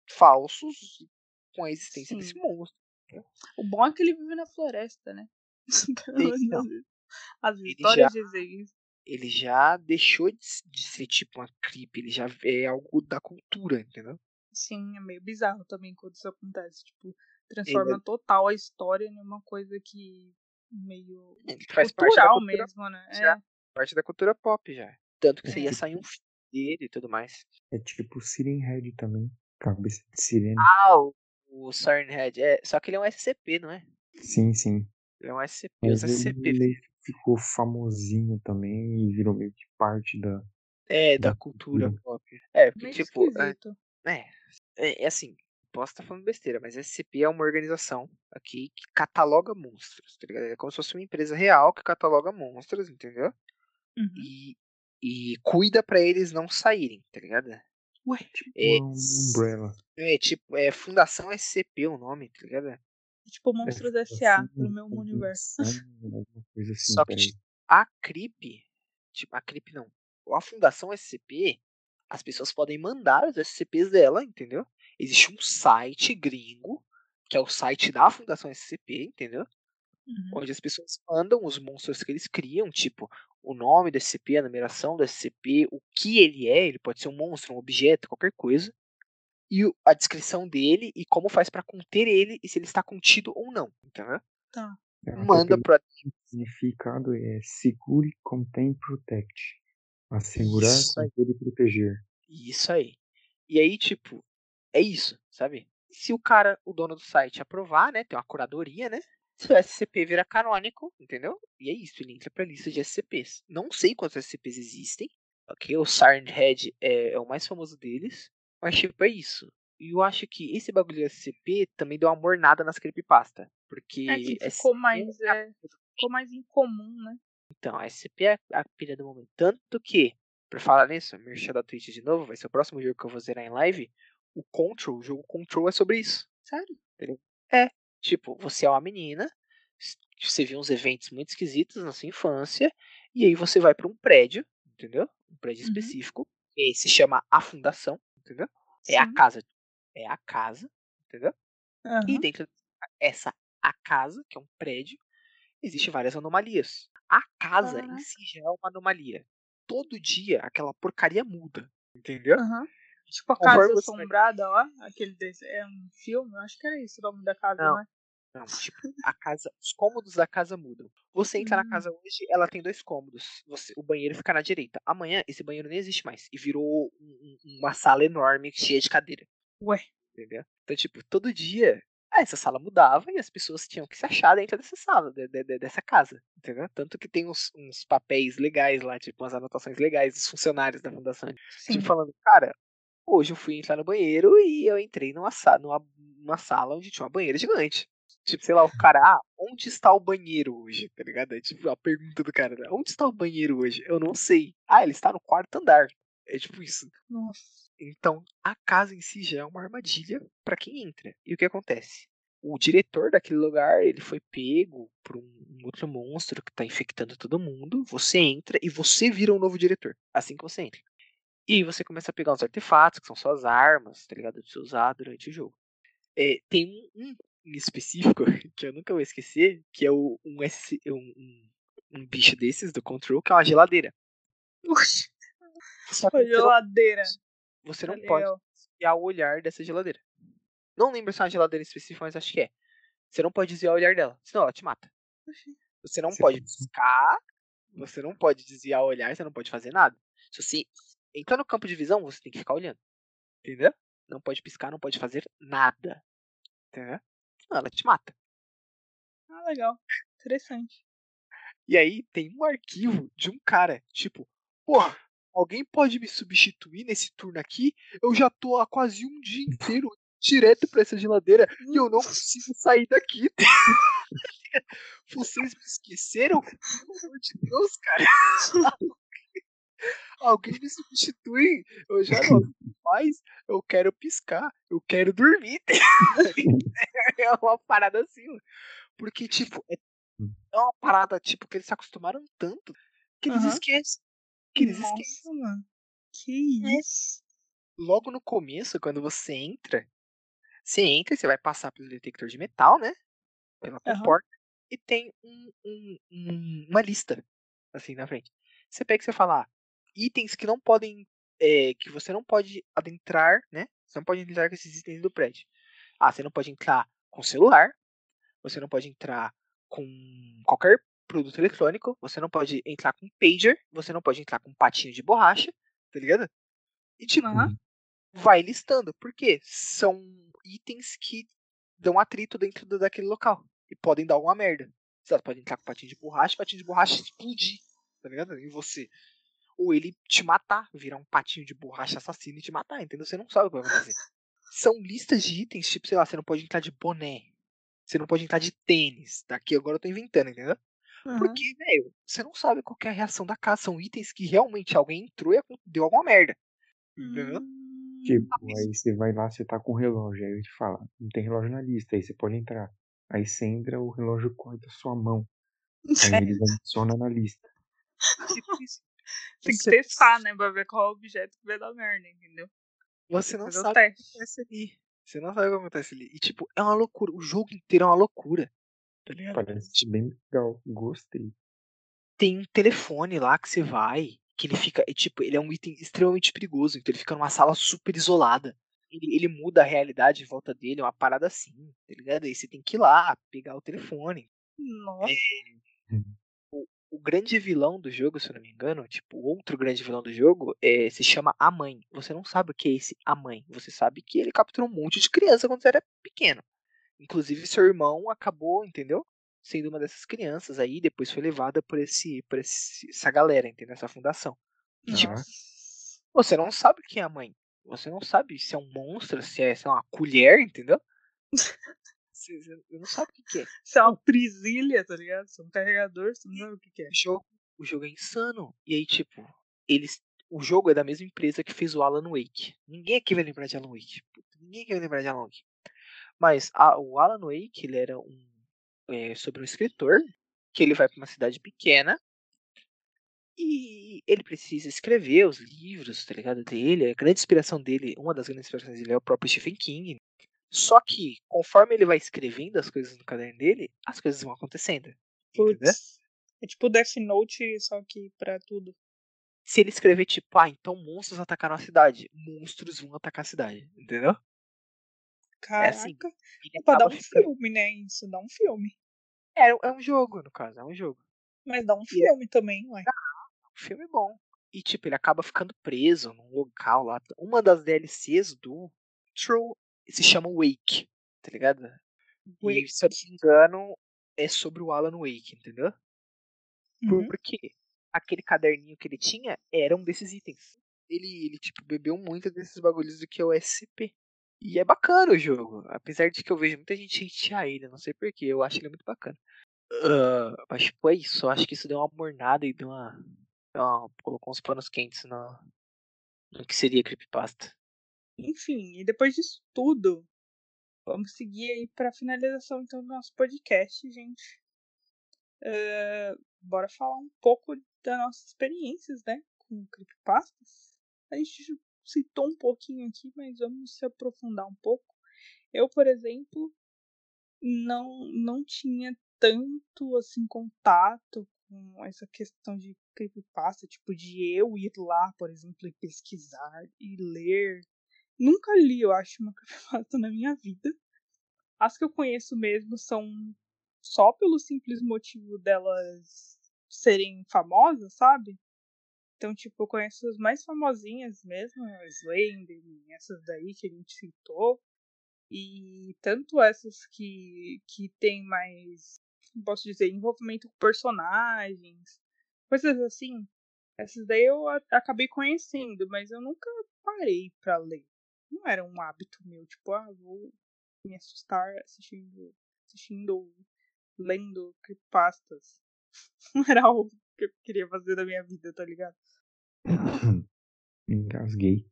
falsos com a existência desse Sim. monstro. O bom é que ele vive na floresta, né? Pelo Então, menos as ele já histórias dizem isso. ele já deixou de, de ser tipo uma creep, ele já é algo da cultura, entendeu? Sim, é meio bizarro também quando isso acontece. Tipo, Ele, transforma total a história numa coisa que meio é- ele faz parte da cultural cultura mesmo, né? já, É. parte da cultura pop já. Tanto que É você ia É. sair um tipo, filme dele e tudo mais. é tipo Siren Head também. Cabeça de sirene. Ah, o, o Siren Head, é, só que ele é um S C P, não é? Sim, sim. Ele é um S C P, os Mas ele S C P meio que ficou famosinho também e virou meio que parte da, é da da cultura cultura. pop. É, porque Meio tipo, é, esquisito. é, é, é assim, posso estar falando besteira, mas S C P é uma organização aqui que cataloga monstros, tá ligado? É como se fosse uma empresa real que cataloga monstros, entendeu? Uhum. E, e cuida pra eles não saírem, tá ligado? Ué, Tipo É, uma Umbrella. é tipo, é Fundação S C P o nome, tá ligado? é tipo É, Monstros assim, S A no meu universo. convenção, alguma coisa assim, Só que peraí. tipo, a CRIP, tipo, a CRIP não, a Fundação S C P, as pessoas podem mandar os S C Ps dela, entendeu? Existe um site gringo, que é o site da Fundação S C P, entendeu? Uhum. Onde as pessoas mandam os monstros que eles criam, tipo, o nome do S C P, a numeração do S C P, o que ele é, ele pode ser um monstro, um objeto, qualquer coisa, e o- a descrição dele e como faz pra conter ele e se ele está contido ou não, entendeu? Tá. É, até Manda pelo pra significado é Segure, Contém, Protect. Assegurar, Isso aí. conter e proteger. Isso aí. E aí, tipo, é isso, sabe? Se o cara, o dono do site, aprovar, né? Tem uma curadoria, né? Se o S C P vira canônico, entendeu? E é isso, ele entra pra lista de S C Ps. Não sei quantos S C Ps existem, ok? O Signed Head é, é o mais famoso deles. Mas, tipo, é isso. E eu acho que esse bagulho de S C P também deu uma mornada nas creepypasta. É que Porque ficou S C P mais, é a é, ficou mais incomum, né? Então, a S C P é a pilha do momento. Tanto que, por falar nisso, merchan da Twitch de novo, vai ser o próximo jogo que eu vou zerar em live. O Control, o jogo Control é sobre isso. Sério? Entendeu? É. Tipo, você é uma menina, você viu uns eventos muito esquisitos na sua infância, e aí você vai pra um prédio, entendeu? Um prédio Uhum. específico, e se chama A Fundação, entendeu? É a Sim. casa. É a casa, entendeu? E Aham. dentro dessa a casa, que é um prédio, existem várias anomalias. A casa em Caraca. si já é uma anomalia. Todo dia aquela porcaria muda, entendeu? Aham. Tipo a Conforme Casa você vai. Assombrada lá, aquele desse, é um filme, eu acho que era isso o nome da casa, Não, não é? não, tipo, a casa, os cômodos da casa mudam. Você entra na Hum. casa hoje, ela tem dois cômodos. Você, o banheiro fica na direita. Amanhã esse banheiro nem existe mais e virou um- um- uma sala enorme cheia de cadeira, Ué. entendeu? Então, tipo, todo dia ah, essa sala mudava e as pessoas tinham que se achar dentro dessa sala, de, de- de- dessa casa, entendeu? Tanto que tem uns, uns papéis legais lá, tipo, umas anotações legais dos funcionários da fundação. Tipo, Sim. falando, cara, hoje eu fui entrar no banheiro e eu entrei numa, sa numa, numa sala onde tinha uma banheira gigante. Tipo, sei lá, o cara, ah, onde está o banheiro hoje? Tá ligado? É tipo a pergunta do cara, né? Onde está o banheiro hoje? Eu não sei. Ah, ele está no quarto andar. É tipo isso. Nossa. Então, a casa em si já é uma armadilha para quem entra. E o que acontece? O diretor daquele lugar, ele foi pego por um, um outro monstro que tá infectando todo mundo. Você entra e você vira um novo diretor, assim que você entra. E aí você começa a pegar os artefatos, que são suas armas, tá ligado? De você usar durante o jogo. É, tem um, um em específico, que eu nunca vou esquecer, que é o, um, S- um, um, um bicho desses do Control, que é uma geladeira. Oxi. Só que A você não, geladeira. você Tá não pode legal. desviar o olhar dessa geladeira. Não lembro se é uma geladeira específica, mas acho que é. Você não pode desviar o olhar dela, senão ela te mata. Oxi. Você não Você pode fala assim, piscar, você não pode desviar o olhar, você não pode fazer nada. Se você entrar no campo de visão, você tem que ficar olhando. Entendeu? Não pode piscar, não pode fazer nada. Entendeu? Senão ela te mata. Ah, legal. Interessante. E aí tem um arquivo de um cara, tipo, porra, alguém pode me substituir nesse turno aqui? Eu já tô há quase um dia inteiro direto pra essa geladeira e eu não consigo sair daqui. Vocês me esqueceram? Pelo amor de Deus, cara. Alguém me substitui. Eu já não aguento mais. Eu quero piscar. Eu quero dormir. É uma parada assim, mano. Porque, tipo, é é uma parada, tipo, que eles se acostumaram tanto que eles Aham. esquecem. Que eles esquecem. Nossa, mano. Que É. isso? Logo no começo, quando você entra, você entra e você vai passar pelo detector de metal, né? Pela Aham. comporta. E tem um, um- um- uma lista, assim, na frente. Você pega e você fala, ah, itens que não podem, é, que você não pode adentrar, né? Você não pode entrar com esses itens do prédio. Ah, você não pode entrar com celular, você não pode entrar com qualquer produto eletrônico, você não pode entrar com pager, você não pode entrar com patinho de borracha, tá ligado? E tipo, Aham. vai listando, porque são itens que dão atrito dentro do- daquele local e podem dar alguma merda. Você pode entrar com patinho de borracha, patinho de borracha explodir, tá ligado? Em você. Ou ele te matar, virar um patinho de borracha assassino e te matar, entendeu? Você não sabe o que vai acontecer. São listas de itens, tipo, sei lá, você não pode entrar de boné, você não pode entrar de tênis. Daqui agora eu tô inventando, entendeu? Aham. Porque, velho, você não sabe qual que é a reação da casa. São itens que realmente alguém entrou e deu alguma merda. Entendeu? Hum. tipo, aí você vai lá, você tá com o relógio, aí ele te fala, não tem relógio na lista, aí você pode entrar. Aí você entra, o relógio corta a sua mão. Aí É, eles adicionam na lista. tipo isso. Tem que Você, testar, né? Pra ver qual objeto que vai dar merda, entendeu? você Tem que não fazer o sabe o que teste. acontece ali. Você não sabe o que acontece ali. E, tipo, é uma loucura. O jogo inteiro é uma loucura. Tá ligado? Parece ser bem legal, gostei. Tem um telefone lá que você vai, que ele fica, é, tipo, ele é um item extremamente perigoso, então ele fica numa sala super isolada. Ele, ele muda a realidade em volta dele, é uma parada assim, tá ligado? Aí você tem que ir lá, pegar o telefone. É, Nossa. Uhum. o grande vilão do jogo, se eu não me engano, tipo, o outro grande vilão do jogo é, se chama A Mãe. Você não sabe o que é esse A Mãe. Você sabe que ele capturou um monte de criança quando você era pequeno. Inclusive, seu irmão acabou, entendeu? Sendo uma dessas crianças aí, depois foi levada por esse, por esse, essa galera, entendeu? Essa fundação. E, tipo, Tá. Nossa. você não sabe quem é a mãe. Você não sabe se é um monstro, se é, se é uma colher, entendeu? Você, você não sabe o que, que é. Isso é uma prisilha, tá ligado? Isso é um carregador, você não sabe o que, que é. O jogo, o jogo é insano. E aí, tipo, eles. O jogo é da mesma empresa que fez o Alan Wake. Ninguém aqui vai lembrar de Alan Wake. Puta, ninguém aqui vai lembrar de Alan Wake. Mas a- o Alan Wake, ele era um. É, sobre um escritor que ele vai para uma cidade pequena e ele precisa escrever os livros, tá ligado? Dele. A grande inspiração dele, uma das grandes inspirações dele é o próprio Stephen King. Só que, conforme ele vai escrevendo as coisas no caderno dele, as coisas vão acontecendo. Entendeu? Putz. É tipo Death Note, só que pra tudo. Se ele escrever tipo, ah, então monstros atacaram a cidade, monstros vão atacar a cidade, entendeu? É assim, Caraca. ele É pra dar acaba um ficando. filme, né? Isso dá um filme. É, é um jogo, no caso, é um jogo. Mas dá um E é filme também, ué. um filme bom. E tipo, ele acaba ficando preso num local lá. Uma das D L Cs do True se chama Wake, tá ligado? E Wake. se eu não me engano, é sobre o Alan Wake, entendeu? Uhum. Porque aquele caderninho que ele tinha era um desses itens. Ele, ele tipo, bebeu muito desses bagulhos do que é o S C P. E é bacana o jogo. Apesar de que eu vejo muita gente hatear ele, não sei porquê. Eu acho ele muito bacana. Uh, mas tipo, é isso. Eu acho que isso deu uma mornada e deu uma. deu uma- colocou uns panos quentes no, no que seria creepypasta. Enfim, e depois disso tudo, vamos seguir aí pra finalização então do nosso podcast, gente. Uh, bora falar um pouco das nossas experiências, né? Com creepypastas. A gente citou um pouquinho aqui, mas vamos se aprofundar um pouco. Eu, por exemplo, não, não tinha tanto assim contato com essa questão de creepypasta, tipo de eu ir lá, por exemplo, e pesquisar e ler. Nunca li, eu acho, uma creepypasta na minha vida. As que eu conheço mesmo são só pelo simples motivo delas serem famosas, sabe? Então, tipo, eu conheço as mais famosinhas mesmo, a Slenderman, essas daí que a gente citou. E tanto essas que, que tem mais, como posso dizer, envolvimento com personagens, coisas assim. Essas daí eu a- acabei conhecendo, mas eu nunca parei pra ler. Não era um hábito meu, tipo, ah, vou me assustar assistindo, assistindo ou lendo creepypastas. Não era algo que eu queria fazer da minha vida, tá ligado? Engasguei.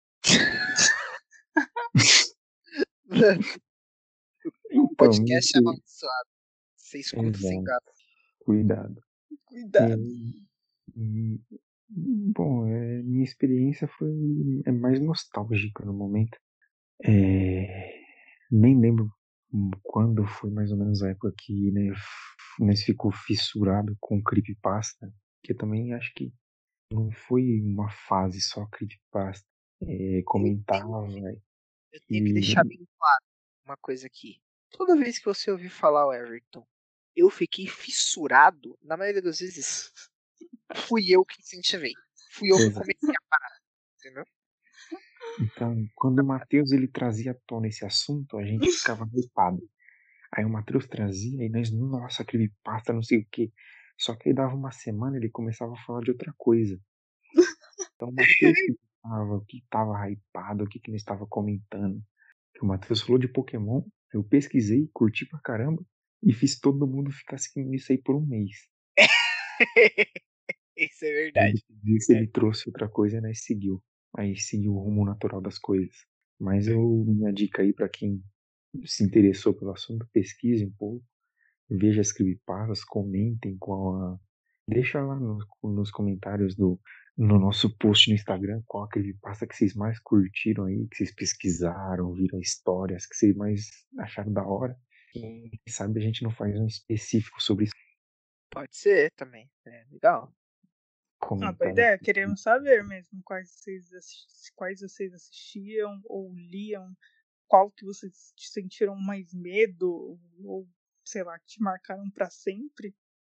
O Então, minha podcast é experiência. amaldiçoado. Você escuta sem Exato, gato. cuidado. É, Cuidado. hum, bom, é, minha experiência foi é mais nostálgica no momento. É, nem lembro quando foi mais ou menos a época que né, f- nós ficou fissurado com creepypasta, que eu também acho que não foi uma fase só creepypasta. É, Eu tenho, comentava eu tenho que e deixar bem claro uma coisa aqui. Toda vez que você ouvir falar o Everton, eu fiquei fissurado, na maioria das vezes, fui eu que incentivei. Fui eu que exato. comecei a parar, entendeu? Então, quando o Matheus ele trazia à tona esse assunto, a gente ficava hypado. Aí o Matheus trazia e nós, nossa, creepypasta, não sei o quê. Só que aí dava uma semana ele começava a falar de outra coisa. Então o Matheus que tava, que tava hypado, o que que nós estava comentando. Que o Matheus falou de Pokémon, eu pesquisei, curti pra caramba e fiz todo mundo ficar seguindo isso aí por um mês. Isso é Aí verdade. depois disso ele trouxe outra coisa e nós seguiu. Aí seguiu o rumo natural das coisas. Mas eu, minha dica aí pra quem se interessou pelo assunto, pesquise um pouco, veja as creepypastas, comentem com a. Deixa lá no- nos comentários do, no nosso post no Instagram qual a creepypasta que vocês mais curtiram aí, que vocês pesquisaram, viram histórias que vocês mais acharam da hora. Quem sabe a gente não faz um específico sobre isso. Pode ser também. É legal. Ah, boa Comentar. ideia. Queremos saber mesmo quais vocês, assis- quais vocês assistiam ou liam, qual que vocês sentiram mais medo, ou sei lá, que te marcaram pra sempre.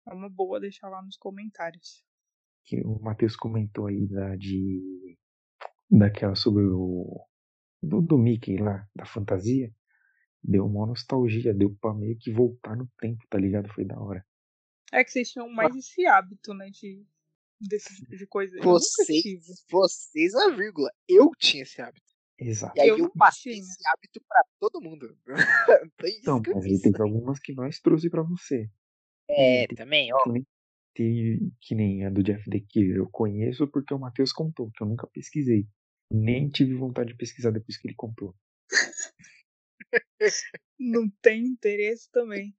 É uma boa deixar lá nos comentários. Que o Matheus comentou aí da, de, daquela sobre o. Do, do Mickey lá, da fantasia. Deu uma nostalgia, deu pra meio que voltar no tempo, tá ligado? Foi da hora. É que vocês tinham mais esse hábito, né, de, desse tipo de coisa. Eu nunca Vocês, tive. vocês, a vírgula. Eu tinha esse hábito. Exato. E aí Eu eu, não passei tinha. esse hábito pra todo mundo. Foi isso Então, que eu mas fiz. aí teve algumas que nós trouxe pra você. É, Tem- também, ó. Que nem, tem- que nem a do Jeff the Killer. Eu conheço porque o Matheus contou, que eu nunca pesquisei. Nem tive vontade de pesquisar depois que ele contou. Não tem interesse também.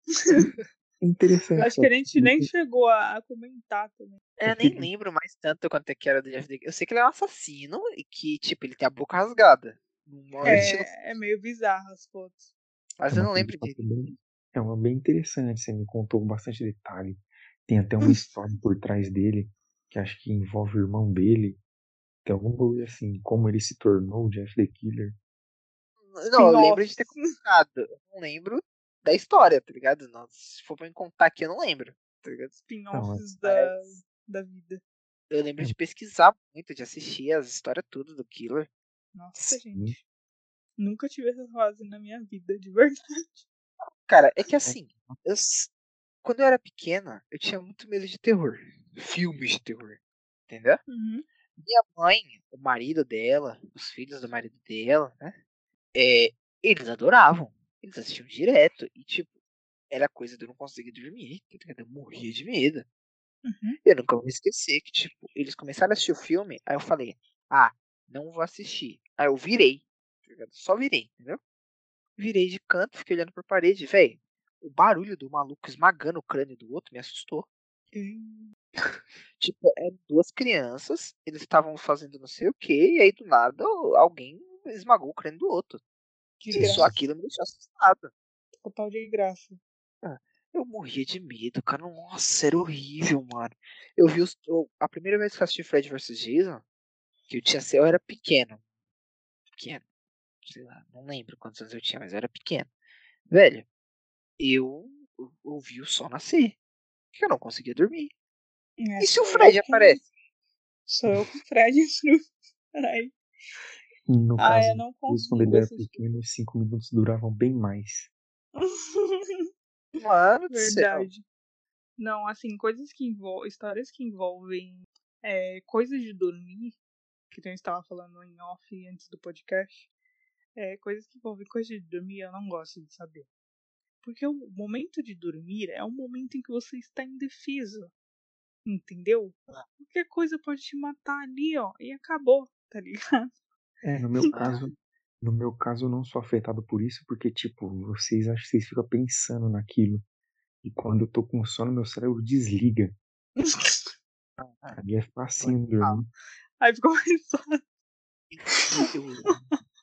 É interessante. Acho que a gente nem chegou a, a comentar também. Eu nem lembro mais tanto quanto é que era do Jeff the Eu sei que ele é um assassino e que, tipo, ele tem a boca rasgada. No maior estilo. É, é meio bizarro as fotos. Mas É eu uma não coisa lembro de de. bem, é uma bem interessante. Você me contou com bastante detalhe. Tem até uma história por trás dele, que acho que envolve o irmão dele. Tem algum bagulho assim, como ele se tornou o Jeff the Killer. Não, eu lembro de ter Spin-offs. contado. Eu não lembro da história, tá ligado? Não, se for pra me contar aqui, eu não lembro. Tá ligado? Spin-offs Mas da, da vida. eu lembro É. de pesquisar muito, de assistir as histórias tudo do Killer. Nossa, Sim. gente. Nunca tive essa fase na minha vida, de verdade. Cara, é que assim, eu s- quando eu era pequena, eu tinha muito medo de terror. Filmes de terror. Entendeu? Uhum. Minha mãe, o marido dela, os filhos do marido dela, né? É, eles adoravam. Eles assistiam direto. E, tipo, era coisa de eu não conseguir dormir. Tá ligado? Eu morria de medo. Uhum. Eu nunca vou esquecer que, tipo, eles começaram a assistir o filme, aí eu falei, ah, não vou assistir. Aí eu virei, tá ligado? Só virei, entendeu? Virei de canto, fiquei olhando pra parede, velho. O barulho do maluco esmagando o crânio do outro me assustou. Hum. Tipo, eram duas crianças, eles estavam fazendo não sei o que, e aí do nada alguém esmagou o crânio do outro. Que E só graça. aquilo me deixou assustado. Total de graça. Ah, eu morria de medo, cara. Nossa, era horrível, mano. Eu vi os, eu- a primeira vez que eu assisti Fred versus. Jason, que eu tinha, eu era pequeno. Pequeno. Sei lá, não lembro quantos anos eu tinha, mas eu era pequeno. Velho, eu eu ouvi o sol nascer. Que eu não conseguia dormir. É, E se o sou Fred eu com- aparece? Sou eu com o Fred. Ai. E no Ah, caso, eu não isso quando consigo ele era assistir. pequeno, os cinco minutos duravam bem mais. Mano do céu. Verdade. Não, assim, coisas que envolvem. Histórias que envolvem é, coisas de dormir, que a gente estava falando em off antes do podcast. É, coisas que envolvem coisas de dormir, eu não gosto de saber. Porque o momento de dormir é um momento em que você está indefeso. Entendeu? Qualquer coisa pode te matar ali, ó, e acabou, tá ligado? É, no meu caso, no meu caso eu não sou afetado por isso, porque, tipo, vocês acham que vocês ficam pensando naquilo. E quando eu tô com sono, meu cérebro desliga. Ali é facinho dormir. Aí ficou mais fácil. Eu, eu,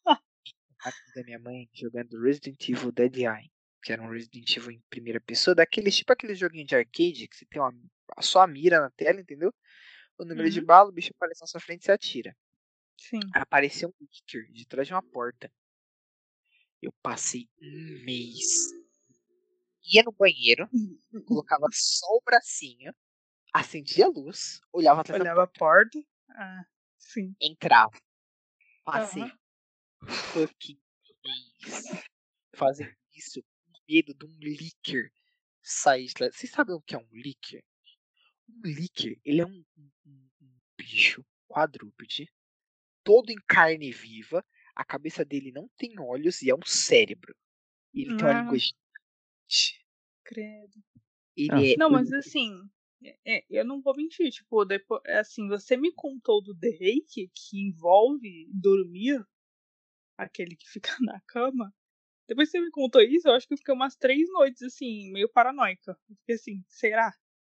da minha mãe jogando Resident Evil Dead Eye, que era um Resident Evil em primeira pessoa, daqueles tipo aquele joguinho de arcade que você tem uma, só a mira na tela, entendeu? O número de Uhum. bala, o bicho aparece na sua frente e você atira. Sim. Apareceu um Licker de trás de uma porta. Eu passei um mês. Ia no banheiro, colocava só o bracinho, acendia a luz, olhava atrás da Olhava a porta, porta. Ah, sim. entrava. Passei Aham. fucking mês fazendo isso com medo de um Licker sair de lá. Vocês sabem o que é um Licker? Um Licker, ele é um, um, um- um bicho quadrúpede, todo em carne viva. A cabeça dele não tem olhos e é um cérebro. E ele tem uma língua Ah, gigante. credo. Ah, Ele é. Não, mas assim, é- é, eu não vou mentir, tipo, depois, assim, você me contou do The Reiki, que envolve dormir, aquele que fica na cama. Depois que você me contou isso, eu acho que eu fiquei umas três noites, assim, meio paranoica. Eu fiquei assim, será?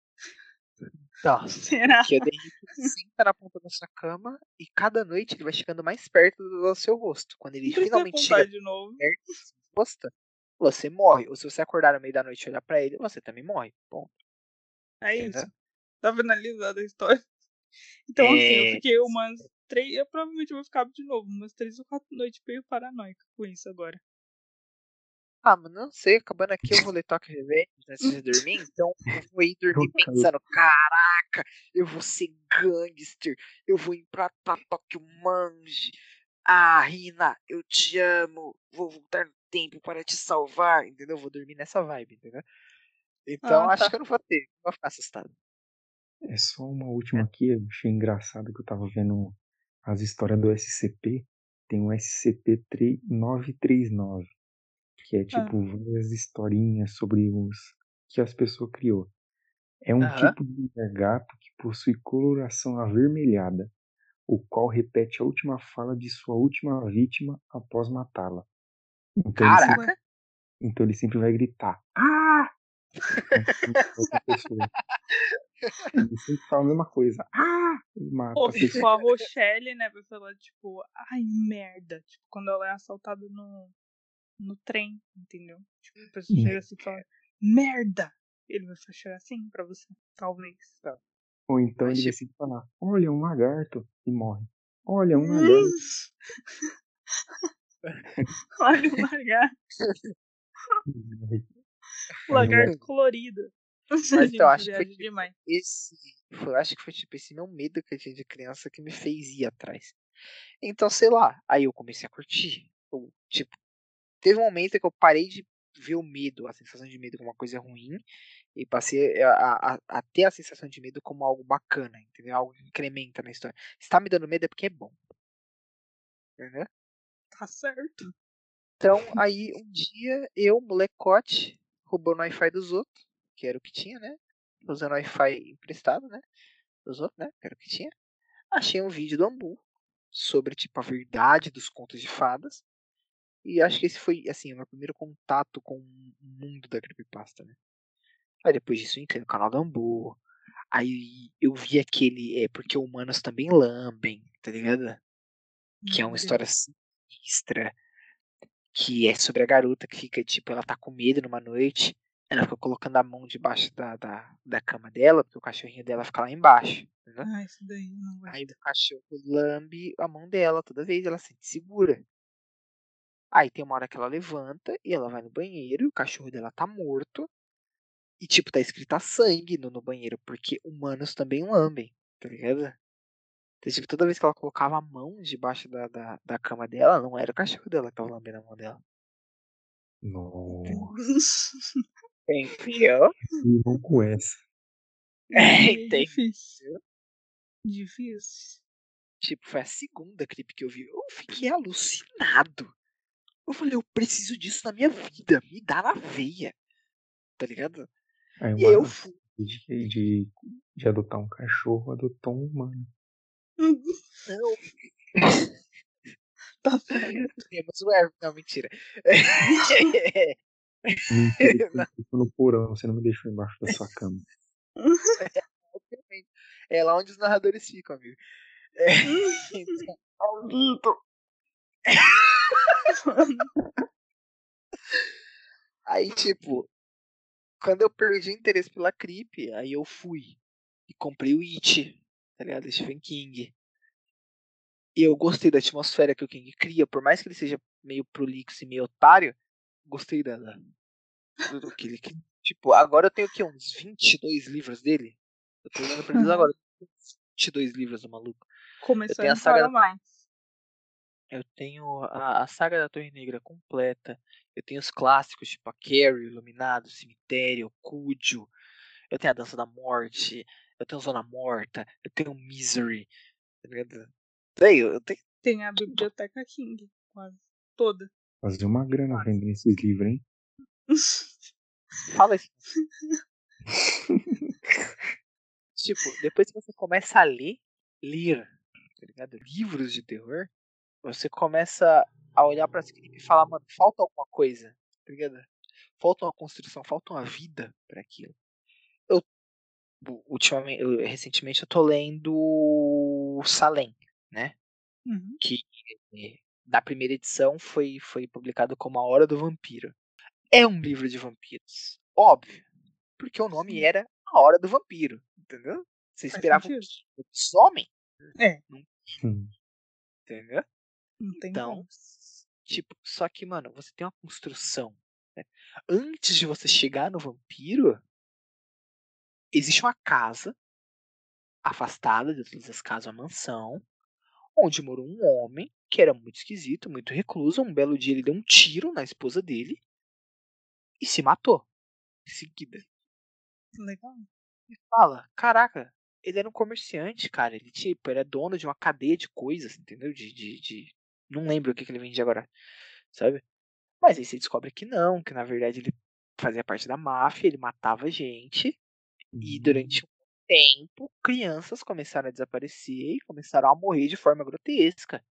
Tá. Será? Que o Henrique senta na ponta da sua cama e cada noite ele vai chegando mais perto do seu rosto. Quando ele Não precisa finalmente chega contar de novo. perto do seu rosto, você morre. Ou se você acordar no meio da noite e olhar pra ele, você também morre. Bom, É entendeu? isso. Tá finalizada a história. Então, assim, eu É, fiquei umas três. Eu provavelmente vou ficar de novo, umas três ou quatro noites meio paranoica com isso agora. Ah, mano, não sei, acabando aqui eu vou ler Tokyo Revenge antes de dormir, então eu vou ir dormir pensando, caraca, eu vou ser gangster, eu vou ir pra Tokyo Manji. Ah, Rina, eu te amo, vou voltar no tempo para te salvar, entendeu? Vou dormir nessa vibe, entendeu? Então Ah, acho tá. que eu não vou ter, não vou ficar assustado. É só uma última aqui, eu achei engraçado que eu tava vendo as histórias do S C P. Tem um S C P novecentos e trinta e nove, que é Ah, tipo várias historinhas sobre os que as pessoas criou. É um Aham. tipo de gato que possui coloração avermelhada, o qual repete a última fala de sua última vítima após matá-la. Então ele sempre, ué. Caraca, então ele sempre vai gritar, ah! Contra outra pessoa. Ele sempre fala a mesma coisa, ah! E mata Ou a tipo, pessoa. a Rochelle, né, vai falar, tipo, ai, merda. Tipo, quando ela é assaltada no, no trem, entendeu? Tipo, a pessoa chega assim e fala, merda! Ele vai chegar assim pra você, talvez. Tá. Ou então Mas ele vai tipo, sempre falar, olha, um lagarto, e morre. Olha, um Hum, lagarto. Olha o lagarto, e morre. Aí o lagarto colorido. A mas então, gente acho que foi viaja tipo, demais. esse. Foi, acho que foi tipo esse meu medo que eu tinha de criança que me fez ir atrás. Então, sei lá, aí eu comecei a curtir. Eu, tipo, teve um momento que eu parei de ver o medo, a sensação de medo como uma coisa ruim, e passei a, a, a ter a sensação de medo como algo bacana, entendeu? Algo que incrementa na história. Se tá me dando medo é porque é bom, entendeu? Tá certo. Então, aí um dia eu, molecote, roubando o Wi-Fi dos outros, que era o que tinha, né? Usando o Wi-Fi emprestado, né? Dos outros, né? Que era o que tinha. Achei um vídeo do Ambu sobre, tipo, a verdade dos contos de fadas. E acho que esse foi, assim, o meu primeiro contato com o mundo da creepypasta, né? Aí depois disso eu entrei no canal do Ambu. Aí eu vi aquele, é, porque humanos também lambem, tá ligado? Que é Meu uma história Deus. sinistra, que é sobre a garota que fica, tipo, ela tá com medo numa noite, ela fica colocando a mão debaixo da, da, da cama dela, porque o cachorrinho dela fica lá embaixo, entendeu? Ah, isso daí eu não Aí gosto. o cachorro lambe a mão dela toda vez, ela se sente segura. Aí tem uma hora que ela levanta e ela vai no banheiro, e o cachorro dela tá morto, e tipo, tá escrita sangue no, no banheiro, porque humanos também lambem, tá ligado? Então, tipo, toda vez que ela colocava a mão debaixo da, da, da cama dela, não era o cachorro dela que tava lambendo a mão dela. Nossa, Entendeu? e não com essa. Aí é difícil. Entendeu? Difícil. Tipo, foi a segunda clipe que eu vi. Eu fiquei alucinado. Eu falei, eu preciso disso na minha vida. Me dá na veia. Tá ligado? Aí E aí eu uma fui. de, de, de adotar um cachorro, adotou um humano. Não, Tá certo. temos o Erwin. Não, mentira. Mentira, que eu fico no porão, você não me deixou embaixo da sua cama. Obviamente. É lá onde os narradores ficam, amigo. É, então, maldito. Aí, tipo, quando eu perdi o interesse pela creep, aí eu fui e comprei o It, tá ligado? Stephen King. E eu gostei da atmosfera que o King cria, por mais que ele seja meio prolixo e meio otário, gostei dela. Do, do que ele, que, tipo, agora eu tenho o quê? Uns vinte e dois livros dele? Eu tô olhando pra eles agora. vinte e dois livros do maluco. Eu tenho a Começando saga. para mais. Eu tenho a, a saga da Torre Negra completa. Eu tenho os clássicos, tipo a Carrie, Iluminado, Cemitério, Cúdio. Eu tenho a Dança da Morte. Eu tenho Zona Morta. Eu tenho Misery. Tá ligado? Tenho, eu tenho Tem a tudo. biblioteca King, quase toda. Fazer uma grana vendendo esses livros, hein? Fala isso. Tipo, depois que você começa a ler, ler, tá ligado? Livros de terror, você começa a olhar pra cima e falar, mano, falta alguma coisa, tá ligado? Falta uma construção, falta uma vida pra aquilo. Eu, ultimamente, eu, recentemente, eu tô lendo Salem, né? Uhum. Que eh, da primeira edição foi, foi publicado como A Hora do Vampiro. É um livro de vampiros, óbvio, porque o nome Sim. era A Hora do Vampiro, entendeu? Você Faz esperava o sentido. quê? Lobisomem? É, Não, Hum. entendeu? não tem Então, como. tipo, só que, mano, você tem uma construção né? Antes de você chegar no vampiro, existe uma casa afastada de todas as casas, uma mansão, onde morou um homem que era muito esquisito, muito recluso. Um belo dia ele deu um tiro na esposa dele e se matou em seguida. Legal. E fala, caraca, ele era um comerciante, cara. Ele tipo, era dono de uma cadeia de coisas, entendeu? De, de, de... Não lembro o que, que ele vendia agora, sabe? Mas aí você descobre que não, que na verdade ele fazia parte da máfia, ele matava gente. E durante um tempo, crianças começaram a desaparecer e começaram a morrer de forma grotesca.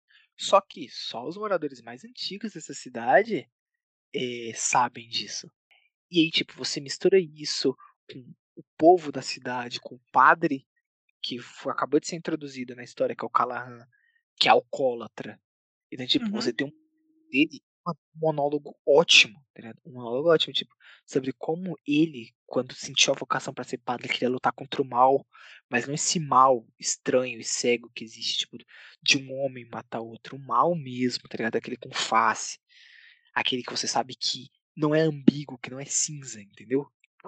Só que só os moradores mais antigos dessa cidade eh, sabem disso. E aí, tipo, você mistura isso com o povo da cidade, com o padre, que foi, acabou de ser introduzido na história, que é o Callahan, que é alcoólatra. Então, tipo, Uhum. você tem um dele um monólogo ótimo, tá ligado? Um monólogo ótimo, tipo, sobre como ele, quando sentiu a vocação para ser padre, queria lutar contra o mal, mas não esse mal estranho e cego que existe, tipo, de um homem matar outro, o mal mesmo, tá ligado? Aquele com face, aquele que você sabe que não é ambíguo, que não é cinza, entendeu?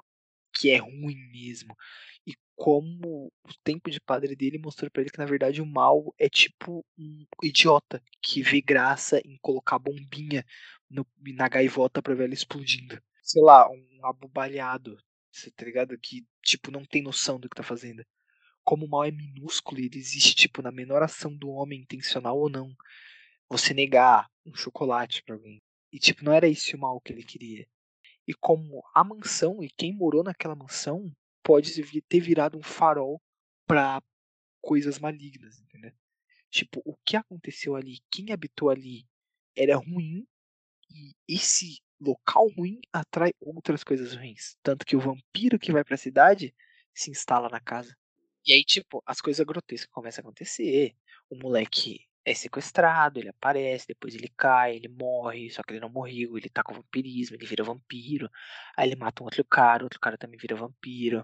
Que é ruim mesmo. E como o tempo de padre dele mostrou pra ele que na verdade o mal é tipo um idiota que vê graça em colocar bombinha no, na gaivota pra ver ela explodindo. Sei lá, um abobalhado, cê tá ligado? Que tipo não tem noção do que tá fazendo. Como o mal é minúsculo e ele existe tipo na menor ação do homem, intencional ou não. Você negar um chocolate pra alguém. E tipo, não era esse o mal que ele queria. E como a mansão e quem morou naquela mansão pode ter virado um farol para coisas malignas, entendeu? Tipo, o que aconteceu ali, quem habitou ali era ruim e esse local ruim atrai outras coisas ruins. Tanto que o vampiro que vai pra cidade se instala na casa. E aí, tipo, as coisas grotescas começam a acontecer. O moleque é sequestrado, ele aparece, depois ele cai, ele morre, só que ele não morreu, ele tá com vampirismo, ele vira vampiro. Aí ele mata um outro cara, outro cara também vira vampiro.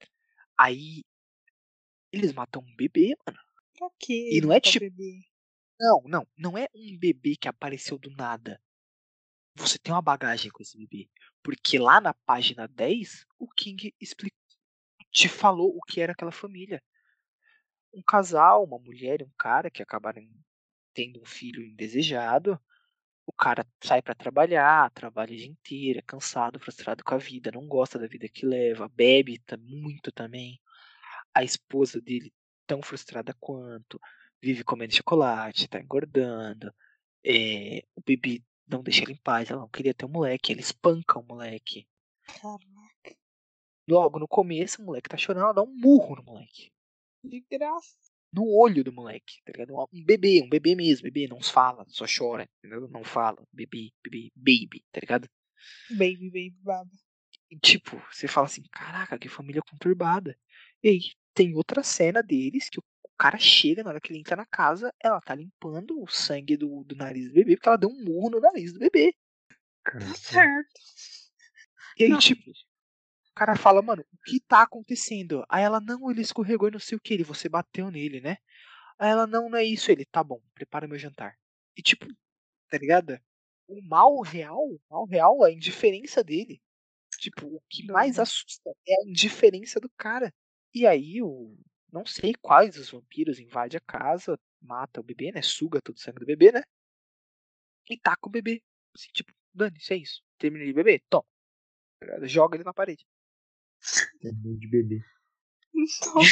Aí eles matam um bebê, mano. Pra que E não é matar o tipo. bebê? Não, não, não é um bebê que apareceu do nada. Você tem uma bagagem com esse bebê. Porque lá na página dez, o King explicou, te falou o que era aquela família. Um casal, uma mulher e um cara que acabaram tendo um filho indesejado. O cara sai pra trabalhar, trabalha o dia inteiro, é cansado, frustrado com a vida, não gosta da vida que leva, bebe tá muito também. A esposa dele, tão frustrada quanto, vive comendo chocolate, tá engordando. É, o bebê não deixa ela em paz, ela não queria ter um moleque, ele espanca o moleque. Caraca, Logo no começo, o moleque tá chorando, ela dá um murro no moleque. de graça. No olho do moleque, tá ligado? Um bebê, um bebê mesmo, bebê, não fala, só chora, entendeu? Não fala, bebê, bebê, baby, tá ligado? Baby, baby, baba. E tipo, você fala assim, caraca, que família conturbada. E aí tem outra cena deles que o cara chega, na hora que ele entra na casa, ela tá limpando o sangue do, do nariz do bebê, porque ela deu um murro no nariz do bebê. Tá Caramba. certo. E aí, Não. tipo, o cara fala, mano, o que tá acontecendo? Aí ela, não, ele escorregou e não sei o que, ele, você bateu nele, né? Aí ela, não, não é isso, ele, tá bom, prepara meu jantar. E tipo, tá ligado? O mal real, o mal real é a indiferença dele. Tipo, o que mais Do- assusta é a indiferença do cara. E aí, o não sei quais os vampiros invadem a casa, mata o bebê, né? Suga todo o sangue do bebê, né? E taca o bebê. Assim, tipo, dane, isso é isso. Terminei de beber? Toma. Joga ele na parede. Terminei de beber. Então,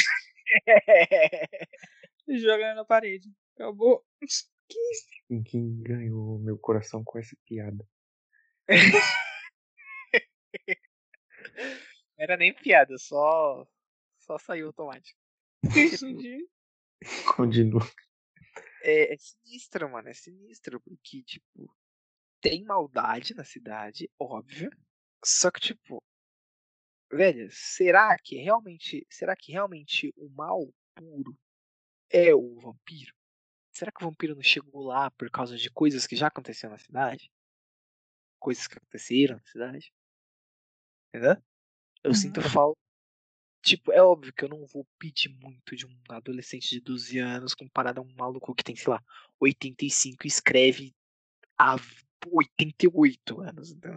jogando na parede. Acabou. Que isso? E quem ganhou meu coração com essa piada? Não era nem piada, só só saiu automático. Tipo, Entendi. Continua. é, é sinistro, mano, é sinistro, porque, tipo, tem maldade na cidade, óbvio. Só que, tipo, velho, será que realmente, será que realmente o mal puro é o vampiro? Será que o vampiro não chegou lá por causa de coisas que já aconteceram na cidade? Coisas que aconteceram na cidade? Entendeu? Eu Uhum. sinto falta. Tipo, é óbvio que eu não vou pedir muito de um adolescente de doze anos comparado a um maluco que tem, sei lá, oitenta e cinco e escreve há oitenta e oito anos, entendeu?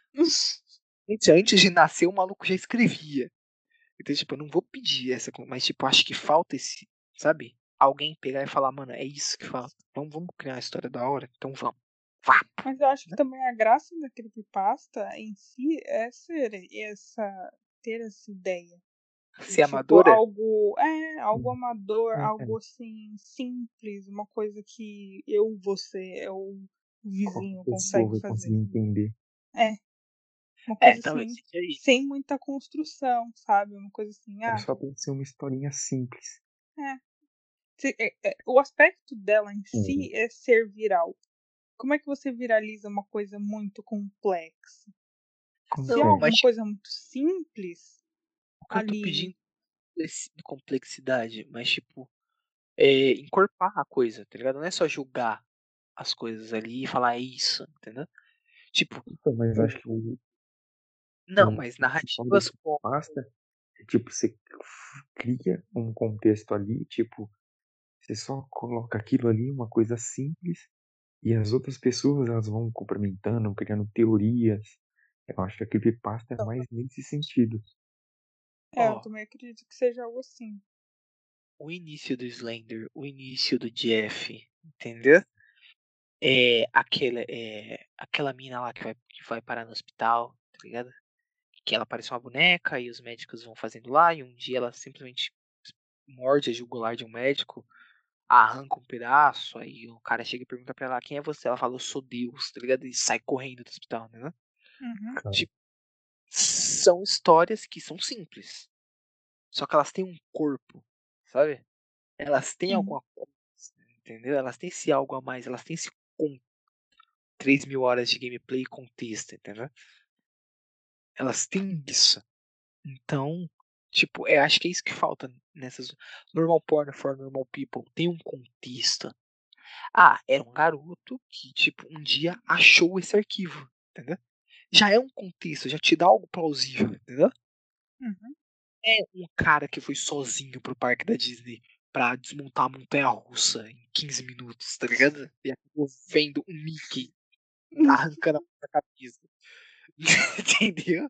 Gente, antes de nascer, o maluco já escrevia. Então, tipo, eu não vou pedir essa, co- mas, tipo, acho que falta esse, sabe? Alguém pegar e falar, mano, é isso que falta. Vamos, vamos criar uma história da hora? Então vamos. Vá! Mas eu acho que Né? também a graça da creepypasta em si é ser essa, ter essa ideia. De, Ser tipo, amadora? algo, é, algo amador, É, algo assim, simples, uma coisa que eu, você, é o qualquer vizinho pessoa consegue vai fazer. conseguir entender. É, uma É, coisa talvez assim, seja isso. sem muita construção, sabe? Uma coisa assim, Era ah, só pra ser uma historinha simples. é. Se- é, é, o aspecto dela em Uhum. si é ser viral. Como é que você viraliza uma coisa muito complexa? Se é Não, Consegue. mas alguma tipo, coisa muito simples, o que eu tô ali. pedindo é esse- complexidade, mas tipo, é encorpar a coisa, tá ligado? Não é só julgar as coisas ali e falar "É isso, entendeu? Tipo, Então, mas o- acho que o, não, o mas principal da narrativas como. creepypasta é tipo, você cria um contexto ali, tipo, você só coloca aquilo ali, uma coisa simples, e as outras pessoas elas vão complementando, criando teorias. Eu acho que a creepypasta é mais nesse sentido. É, eu Ó, também acredito que seja algo assim. o início do Slender, o início do Jeff, entendeu? É aquela, é, aquela mina lá que vai, que vai parar no hospital, tá ligado? Que ela parece uma boneca e os médicos vão fazendo lá, e um dia ela simplesmente morde a jugular de um médico, arranca um pedaço, aí o cara chega e pergunta pra ela quem é você? Ela fala, eu sou Deus, tá ligado? E sai correndo do hospital, né? Uhum, Cara, Tipo, são histórias que são simples, só que elas têm um corpo, sabe? Elas têm sim. alguma coisa, entendeu? Elas têm esse algo a mais, elas têm esse com três mil horas de gameplay e contexto, entendeu? Elas têm isso. Então, tipo, eu acho que é isso que falta nessas. Normal Porn for Normal People tem um contexto. Ah, era um garoto que, tipo, um dia achou esse arquivo, entendeu? Já é um contexto, já te dá algo plausível, entendeu? Uhum. É um cara que foi sozinho pro parque da Disney pra desmontar a montanha russa em quinze minutos, tá ligado? E acabou vendo um Mickey arrancando a camisa. Entendeu?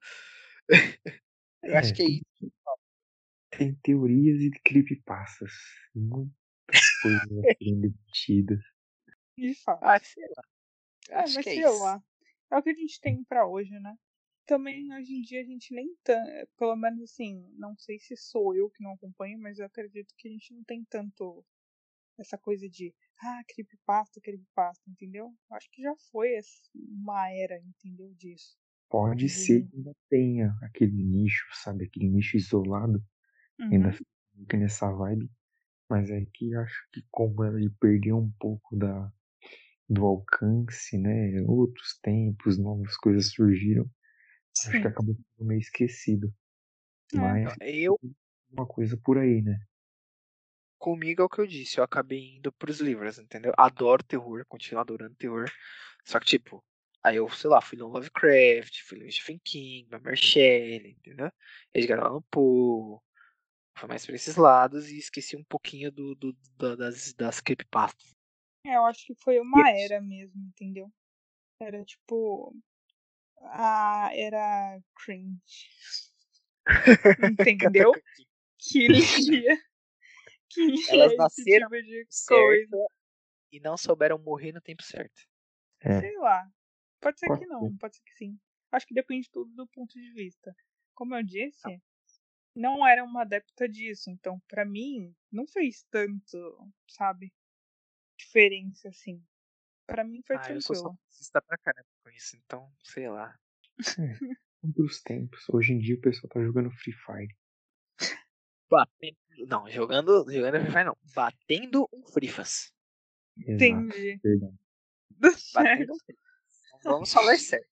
Eu acho é, que é tem, isso. tem teorias e creepypastas. Muitas coisas a serem debatidas. De fato. Ah, sei lá. É, Acho mas que é sei isso. lá. É o que a gente tem pra hoje, né? Também hoje em dia a gente nem tanto. Pelo menos assim, não sei se sou eu que não acompanho, mas eu acredito que a gente não tem tanto essa coisa de ah, creepypasta, creepypasta, entendeu? Acho que já foi esse- uma era, entendeu? Disso. Pode ser De. que ainda tenha aquele nicho, sabe? Aquele nicho isolado, ainda Uhum, fica nessa vibe. Mas é que acho que como ele perdeu um pouco da, do alcance, né? Outros tempos, novas coisas surgiram. Acho que sim. acabou ficando meio esquecido. É. Mas Eu, tem uma coisa por aí, né? comigo é o que eu disse, eu acabei indo pros livros, entendeu? Adoro terror, continuo adorando terror. Só que, tipo, aí eu, sei lá, fui no Lovecraft, fui no Stephen King, na Mary Shelley, entendeu? Edgar Allan Poe, foi mais pra esses lados e esqueci um pouquinho do, do, da- das, das creepypastas. É, eu acho que foi E é uma isso. era mesmo, entendeu? Era tipo. A era cringe. Entendeu? Que lia, que Elas lia esse nasceram tipo de coisa. certo e não souberam morrer no tempo certo. É, Sei lá. Pode ser que pode ser. não, pode ser que sim. Acho que depende tudo do ponto de vista. Como eu disse, não era uma adepta disso, então pra mim não fez tanto, sabe, diferença assim. Pra mim foi Ah, eu sou tranquilo. saudosista pra caramba com isso, então, sei lá. É, outros tempos. Hoje em dia o pessoal tá jogando Free Fire. Batendo, não, jogando, jogando Free Fire não. Batendo um frifas. Exato. Entendi. Verdade. Batendo um frifas. Então, vamos falar sério.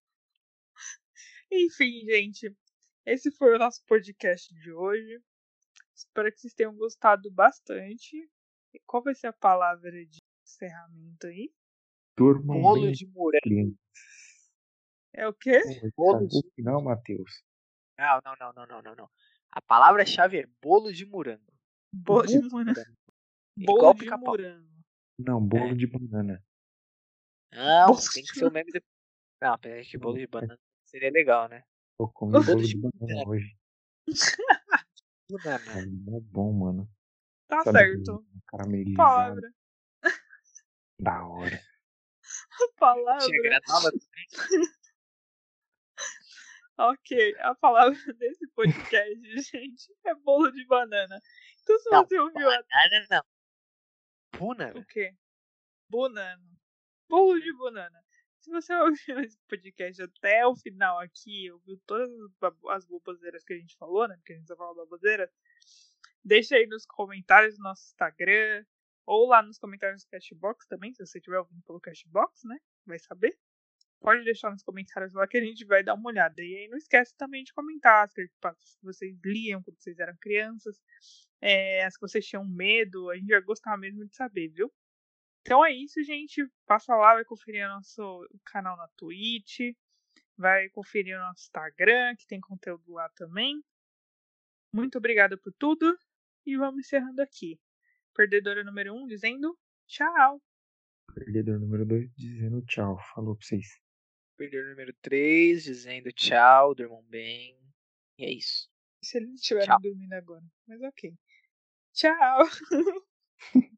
Enfim, gente, esse foi o nosso podcast de hoje. Espero que vocês tenham gostado bastante. E qual vai ser a palavra de encerramento aí? Durmam Bolo bem, de morango. crianças. É o quê? Pô, Bolo estragou de. o final, Matheus. Não, não, não, não, não, não, não. A palavra-chave é bolo de morango. Bolo de Morango. morango. É Bolo igual de pica-pau. morango. Não, bolo É. de banana. Não, Bolo tem de que ser o meme de. Não, peraí que bolo Não, de é banana. Seria legal, né? Eu comi Bolo bolo de de banana banana. hoje. Banana. É bom, mano. Tá Sabe aquele certo. caramelizado Palavra. da hora. Tinha Palavra. granola também. Ok, a palavra desse podcast, gente, é bolo de banana. Então, se Não, você ouviu a... banana não. o Banana. quê? Banana. Bolo de banana. Se você ouviu esse podcast até o final aqui, ouviu todas as babo- as baboseiras que a gente falou, né? Porque a gente só fala baboseira. Deixa aí nos comentários do nosso Instagram. Ou lá nos comentários do Cashbox também, se você estiver ouvindo pelo Cashbox, né? Vai saber. Pode deixar nos comentários lá que a gente vai dar uma olhada. E aí não esquece também de comentar as creepypastas que vocês liam quando vocês eram crianças. É, as que vocês tinham medo. A gente vai gostar mesmo de saber, viu? Então é isso, gente. Passa lá, vai conferir o nosso canal na Twitch. Vai conferir o nosso Instagram, que tem conteúdo lá também. Muito obrigada por tudo. E vamos encerrando aqui. Perdedora número um dizendo tchau. Perdedor número dois dizendo tchau. Falou pra vocês. Perdedor número três, dizendo tchau, durmam bem. E é isso. Se eles estiverem Tchau. dormindo agora. Mas ok. Tchau.